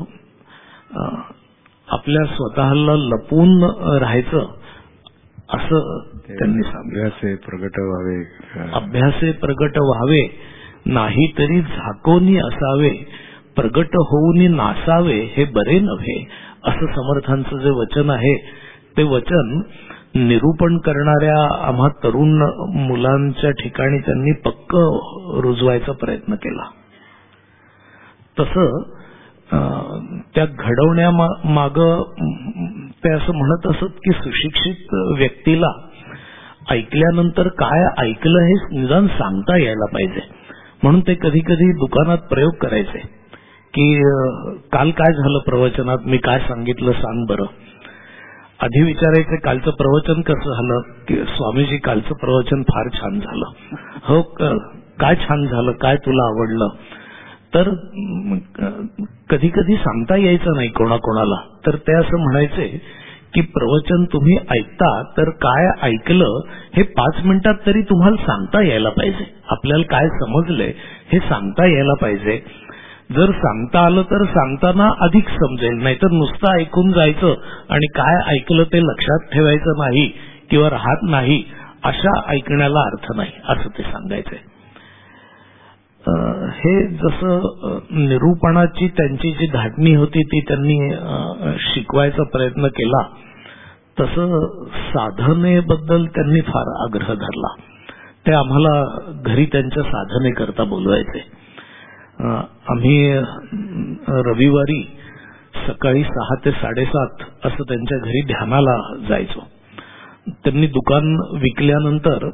आपल्या स्वतःला लपून राहायचं असं त्यांनी सांगितलं. अभ्यासे प्रगट व्हावे नाहीतरी झाकोनी असावे, प्रगट होऊनी नासावे हे बरे नव्हे असं समर्थांचं जे वचन आहे ते वचन निरूपण करणाऱ्या आम्हा तरुण मुलांच्या ठिकाणी त्यांनी पक्क रुजवायचा प्रयत्न केला. तसं त्या घडवण्यामाग ते असं म्हणत असत की सुशिक्षित व्यक्तीला ऐकल्यानंतर काय ऐकलं हे निदान सांगता यायला पाहिजे. म्हणून ते कधी कधी दुकानात प्रयोग करायचे की काल काय झालं प्रवचनात, मी काय सांगितलं सांग बरं. आधी विचारायचे कालचं प्रवचन कसं झालं, की स्वामीजी कालचं प्रवचन फार छान झालं. हो, काय छान झालं, काय तुला आवडलं. तर कधी कधी सांगता यायचं नाही कोणाकोणाला, तर ते असं म्हणायचे की प्रवचन तुम्ही ऐकता तर काय ऐकलं हे 5 मिनिटात तरी तुम्हाला सांगता यायला पाहिजे. आपल्याला काय समजलंय हे सांगता यायला पाहिजे. जर सांगता आलं तर सांगताना अधिक समजेल, नाहीतर नुसतं ऐकून जायचं आणि काय ऐकलं ते लक्षात ठेवायचं नाही किंवा राहत नाही, अशा ऐकण्याला अर्थ नाही, असं ते सांगायचे. हे जसं निरूपणाची त्यांची जी धाटणी होती ती त्यांनी शिकवायचा प्रयत्न केला, तसं साधनेबद्दल त्यांनी फार आग्रह धरला. ते आम्हाला घरी त्यांच्या साधनेकरता बोलवायचे. आम्ही रविवारी सकाळी 6 ते 7:30 असं त्यांच्या घरी ध्यानाला जायचो. त्यांनी दुकान विकल्यानंतर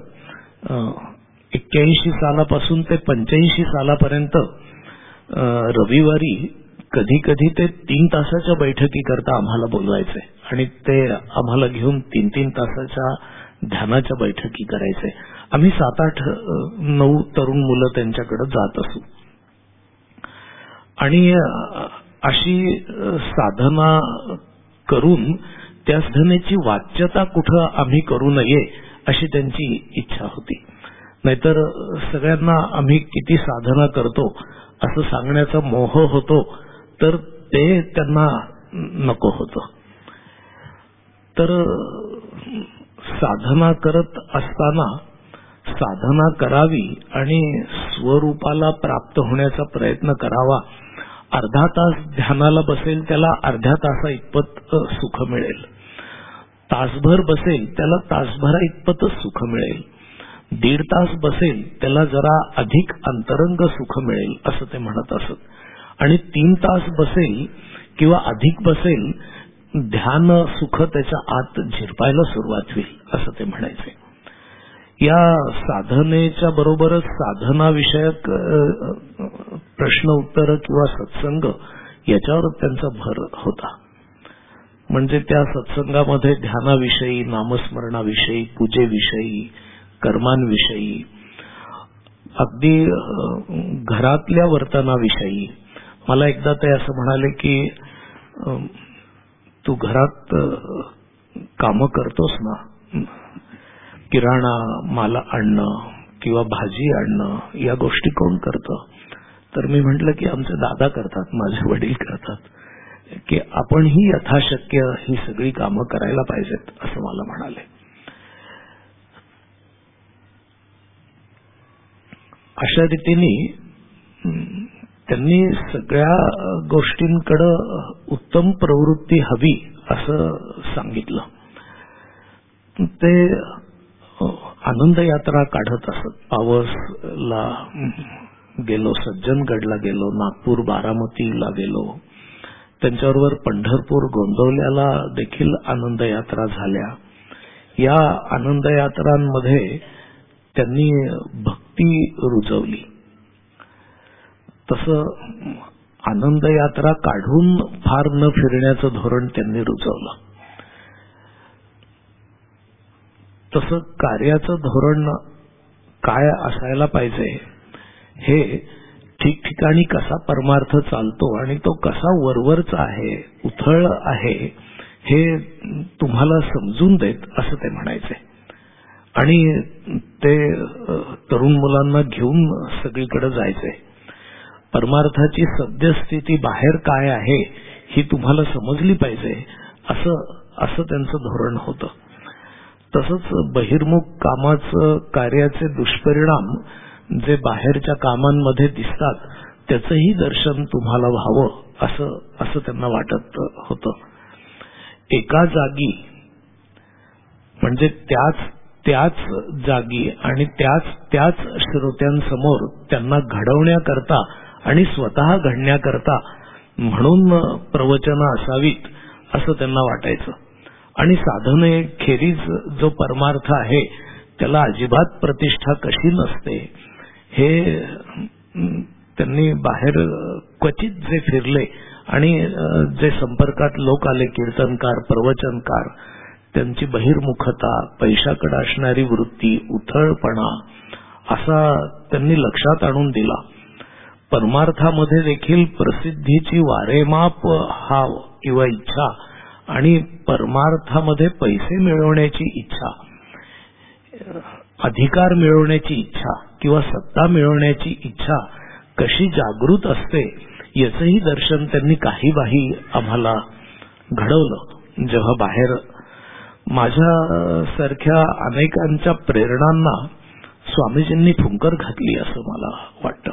81 सालापासून ते 85 सालापर्यंत रविवारी कधी कधी ते 3 तासाच्या बैठकी करता आम्हाला बोलवायचे आणि ते आम्हाला घेऊन 3-3 तासाच्या ध्यानाच्या बैठकी करायचे. आम्ही 7-8-9 तरुण मुलं त्यांच्याकडे जात असू आणि अशी साधना करून त्या साधनेची वाच्यता कुठं आम्ही करू नये अशी त्यांची इच्छा होती. नाहीतर सगळ्यांना आम्ही किती साधना करतो असं सांगण्याचा मोह होतो, तर ते त्यांना नको होतं. तर साधना करत असताना साधना करावी आणि स्वरूपाला प्राप्त होण्याचा प्रयत्न करावा. अर्धा तास ध्यानाला बसेल त्याला अर्ध्या तासा इतपत सुख मिळेल, तासभर बसेल त्याला तासभरा इतपतच सुख मिळेल, 1.5 तास बसेल त्याला जरा अधिक अंतरंग सुख मिळेल असं ते म्हणत असत. आणि 3 तास बसेल किंवा अधिक बसेल, ध्यान सुख त्याच्या आत झिरपायला सुरुवात होईल असं ते म्हणायचे. या साधनेच्या बरोबरच साधना विषयक प्रश्न उत्तर किंवा सत्संग याच्यावर त्यांचा भर होता. म्हणजे त्या सत्संगामध्ये ध्यानाविषयी, नामस्मरणाविषयी, पूजेविषयी, कर्मांविषयी, अगदी घरातल्या वर्तनाविषयी. मला एकदा ते असं म्हणाले की तू घरात कामं करतोस ना, किराणा माल आणणं किंवा भाजी आणणं या गोष्टी कोण करतं? तर मी म्हटलं की आमचे दादा करतात, माझे वडील करतात, की आपणही यथाशक्य ही सगळी कामं करायला पाहिजेत असं मला म्हणाले. अशा रीतीने त्यांनी सगळ्या गोष्टींकडे उत्तम प्रवृत्ती हवी असं सांगितलं. ते आनंद यात्रा काढत असत. पावसला गेलो, सज्जनगडला गेलो, नागपूर बारामतीला गेलो, त्यांच्याबरोबर पंढरपूर गोंदवल्याला देखील आनंद यात्रा झाल्या. या आनंद यात्रांमध्ये त्यांनी भक्ती रुजवली. तसं आनंद यात्रा काढून फार न फिरण्याचं धोरण त्यांनी रुजवलं. तसं कार्याचं धोरण काय असायला पाहिजे, हे ठिकठिकाणी कसा परमार्थ चालतो आणि तो कसा वरवरचा आहे, उथळ आहे, हे तुम्हाला समजून देत असं ते म्हणायचे. आणि ते तरुण मुलांना घेऊन सगळीकडे जायचे. परमार्थाची सद्यस्थिती बाहेर काय आहे ही तुम्हाला समजली पाहिजे असं त्यांचं धोरण होतं. तसंच बहिर्मुख कामाचं, कार्याचे दुष्परिणाम जे बाहेरच्या कामांमध्ये दिसतात त्याचंही दर्शन तुम्हाला व्हावं असं त्यांना वाटत होतं. एका जागी म्हणजे त्याच जागी आणि त्याच श्रोत्यांसमोर त्यांना घडवण्याकरता आणि स्वतः घडण्याकरता म्हणून प्रवचनं असावीत असं त्यांना वाटायचं. आणि साधनेखेरीज जो परमार्थ आहे त्याला अजिबात प्रतिष्ठा कशी नसते हे त्यांनी बाहेर क्वचित जे फिरले आणि जे संपर्कात लोक आले, कीर्तनकार, प्रवचनकार, त्यांची बहिर्मुखता, पैशाकडे असणारी वृत्ती, उथळपणा असा त्यांनी लक्षात आणून दिला. परमार्थामध्ये देखील प्रसिद्धीची वारेमाप हा किंवा इच्छा आणि परमार्थामध्ये पैसे मिळवण्याची इच्छा, अधिकार मिळवण्याची इच्छा किंवा सत्ता मिळवण्याची इच्छा कशी जागृत असते याचंही दर्शन त्यांनी काही बाही आम्हाला घडवलं. जेव्हा बाहेर माझ्या सारख्या अनेकांच्या प्रेरणांना स्वामीजींनी फुंकर घातली असं मला वाटतं.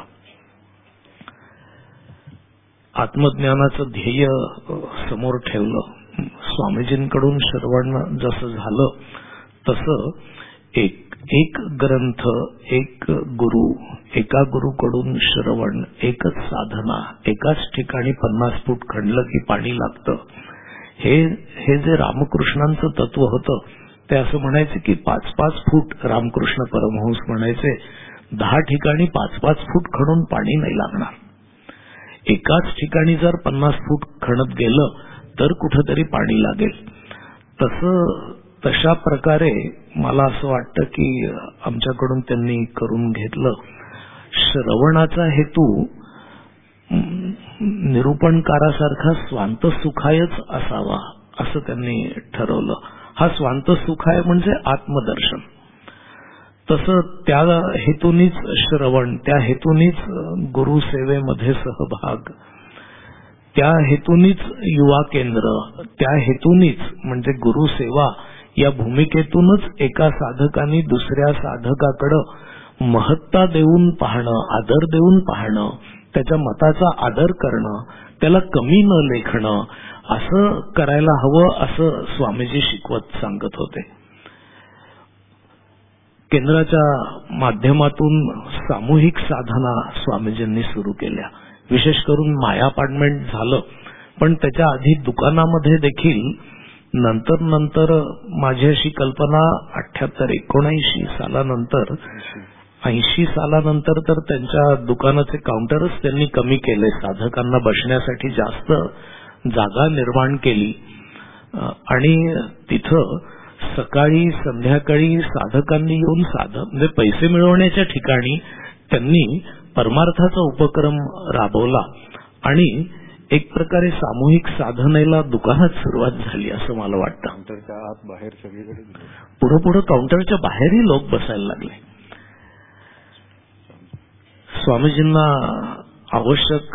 आत्मज्ञानाचं ध्येय समोर ठेवलं. स्वामीजींकडून श्रवण जसं झालं तसं एक ग्रंथ, एक गुरु, एका गुरुकडून श्रवण, एकच साधना, एकाच ठिकाणी 50 फूट खणलं की पाणी लागतं. हे जे रामकृष्णांचं तत्व होतं ते असं म्हणायचे की 5-5 फूट रामकृष्ण परमहंस म्हणायचे, 10 ठिकाणी 5-5 फूट खणून पाणी नाही लागणार. एकाच ठिकाणी जर 50 फूट खणत गेलं तर कुठेतरी पाणी लागेल. तशा प्रकारे मला असं वाटतं की आमच्याकडून त्यांनी करून घेतलं. श्रवणाचा हेतू निरूपणकारासारखा स्वांत सुखायच असावा असं त्यांनी ठरवलं. हा स्वांत सुखाय म्हणजे आत्मदर्शन. तसं त्या हेतूनीच श्रवण, त्या हेतूनीच गुरुसेवेमध्ये सहभाग, त्या हेतूनीच युवा केंद्र, त्या हेतूनीच म्हणजे गुरुसेवा या भूमिकेतूनच एका साधकाने दुसऱ्या साधकाकडे महत्ता देऊन पाहणं, आदर देऊन पाहणं, त्याच्या मताचा आदर करणं, त्याला कमी न लेखणं, असं करायला हवं असं स्वामीजी शिकवत सांगत होते. केंद्राच्या माध्यमातून सामूहिक साधना स्वामीजींनी सुरू केल्या. विशेष करून माया अपार्टमेंट झालं, पण त्याच्या आधी दुकानामध्ये देखील नंतर माझी अशी कल्पना 78-79 सालानंतर 80 सालानंतर तर त्यांच्या दुकानाचे काउंटरच त्यांनी कमी केले, साधकांना बसण्यासाठी जास्त जागा निर्माण केली आणि तिथं सकाळी संध्याकाळी साधकांनी येऊन म्हणजे पैसे मिळवण्याच्या ठिकाणी त्यांनी परमार्थाचा उपक्रम राबवला आणि एक प्रकारे सामूहिक साधनेला दुकानात सुरुवात झाली असं मला वाटतं. काउंटरच्या आत बाहेर सगळीकडे पुढे काउंटरच्या बाहेरही लोक बसायला लागले. स्वामीजींना आवश्यक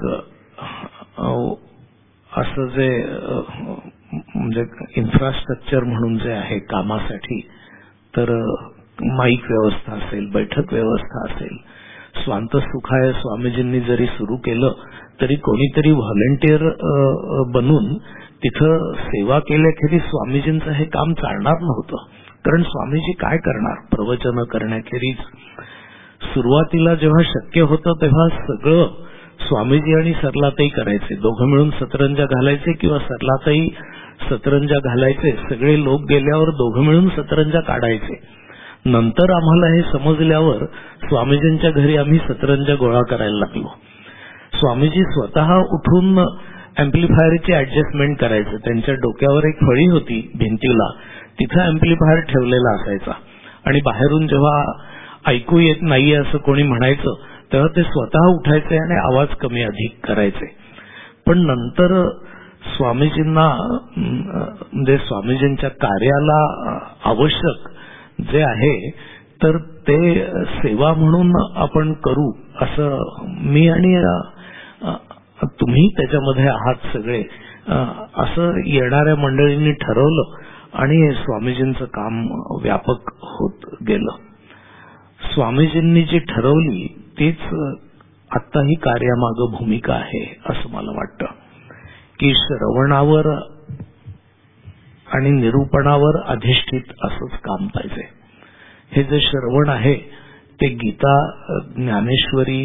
असं जे म्हणजे इन्फ्रास्ट्रक्चर म्हणून जे आहे कामासाठी, तर माईक व्यवस्था असेल, बैठक व्यवस्था असेल, स्वांत सुखाय स्वामीजींनी जरी सुरू केलं तरी कोणीतरी व्हॉलंटियर बनून तिथं सेवा केल्याखेरीज स्वामीजींचं हे काम चालणार नव्हतं. कारण स्वामीजी काय करणार प्रवचन करण्याखेरीज. सुरुवातीला जेव्हा शक्य होतं तेव्हा सगळं स्वामीजी आणि सरलाताई करायचे, दोघं मिळून सतरंजा घालायचे किंवा सरलाताई सतरंजा घालायचे. सगळे लोक गेल्यावर दोघं मिळून सतरंजा काढायचे. नंतर आम्हाला हे समजल्यावर स्वामीजींच्या घरी आम्ही सतरंजा गोळा करायला लागलो. स्वामीजी स्वतः उठून अँप्लिफायरची ऍडजस्टमेंट करायचे. त्यांच्या डोक्यावर एक फळी होती भिंतीला, तिथं अँप्लिफायर ठेवलेला असायचा आणि बाहेरून जेव्हा ऐकू येत नाहीये असं कोणी म्हणायचं तेव्हा ते स्वतः उठायचे आणि आवाज कमी अधिक करायचे. पण नंतर स्वामीजींना म्हणजे स्वामीजींच्या कार्याला आवश्यक जे आहे तर ते सेवा म्हणून आपण करू असं मी आणि तुम्ही त्याच्यामध्ये आहात सगळे असं येणाऱ्या मंडळींनी ठरवलं आणि स्वामीजींचं काम व्यापक होत गेलं. स्वामीजींनी जी ठरवली तीच आत्ताही कार्यामागं भूमिका आहे असं मला वाटतं की श्रवणावर आणि निरूपणावर अधिष्ठित असंच काम पाहिजे. हे जे श्रवण आहे ते गीता, ज्ञानेश्वरी,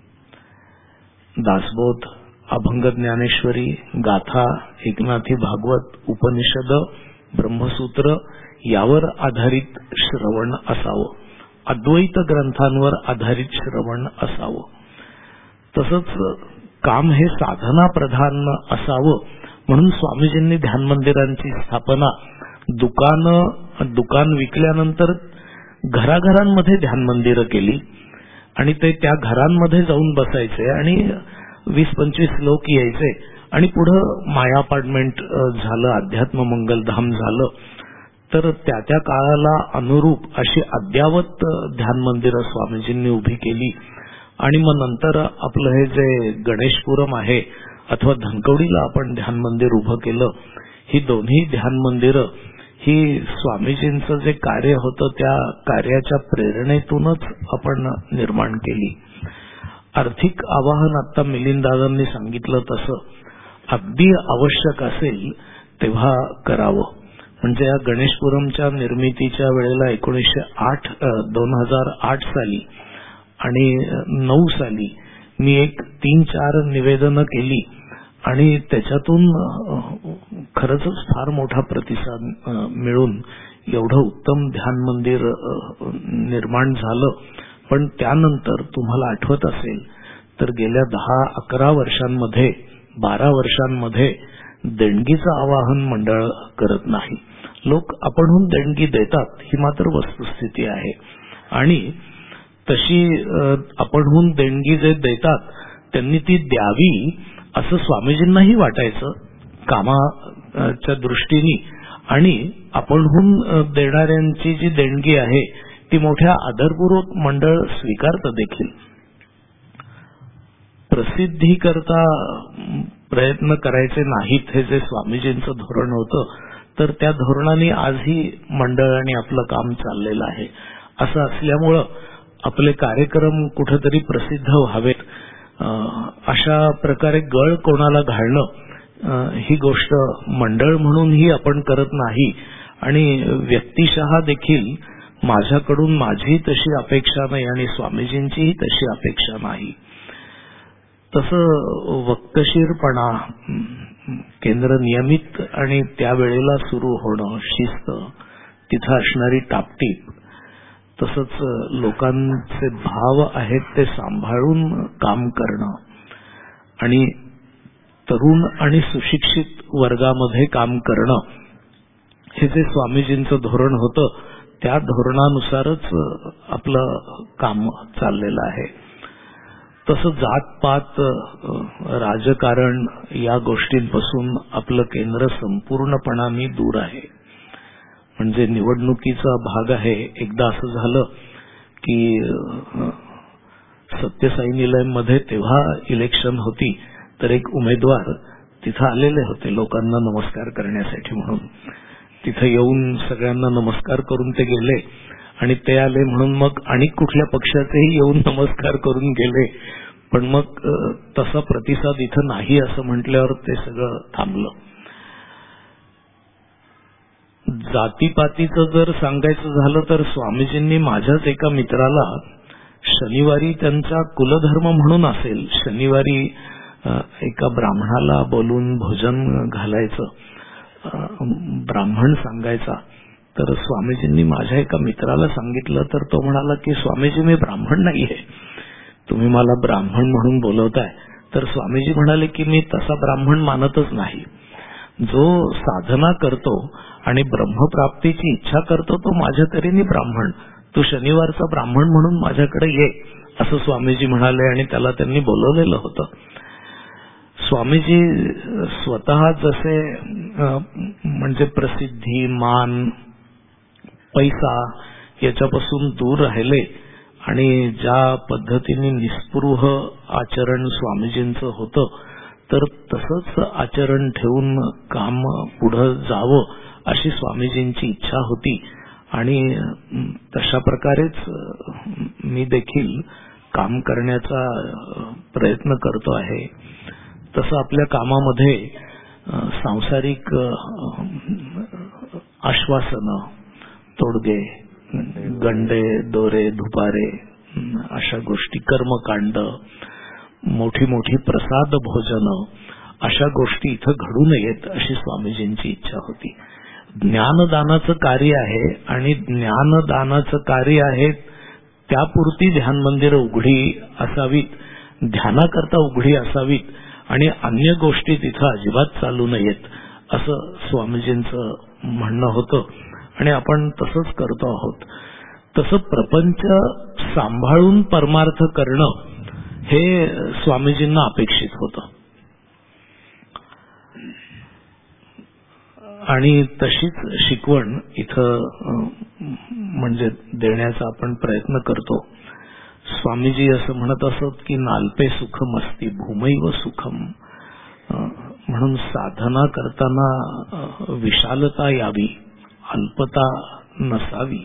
दासबोध, अभंग ज्ञानेश्वरी, गाथा, एकनाथी भागवत, उपनिषद, ब्रह्मसूत्र यावर आधारित श्रवण असावं. अद्वैत ग्रंथांवर आधारित श्रवण असावं. तसंच काम हे साधना प्रधान असावं म्हणून स्वामीजींनी ध्यान मंदिरांची स्थापना, दुकान विकल्यानंतर घराघरांमध्ये ध्यान मंदिरं केली आणि ते त्या घरांमध्ये जाऊन बसायचे आणि 20-25 लोक यायचे आणि पुढं माया अपार्टमेंट झालं, अध्यात्म मंगलधाम झालं. तर त्या काळाला अनुरूप अशी अद्यावत ध्यान मंदिरं स्वामीजींनी उभी केली. आणि मग नंतर आपलं हे जे गणेशपुरम आहे अथवा धनकवडीला आपण ध्यान मंदिर उभं केलं. ही दोन्ही ध्यान मंदिरं ही स्वामीजींचं जे कार्य होतं त्या कार्याच्या प्रेरणेतूनच आपण निर्माण केली. आर्थिक आवाहन आता मिलिंददादांनी सांगितलं तसं अगदी आवश्यक असेल तेव्हा करावं. म्हणजे या गणेशपुरमच्या निर्मितीच्या वेळेला 2008 साली आणि 9 साली मी एक 3-4 निवेदनं केली आणि त्याच्यातून खरंच फार मोठा प्रतिसाद मिळून एवढं उत्तम ध्यान मंदिर निर्माण झालं. पण त्यानंतर तुम्हाला आठवत असेल तर गेल्या 10-11 वर्षांमध्ये 12 वर्षांमध्ये देणगीचं आवाहन मंडळ करत नाही. लोक आपणहून देणगी देतात ही मात्र वस्तुस्थिती आहे आणि तशी आपणहून देणगी जे देतात त्यांनी ती द्यावी असं स्वामीजींनाही वाटायचं कामाच्या दृष्टीने. आणि आपणहून देणाऱ्यांची जी देणगी आहे ती मोठ्या आदरपूर्वक मंडळ स्वीकारतं देखील. प्रसिद्धी करता प्रयत्न करायचे नाहीत हे जे स्वामीजींचं धोरण होतं तर त्या धोरणाने आजही मंडळ आणि आपलं काम चाललेलं आहे. असं असल्यामुळं आपले कार्यक्रम कुठेतरी प्रसिद्ध व्हावेत अशा प्रकारे गळ कोणाला घालणं ही गोष्ट मंडळ म्हणूनही आपण करत नाही आणि व्यक्तिशः देखील माझ्याकडून माझी तशी अपेक्षा नाही आणि स्वामीजींचीही तशी अपेक्षा नाही. तसं वक्तशीरपणा, केंद्र नियमित आणि त्यावेळेला सुरू होणं, शिस्त, तिथं असणारी टापटीप, तसंच लोकांचे भाव आहेत ते सांभाळून काम करणं आणि तरुण आणि सुशिक्षित वर्गामध्ये काम करणं हे जे स्वामीजींचं धोरण होतं त्या धोरणानुसारच आपलं काम चाललेलं आहे. तसं जातपात, राजकारण या गोष्टींपासून आपलं केंद्र संपूर्णपणाने दूर आहे. म्हणजे निवडणुकीचा भाग आहे. एकदा असं झालं की सत्यसाई निलयमध्ये तेव्हा इलेक्शन होती तर एक उमेदवार तिथं आलेले होते लोकांना नमस्कार करण्यासाठी म्हणून. तिथं येऊन सगळ्यांना नमस्कार करून ते गेले आणि ते आले म्हणून मग आणि कुठल्या पक्षाचेही येऊन नमस्कार करून गेले. पण मग तसा प्रतिसाद इथं नाही असं म्हटल्यावर ते सगळं थांबलं. जातीपातीचं जर सांगायचं झालं तर स्वामीजींनी माझ्याच एका मित्राला शनिवारी त्यांचा कुलधर्म म्हणून असेल शनिवारी एका ब्राह्मणाला बोलून भोजन घालायचं, ब्राह्मण सांगायचा. तर स्वामीजींनी माझ्या एका मित्राला सांगितलं तर तो म्हणाला की स्वामीजी मी ब्राह्मण नाहीये, तुम्ही मला ब्राह्मण म्हणून बोलवताय. तर स्वामीजी म्हणाले की मी तसा ब्राह्मण मानतच नाही. जो साधना करतो आणि ब्रह्मप्राप्तीची इच्छा करतो तो माझ्या तऱ्हेने ब्राह्मण. तू शनिवारचा ब्राह्मण म्हणून माझ्याकडे ये असं स्वामीजी म्हणाले आणि त्याला त्यांनी बोलवलेलं होतं. स्वामीजी स्वतः जसे म्हणजे प्रसिद्धी, मान, पैसा याच्यापासून दूर राहिले आणि ज्या पद्धतीने निस्पृह आचरण स्वामीजींचं होतं तर तसंच आचरण ठेवून काम पुढे जावं अशी स्वामीजींची इच्छा होती आणि तशा प्रकारेच मी देखील काम करण्याचा प्रयत्न करतो आहे. तसं आपल्या कामामध्ये सांसारिक आश्वासनं, तोडगे, गंडे, दोरे, धुपारे अशा गोष्टी, कर्मकांड, मोठी मोठी प्रसाद भोजनं अशा गोष्टी इथं घडू नयेत अशी स्वामीजींची इच्छा होती. ज्ञानदानाचं कार्य आहे आणि ज्ञानदानाचं कार्य आहे त्यापुरती ध्यान मंदिरं उघडी असावीत ध्यानाकरता उघडी असावीत आणि अन्य गोष्टी तिथं अजिबात चालू नयेत असं स्वामीजींचं म्हणणं होतं आणि आपण तसंच करतो आहोत. तसं प्रपंच सांभाळून परमार्थ करणं हे स्वामीजींना अपेक्षित होतं आणि तशीच शिकवण इथं म्हणजे देण्याचा आपण प्रयत्न करतो. स्वामीजी असं म्हणत असत की नाल्पे सुखम असती भूमैव सुखम, म्हणून साधना करताना विशालता यावी, अल्पता नसावी.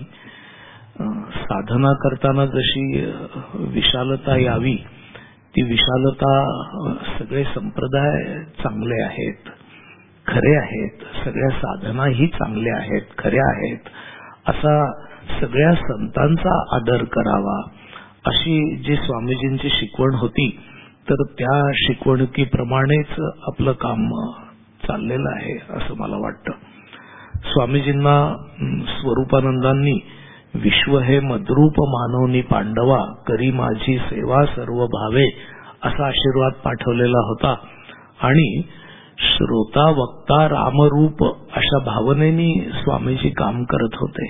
साधना करताना जशी विशालता यावी ती विशालता सगळे संप्रदाय चांगले आहेत, खरे आहेत, सगळ्या साधनाही चांगल्या आहेत, खऱ्या आहेत, असा सगळ्या संतांचा आदर करावा अशी जी स्वामीजींची शिकवण होती. तर त्या शिकवणुकीप्रमाणेच आपलं काम चाललेलं आहे असं मला वाटतं. स्वामीजींना स्वरूपानंदांनी विश्व हे मद्रूप मानवनी पांडवा, करी माझी सेवा सर्व भावे असा आशीर्वाद पाठवलेला होता आणि श्रोता वक्ता रामरूप अशा भावनेनी स्वामीजी काम करत होते.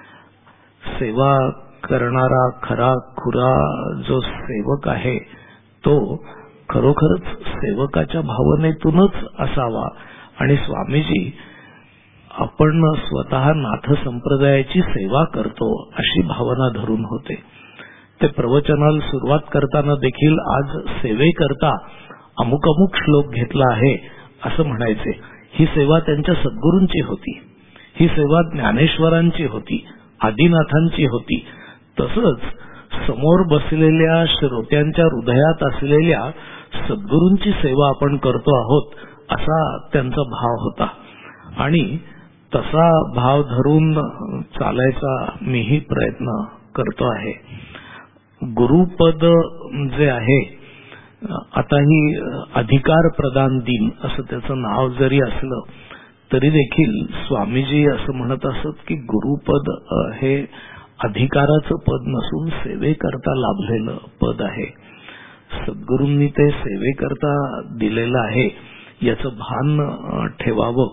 सेवा करणारा खरा खुरा जो सेवक आहे तो खरोखरच सेवकाच्या भावनेतूनच असावा आणि स्वामीजी आपण स्वतः नाथ संप्रदायाची सेवा करतो अशी भावना धरून होते. ते प्रवचनाला सुरुवात करताना देखील आज सेवेकरता अमुक अमुक श्लोक घेतला आहे असं म्हणायचे. ही सेवा त्यांच्या सद्गुरूंची होती, ही सेवा ज्ञानेश्वरांची होती, आदिनाथांची होती. तसंच समोर बसलेल्या श्रोत्यांच्या हृदयात असलेल्या सद्गुरूंची सेवा आपण करतो आहोत असा त्यांचा भाव होता आणि तसा भाव धरून चालायचा मीही प्रयत्न करतो आहे. गुरुपद जे आहे आता ही अधिकार प्रदान दिन असं त्याचं नाव जरी असलं तरी देखील स्वामीजी असं म्हणत असत की गुरुपद हे अधिकाराचं पद नसून सेवेकरता लाभलेलं पद आहे. सद्गुरूंनी ते सेवेकरता दिलेलं आहे याचं भान ठेवावं.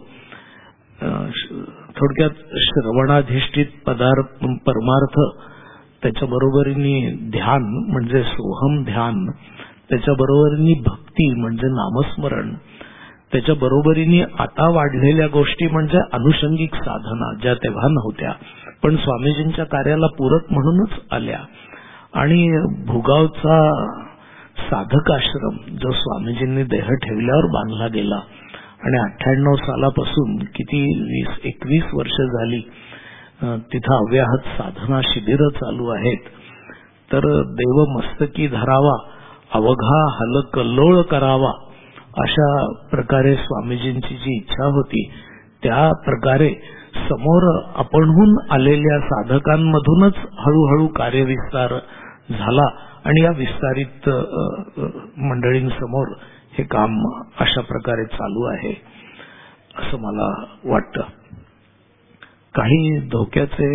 थोडक्यात श्रवणाधिष्ठित परमार्थ, त्याच्या बरोबरीने ध्यान म्हणजे सोहम ध्यान, त्याच्या बरोबरीने भक्ती म्हणजे नामस्मरण, त्याच्या बरोबरीने आता वाढलेल्या गोष्टी म्हणजे अनुषंगिक साधना ज्या तेव्हा नव्हत्या पण स्वामीजींच्या कार्याला पूरक म्हणूनच आल्या. आणि भुगावचा साधकाश्रम जो स्वामीजींनी देह ठेवल्यावर बांधला गेला आणि 98 सालापासून किती 20-21 वर्ष झाली तिथं अव्याहत साधना शिबिरं चालू आहेत. तर देव मस्तकी धरावा, अवघा हलकल्लोळ करावा अशा प्रकारे स्वामीजींची जी इच्छा होती त्या प्रकारे समोर आपणहून आलेल्या साधकांमधूनच हळूहळू कार्यविस्तार झाला आणि या विस्तारित मंडळींसमोर हे काम अशा प्रकारे चालू आहे असं मला वाटतं. काही धोक्याचे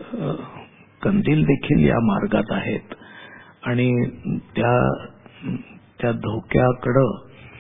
कंदील देखील या मार्गात आहेत आणि त्या धोक्याकडं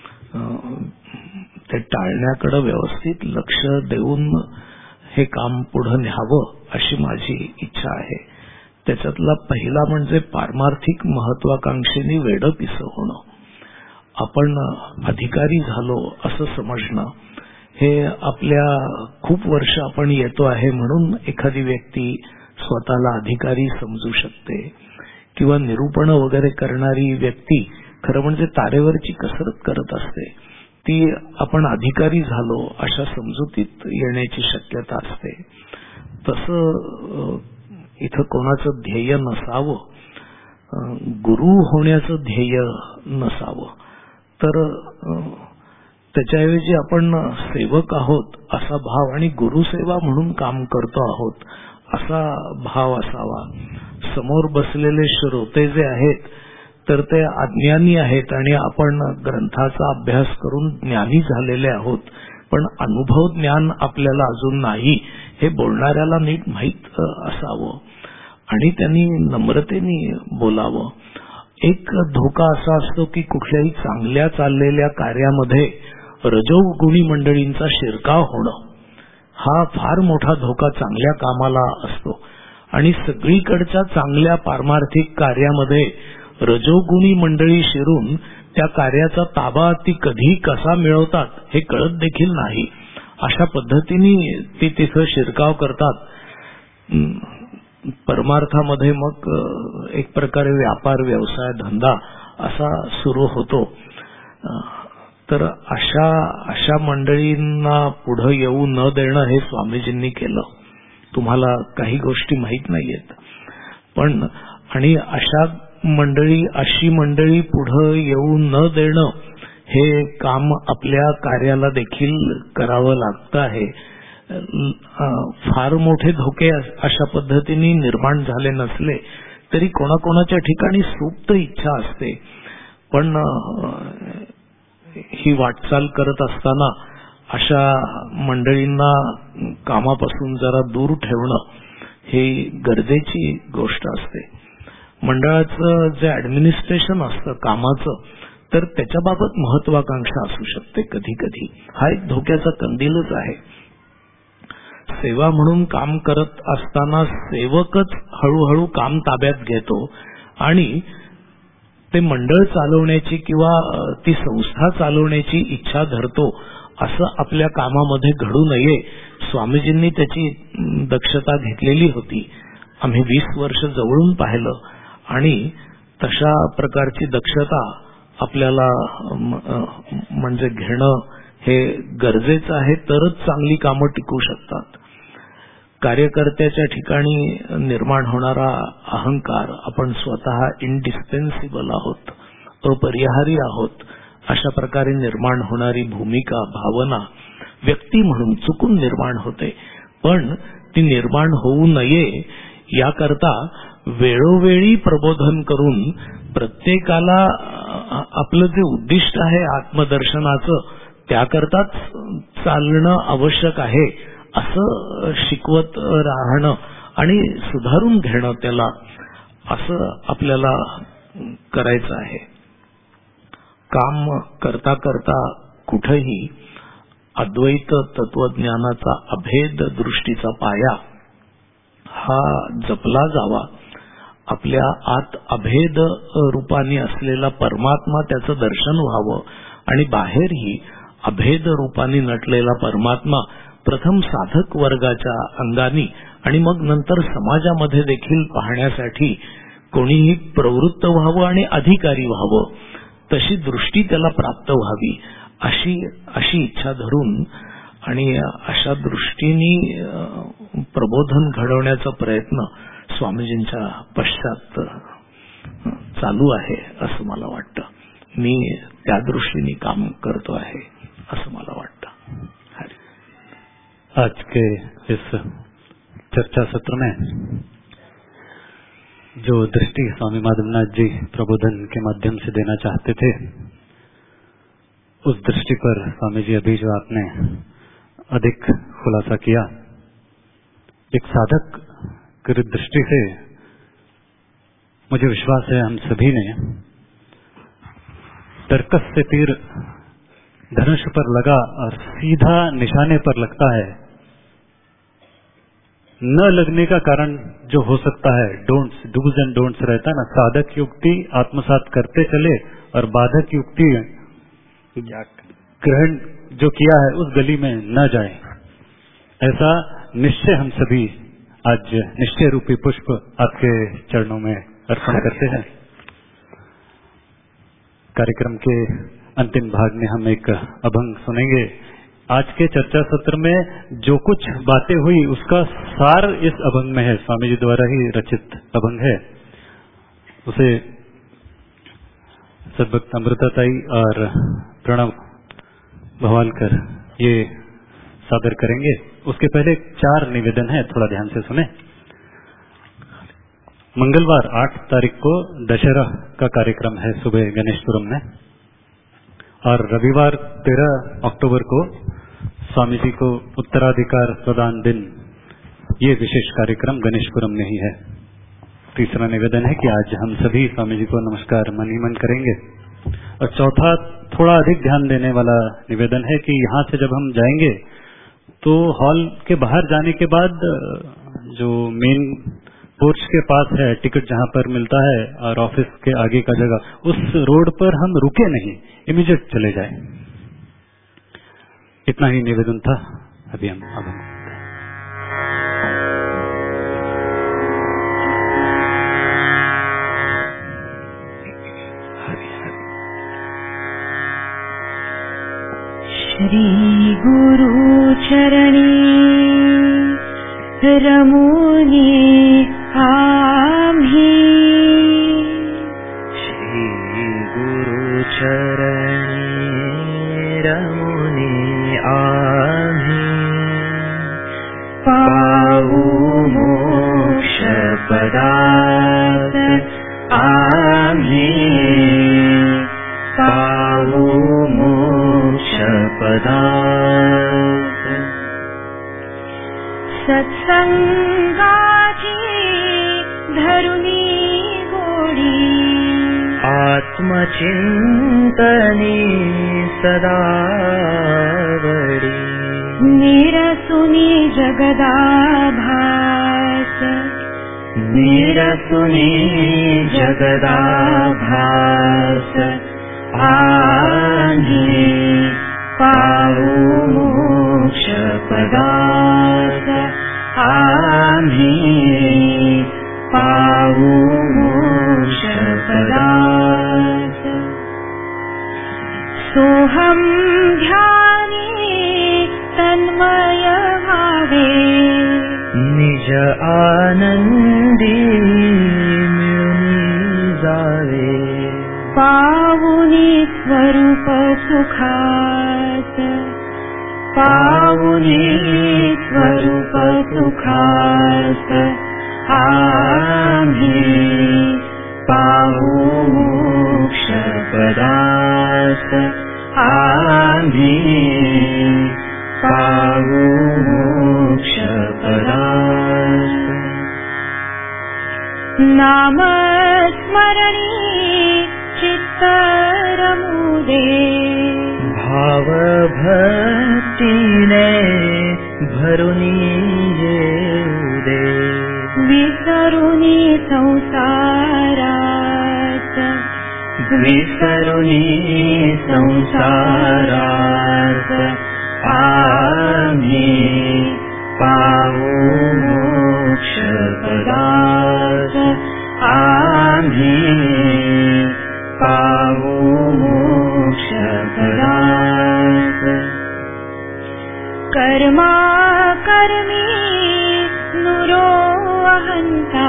ते टाळण्याकडे व्यवस्थित लक्ष देऊन हे काम पुढे न्यावं अशी माझी इच्छा आहे. त्याच्यातला पहिला म्हणजे पारमार्थिक महत्वाकांक्षींनी वेडं पिसं होणं. आपण अधिकारी झालो असं समजणं हे आपल्या खूप वर्ष आपण येतो आहे म्हणून एखादी व्यक्ती स्वतःला अधिकारी समजू शकते किंवा निरूपण वगैरे करणारी व्यक्ती खरं म्हणजे तारेवरची कसरत करत असते. ती आपण अधिकारी झालो अशा समजुतीत येण्याची शक्यता असते. तसं इथं कोणाचं ध्येय नसावं, गुरु होण्याचं ध्येय नसावं. तर त्याच्याऐवजी आपण सेवक आहोत असा भाव आणि गुरुसेवा म्हणून काम करतो आहोत असा भाव असावा. समोर बसलेले श्रोते जे आहेत तर ते अज्ञानी आहेत आणि आपण ग्रंथाचा अभ्यास करून ज्ञानी झालेले आहोत पण अनुभव ज्ञान आपल्याला अजून नाही हे बोलणाऱ्याला नीट माहीत असावं आणि त्यांनी नम्रतेने बोलावं. एक धोका असा असतो की कुठल्याही चांगल्या चाललेल्या कार्यामध्ये रजोगुणी मंडळींचा शिरकाव होणं हा फार मोठा धोका चांगल्या कामाला असतो. आणि सगळीकडच्या चांगल्या पारमार्थिक कार्यामध्ये रजोगुणी मंडळी शिरून त्या कार्याचा ताबा ती कधी कसा मिळवतात हे कळत देखील नाही. अशा पद्धतीने ती तिथं शिरकाव करतात. परमार्थामध्ये मग एक प्रकारे व्यापार व्यवसाय धंदा असा सुरू होतो. तर अशा मंडळींना पुढे येऊ न देणं हे स्वामीजींनी केलं. तुम्हाला काही गोष्टी माहीत नाहीयेत, पण आणि अशी मंडळी पुढे येऊ न देणं हे काम आपल्या कार्याला देखील करावं लागतं आहे. फार मोठे धोके अशा पद्धतीने निर्माण झाले नसले तरी कोणाकोणाच्या ठिकाणी सुप्त इच्छा असते. पण ही वाटचाल करत असताना अशा मंडळींना कामापासून जरा दूर ठेवणं ही गरजेची गोष्ट असते. मंडळाचं जे ऍडमिनिस्ट्रेशन असतं कामाचं, तर त्याच्याबाबत महत्वाकांक्षा असू शकते. कधी कधी हा एक धोक्याचा कंदीलच आहे. सेवा म्हणून काम करत असताना सेवकच हळूहळू काम ताब्यात घेतो आणि ते मंडळ चालवण्याची किंवा ती संस्था चालवण्याची इच्छा धरतो. असं आपल्या कामामध्ये घडू नये. स्वामीजींनी त्याची दक्षता घेतलेली होती. आम्ही 20 वर्ष जवळून पाहिलं आणि तशा प्रकारची दक्षता आपल्याला म्हणजे घेणं हे गरजेचं आहे. तरच चांगली कामं टिकू शकतात. कार्यकर्त्याच्या ठिकाणी निर्माण होणारा अहंकार, आपण स्वतः इनडिस्पेन्सिबल आहोत, अपरिहार्य आहोत, अशा प्रकारे निर्माण होणारी भूमिका भावना व्यक्ती म्हणून चुकून निर्माण होते. पण ती निर्माण होऊ नये याकरता वेळोवेळी प्रबोधन करून प्रत्येकाला आपलं जे उद्दिष्ट आहे आत्मदर्शनाचं त्याकरताच चालणं आवश्यक आहे असं शिकवत राहणं आणि सुधारून घेणं त्याला, असं आपल्याला करायचं आहे. काम करता करता कुठेही अद्वैत तत्वज्ञानाचा अभेद दृष्टीचा पाया हा जपला जावा. आपल्या आत अभेद रूपाने असलेला परमात्मा त्याचं दर्शन व्हावं आणि बाहेरही अभेद रूपाने नटलेला परमात्मा प्रथम साधक वर्गाच्या अंगानी आणि मग नंतर समाजामध्ये देखील पाहण्यासाठी कोणीही प्रवृत्त व्हावं आणि अधिकारी व्हावं, तशी दृष्टी त्याला प्राप्त व्हावी अशी इच्छा धरून आणि अशा दृष्टीने प्रबोधन घडवण्याचा प्रयत्न स्वामीजींच्या पश्चात चालू आहे असं मला वाटतं. मी त्या दृष्टीने काम करतो आहे असं मला वाटतं. आज के इस चर्चा सत्र में जो दृष्टि स्वामी माधवनाथ जी प्रबोधन के माध्यम से देना चाहते थे, उस दृष्टि पर स्वामी जी अभी जो आपने अधिक खुलासा किया, एक साधक की दृष्टि से मुझे विश्वास है हम सभी ने तर्कस से तीर धनुष पर लगा और सीधा निशाने पर लगता है, न लगने का कारण जो हो सकता है डूज एंड डोंट्स रहता है ना, साधक युक्ति आत्मसात करते चले और बाधक युक्ति ग्रहण जो किया है उस गली में न जाए, ऐसा निश्चय हम सभी आज निश्चय रूपी पुष्प आपके चरणों में अर्पण करते हैं. कार्यक्रम के अंतिम भाग में हम एक अभंग सुनेंगे. आज के चर्चा सत्र में जो कुछ बातें हुई उसका सार इस अभंग में है. स्वामी जी द्वारा ही रचित अभंग है. उसे सद्भक्त अमृताताई और प्रणव भवालकर ये सादर करेंगे. उसके पहले 4 निवेदन है, थोड़ा ध्यान से सुने. मंगलवार 8 तारीख को दशहरा का कार्यक्रम है सुबह गणेशपुरम में, और रविवार 13 अक्टूबर को स्वामी जी को उत्तराधिकार प्रदान दिन, ये विशेष कार्यक्रम गणेशपुरम में ही है. तीसरा निवेदन है कि आज हम सभी स्वामी जी को नमस्कार मन ही मन करेंगे। और चौथा थोड़ा अधिक ध्यान देने वाला निवेदन है कि यहाँ से जब हम जाएंगे तो हॉल के बाहर जाने के बाद जो मेन पोर्च के पास है टिकट जहाँ पर मिलता है और ऑफिस के आगे का जगह, उस रोड पर हम रुके नहीं, इमीडिएट चले जाए। इतना ही निवेदन था। अभी हम श्री गुरु चरणी रमुनी आम्ही, श्री गुरु चरणी रमुनी आम्ही, पावू मोक्ष पदार्थ आम्ही, पावू मोक्ष पदार्थ। सत्संगाची धरुनी गोडी, आत्मचिंतनी सदावडी, निरसुनी जगदाभास, निरसुनी जगदाभास आम्ही, पावू मोक्ष पदार्थ आम्ही, पावू मोक्ष पदार्थ। सोहम ध्यानी तन्मय भावे, निज आनंदी मिळून जावे, पावुनी स्वरूप सुखास, पावुनी स्वरूप सुखास आम्ही, पावू मोक्ष पदार्थ आम्ही, पावू मोक्ष पदार्थ। नामस्मरणी चित्त रमुदे, भाव भक्तीने भरुनी येऊदे, विसरुनी संसारात, विसरुनी संसारात आम्ही, पावू मोक्ष पदार्थ आम्ही, पावू मोक्ष पदार्थ। कर्मा कर्मी नुरो अहंता,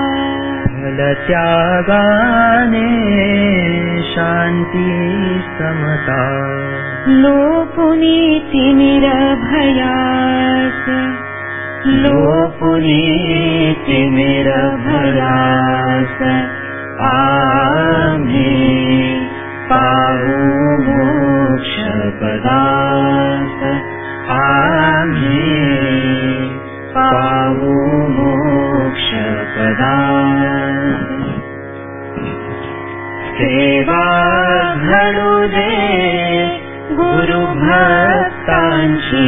फलत्यागाने शांती समता, लोपुनी तिमिरभयास, लोपुनी तिमिरभयास आम्ही, पावू मोक्ष पदार्थ आम्ही, पावू मोक्ष पदार्थ। सेवा घडू दे गुरु भक्तांची,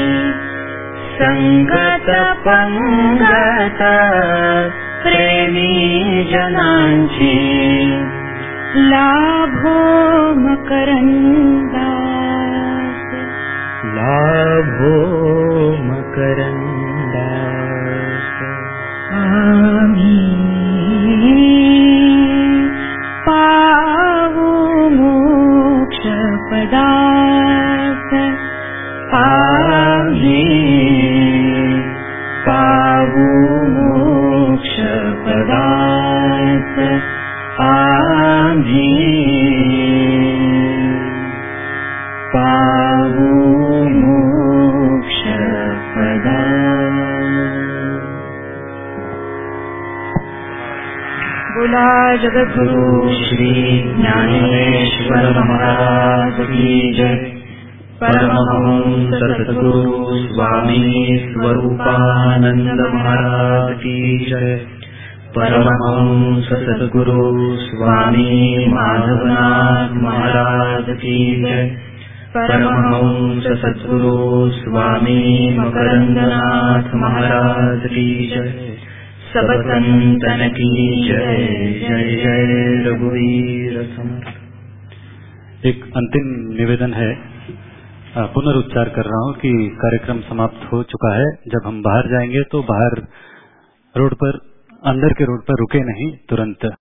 संगत पंगत प्रेमी जनांची, लाभो मकरंदास, लाभो मकरंदास आम्ही, पावू मोक्ष पदार्थ आम्ही, पावू मोक्ष पदार्थ आम्ही, पावू मोक्ष पदार्थ। बोला जगद्गुरु श्री ज्ञानेश्वर महाराज की जय। परमहंस सद्गुरु स्वामी स्वरूपानंद महाराज की जय। परमहंस सद्गुरु स्वामी माधवनाथ महाराज की जय। परमहंस सद्गुरु स्वामी मकरंदनाथ महाराज की जय। सब संतन की जय। जय जय रघुवीर समर्थ। एक अंतिम निवेदन है, पुनरुच्चार कर रहा हूँ कि कार्यक्रम समाप्त हो चुका है। जब हम बाहर जाएंगे तो बाहर रोड पर, अंदर के रोड पर रुके नहीं, तुरंत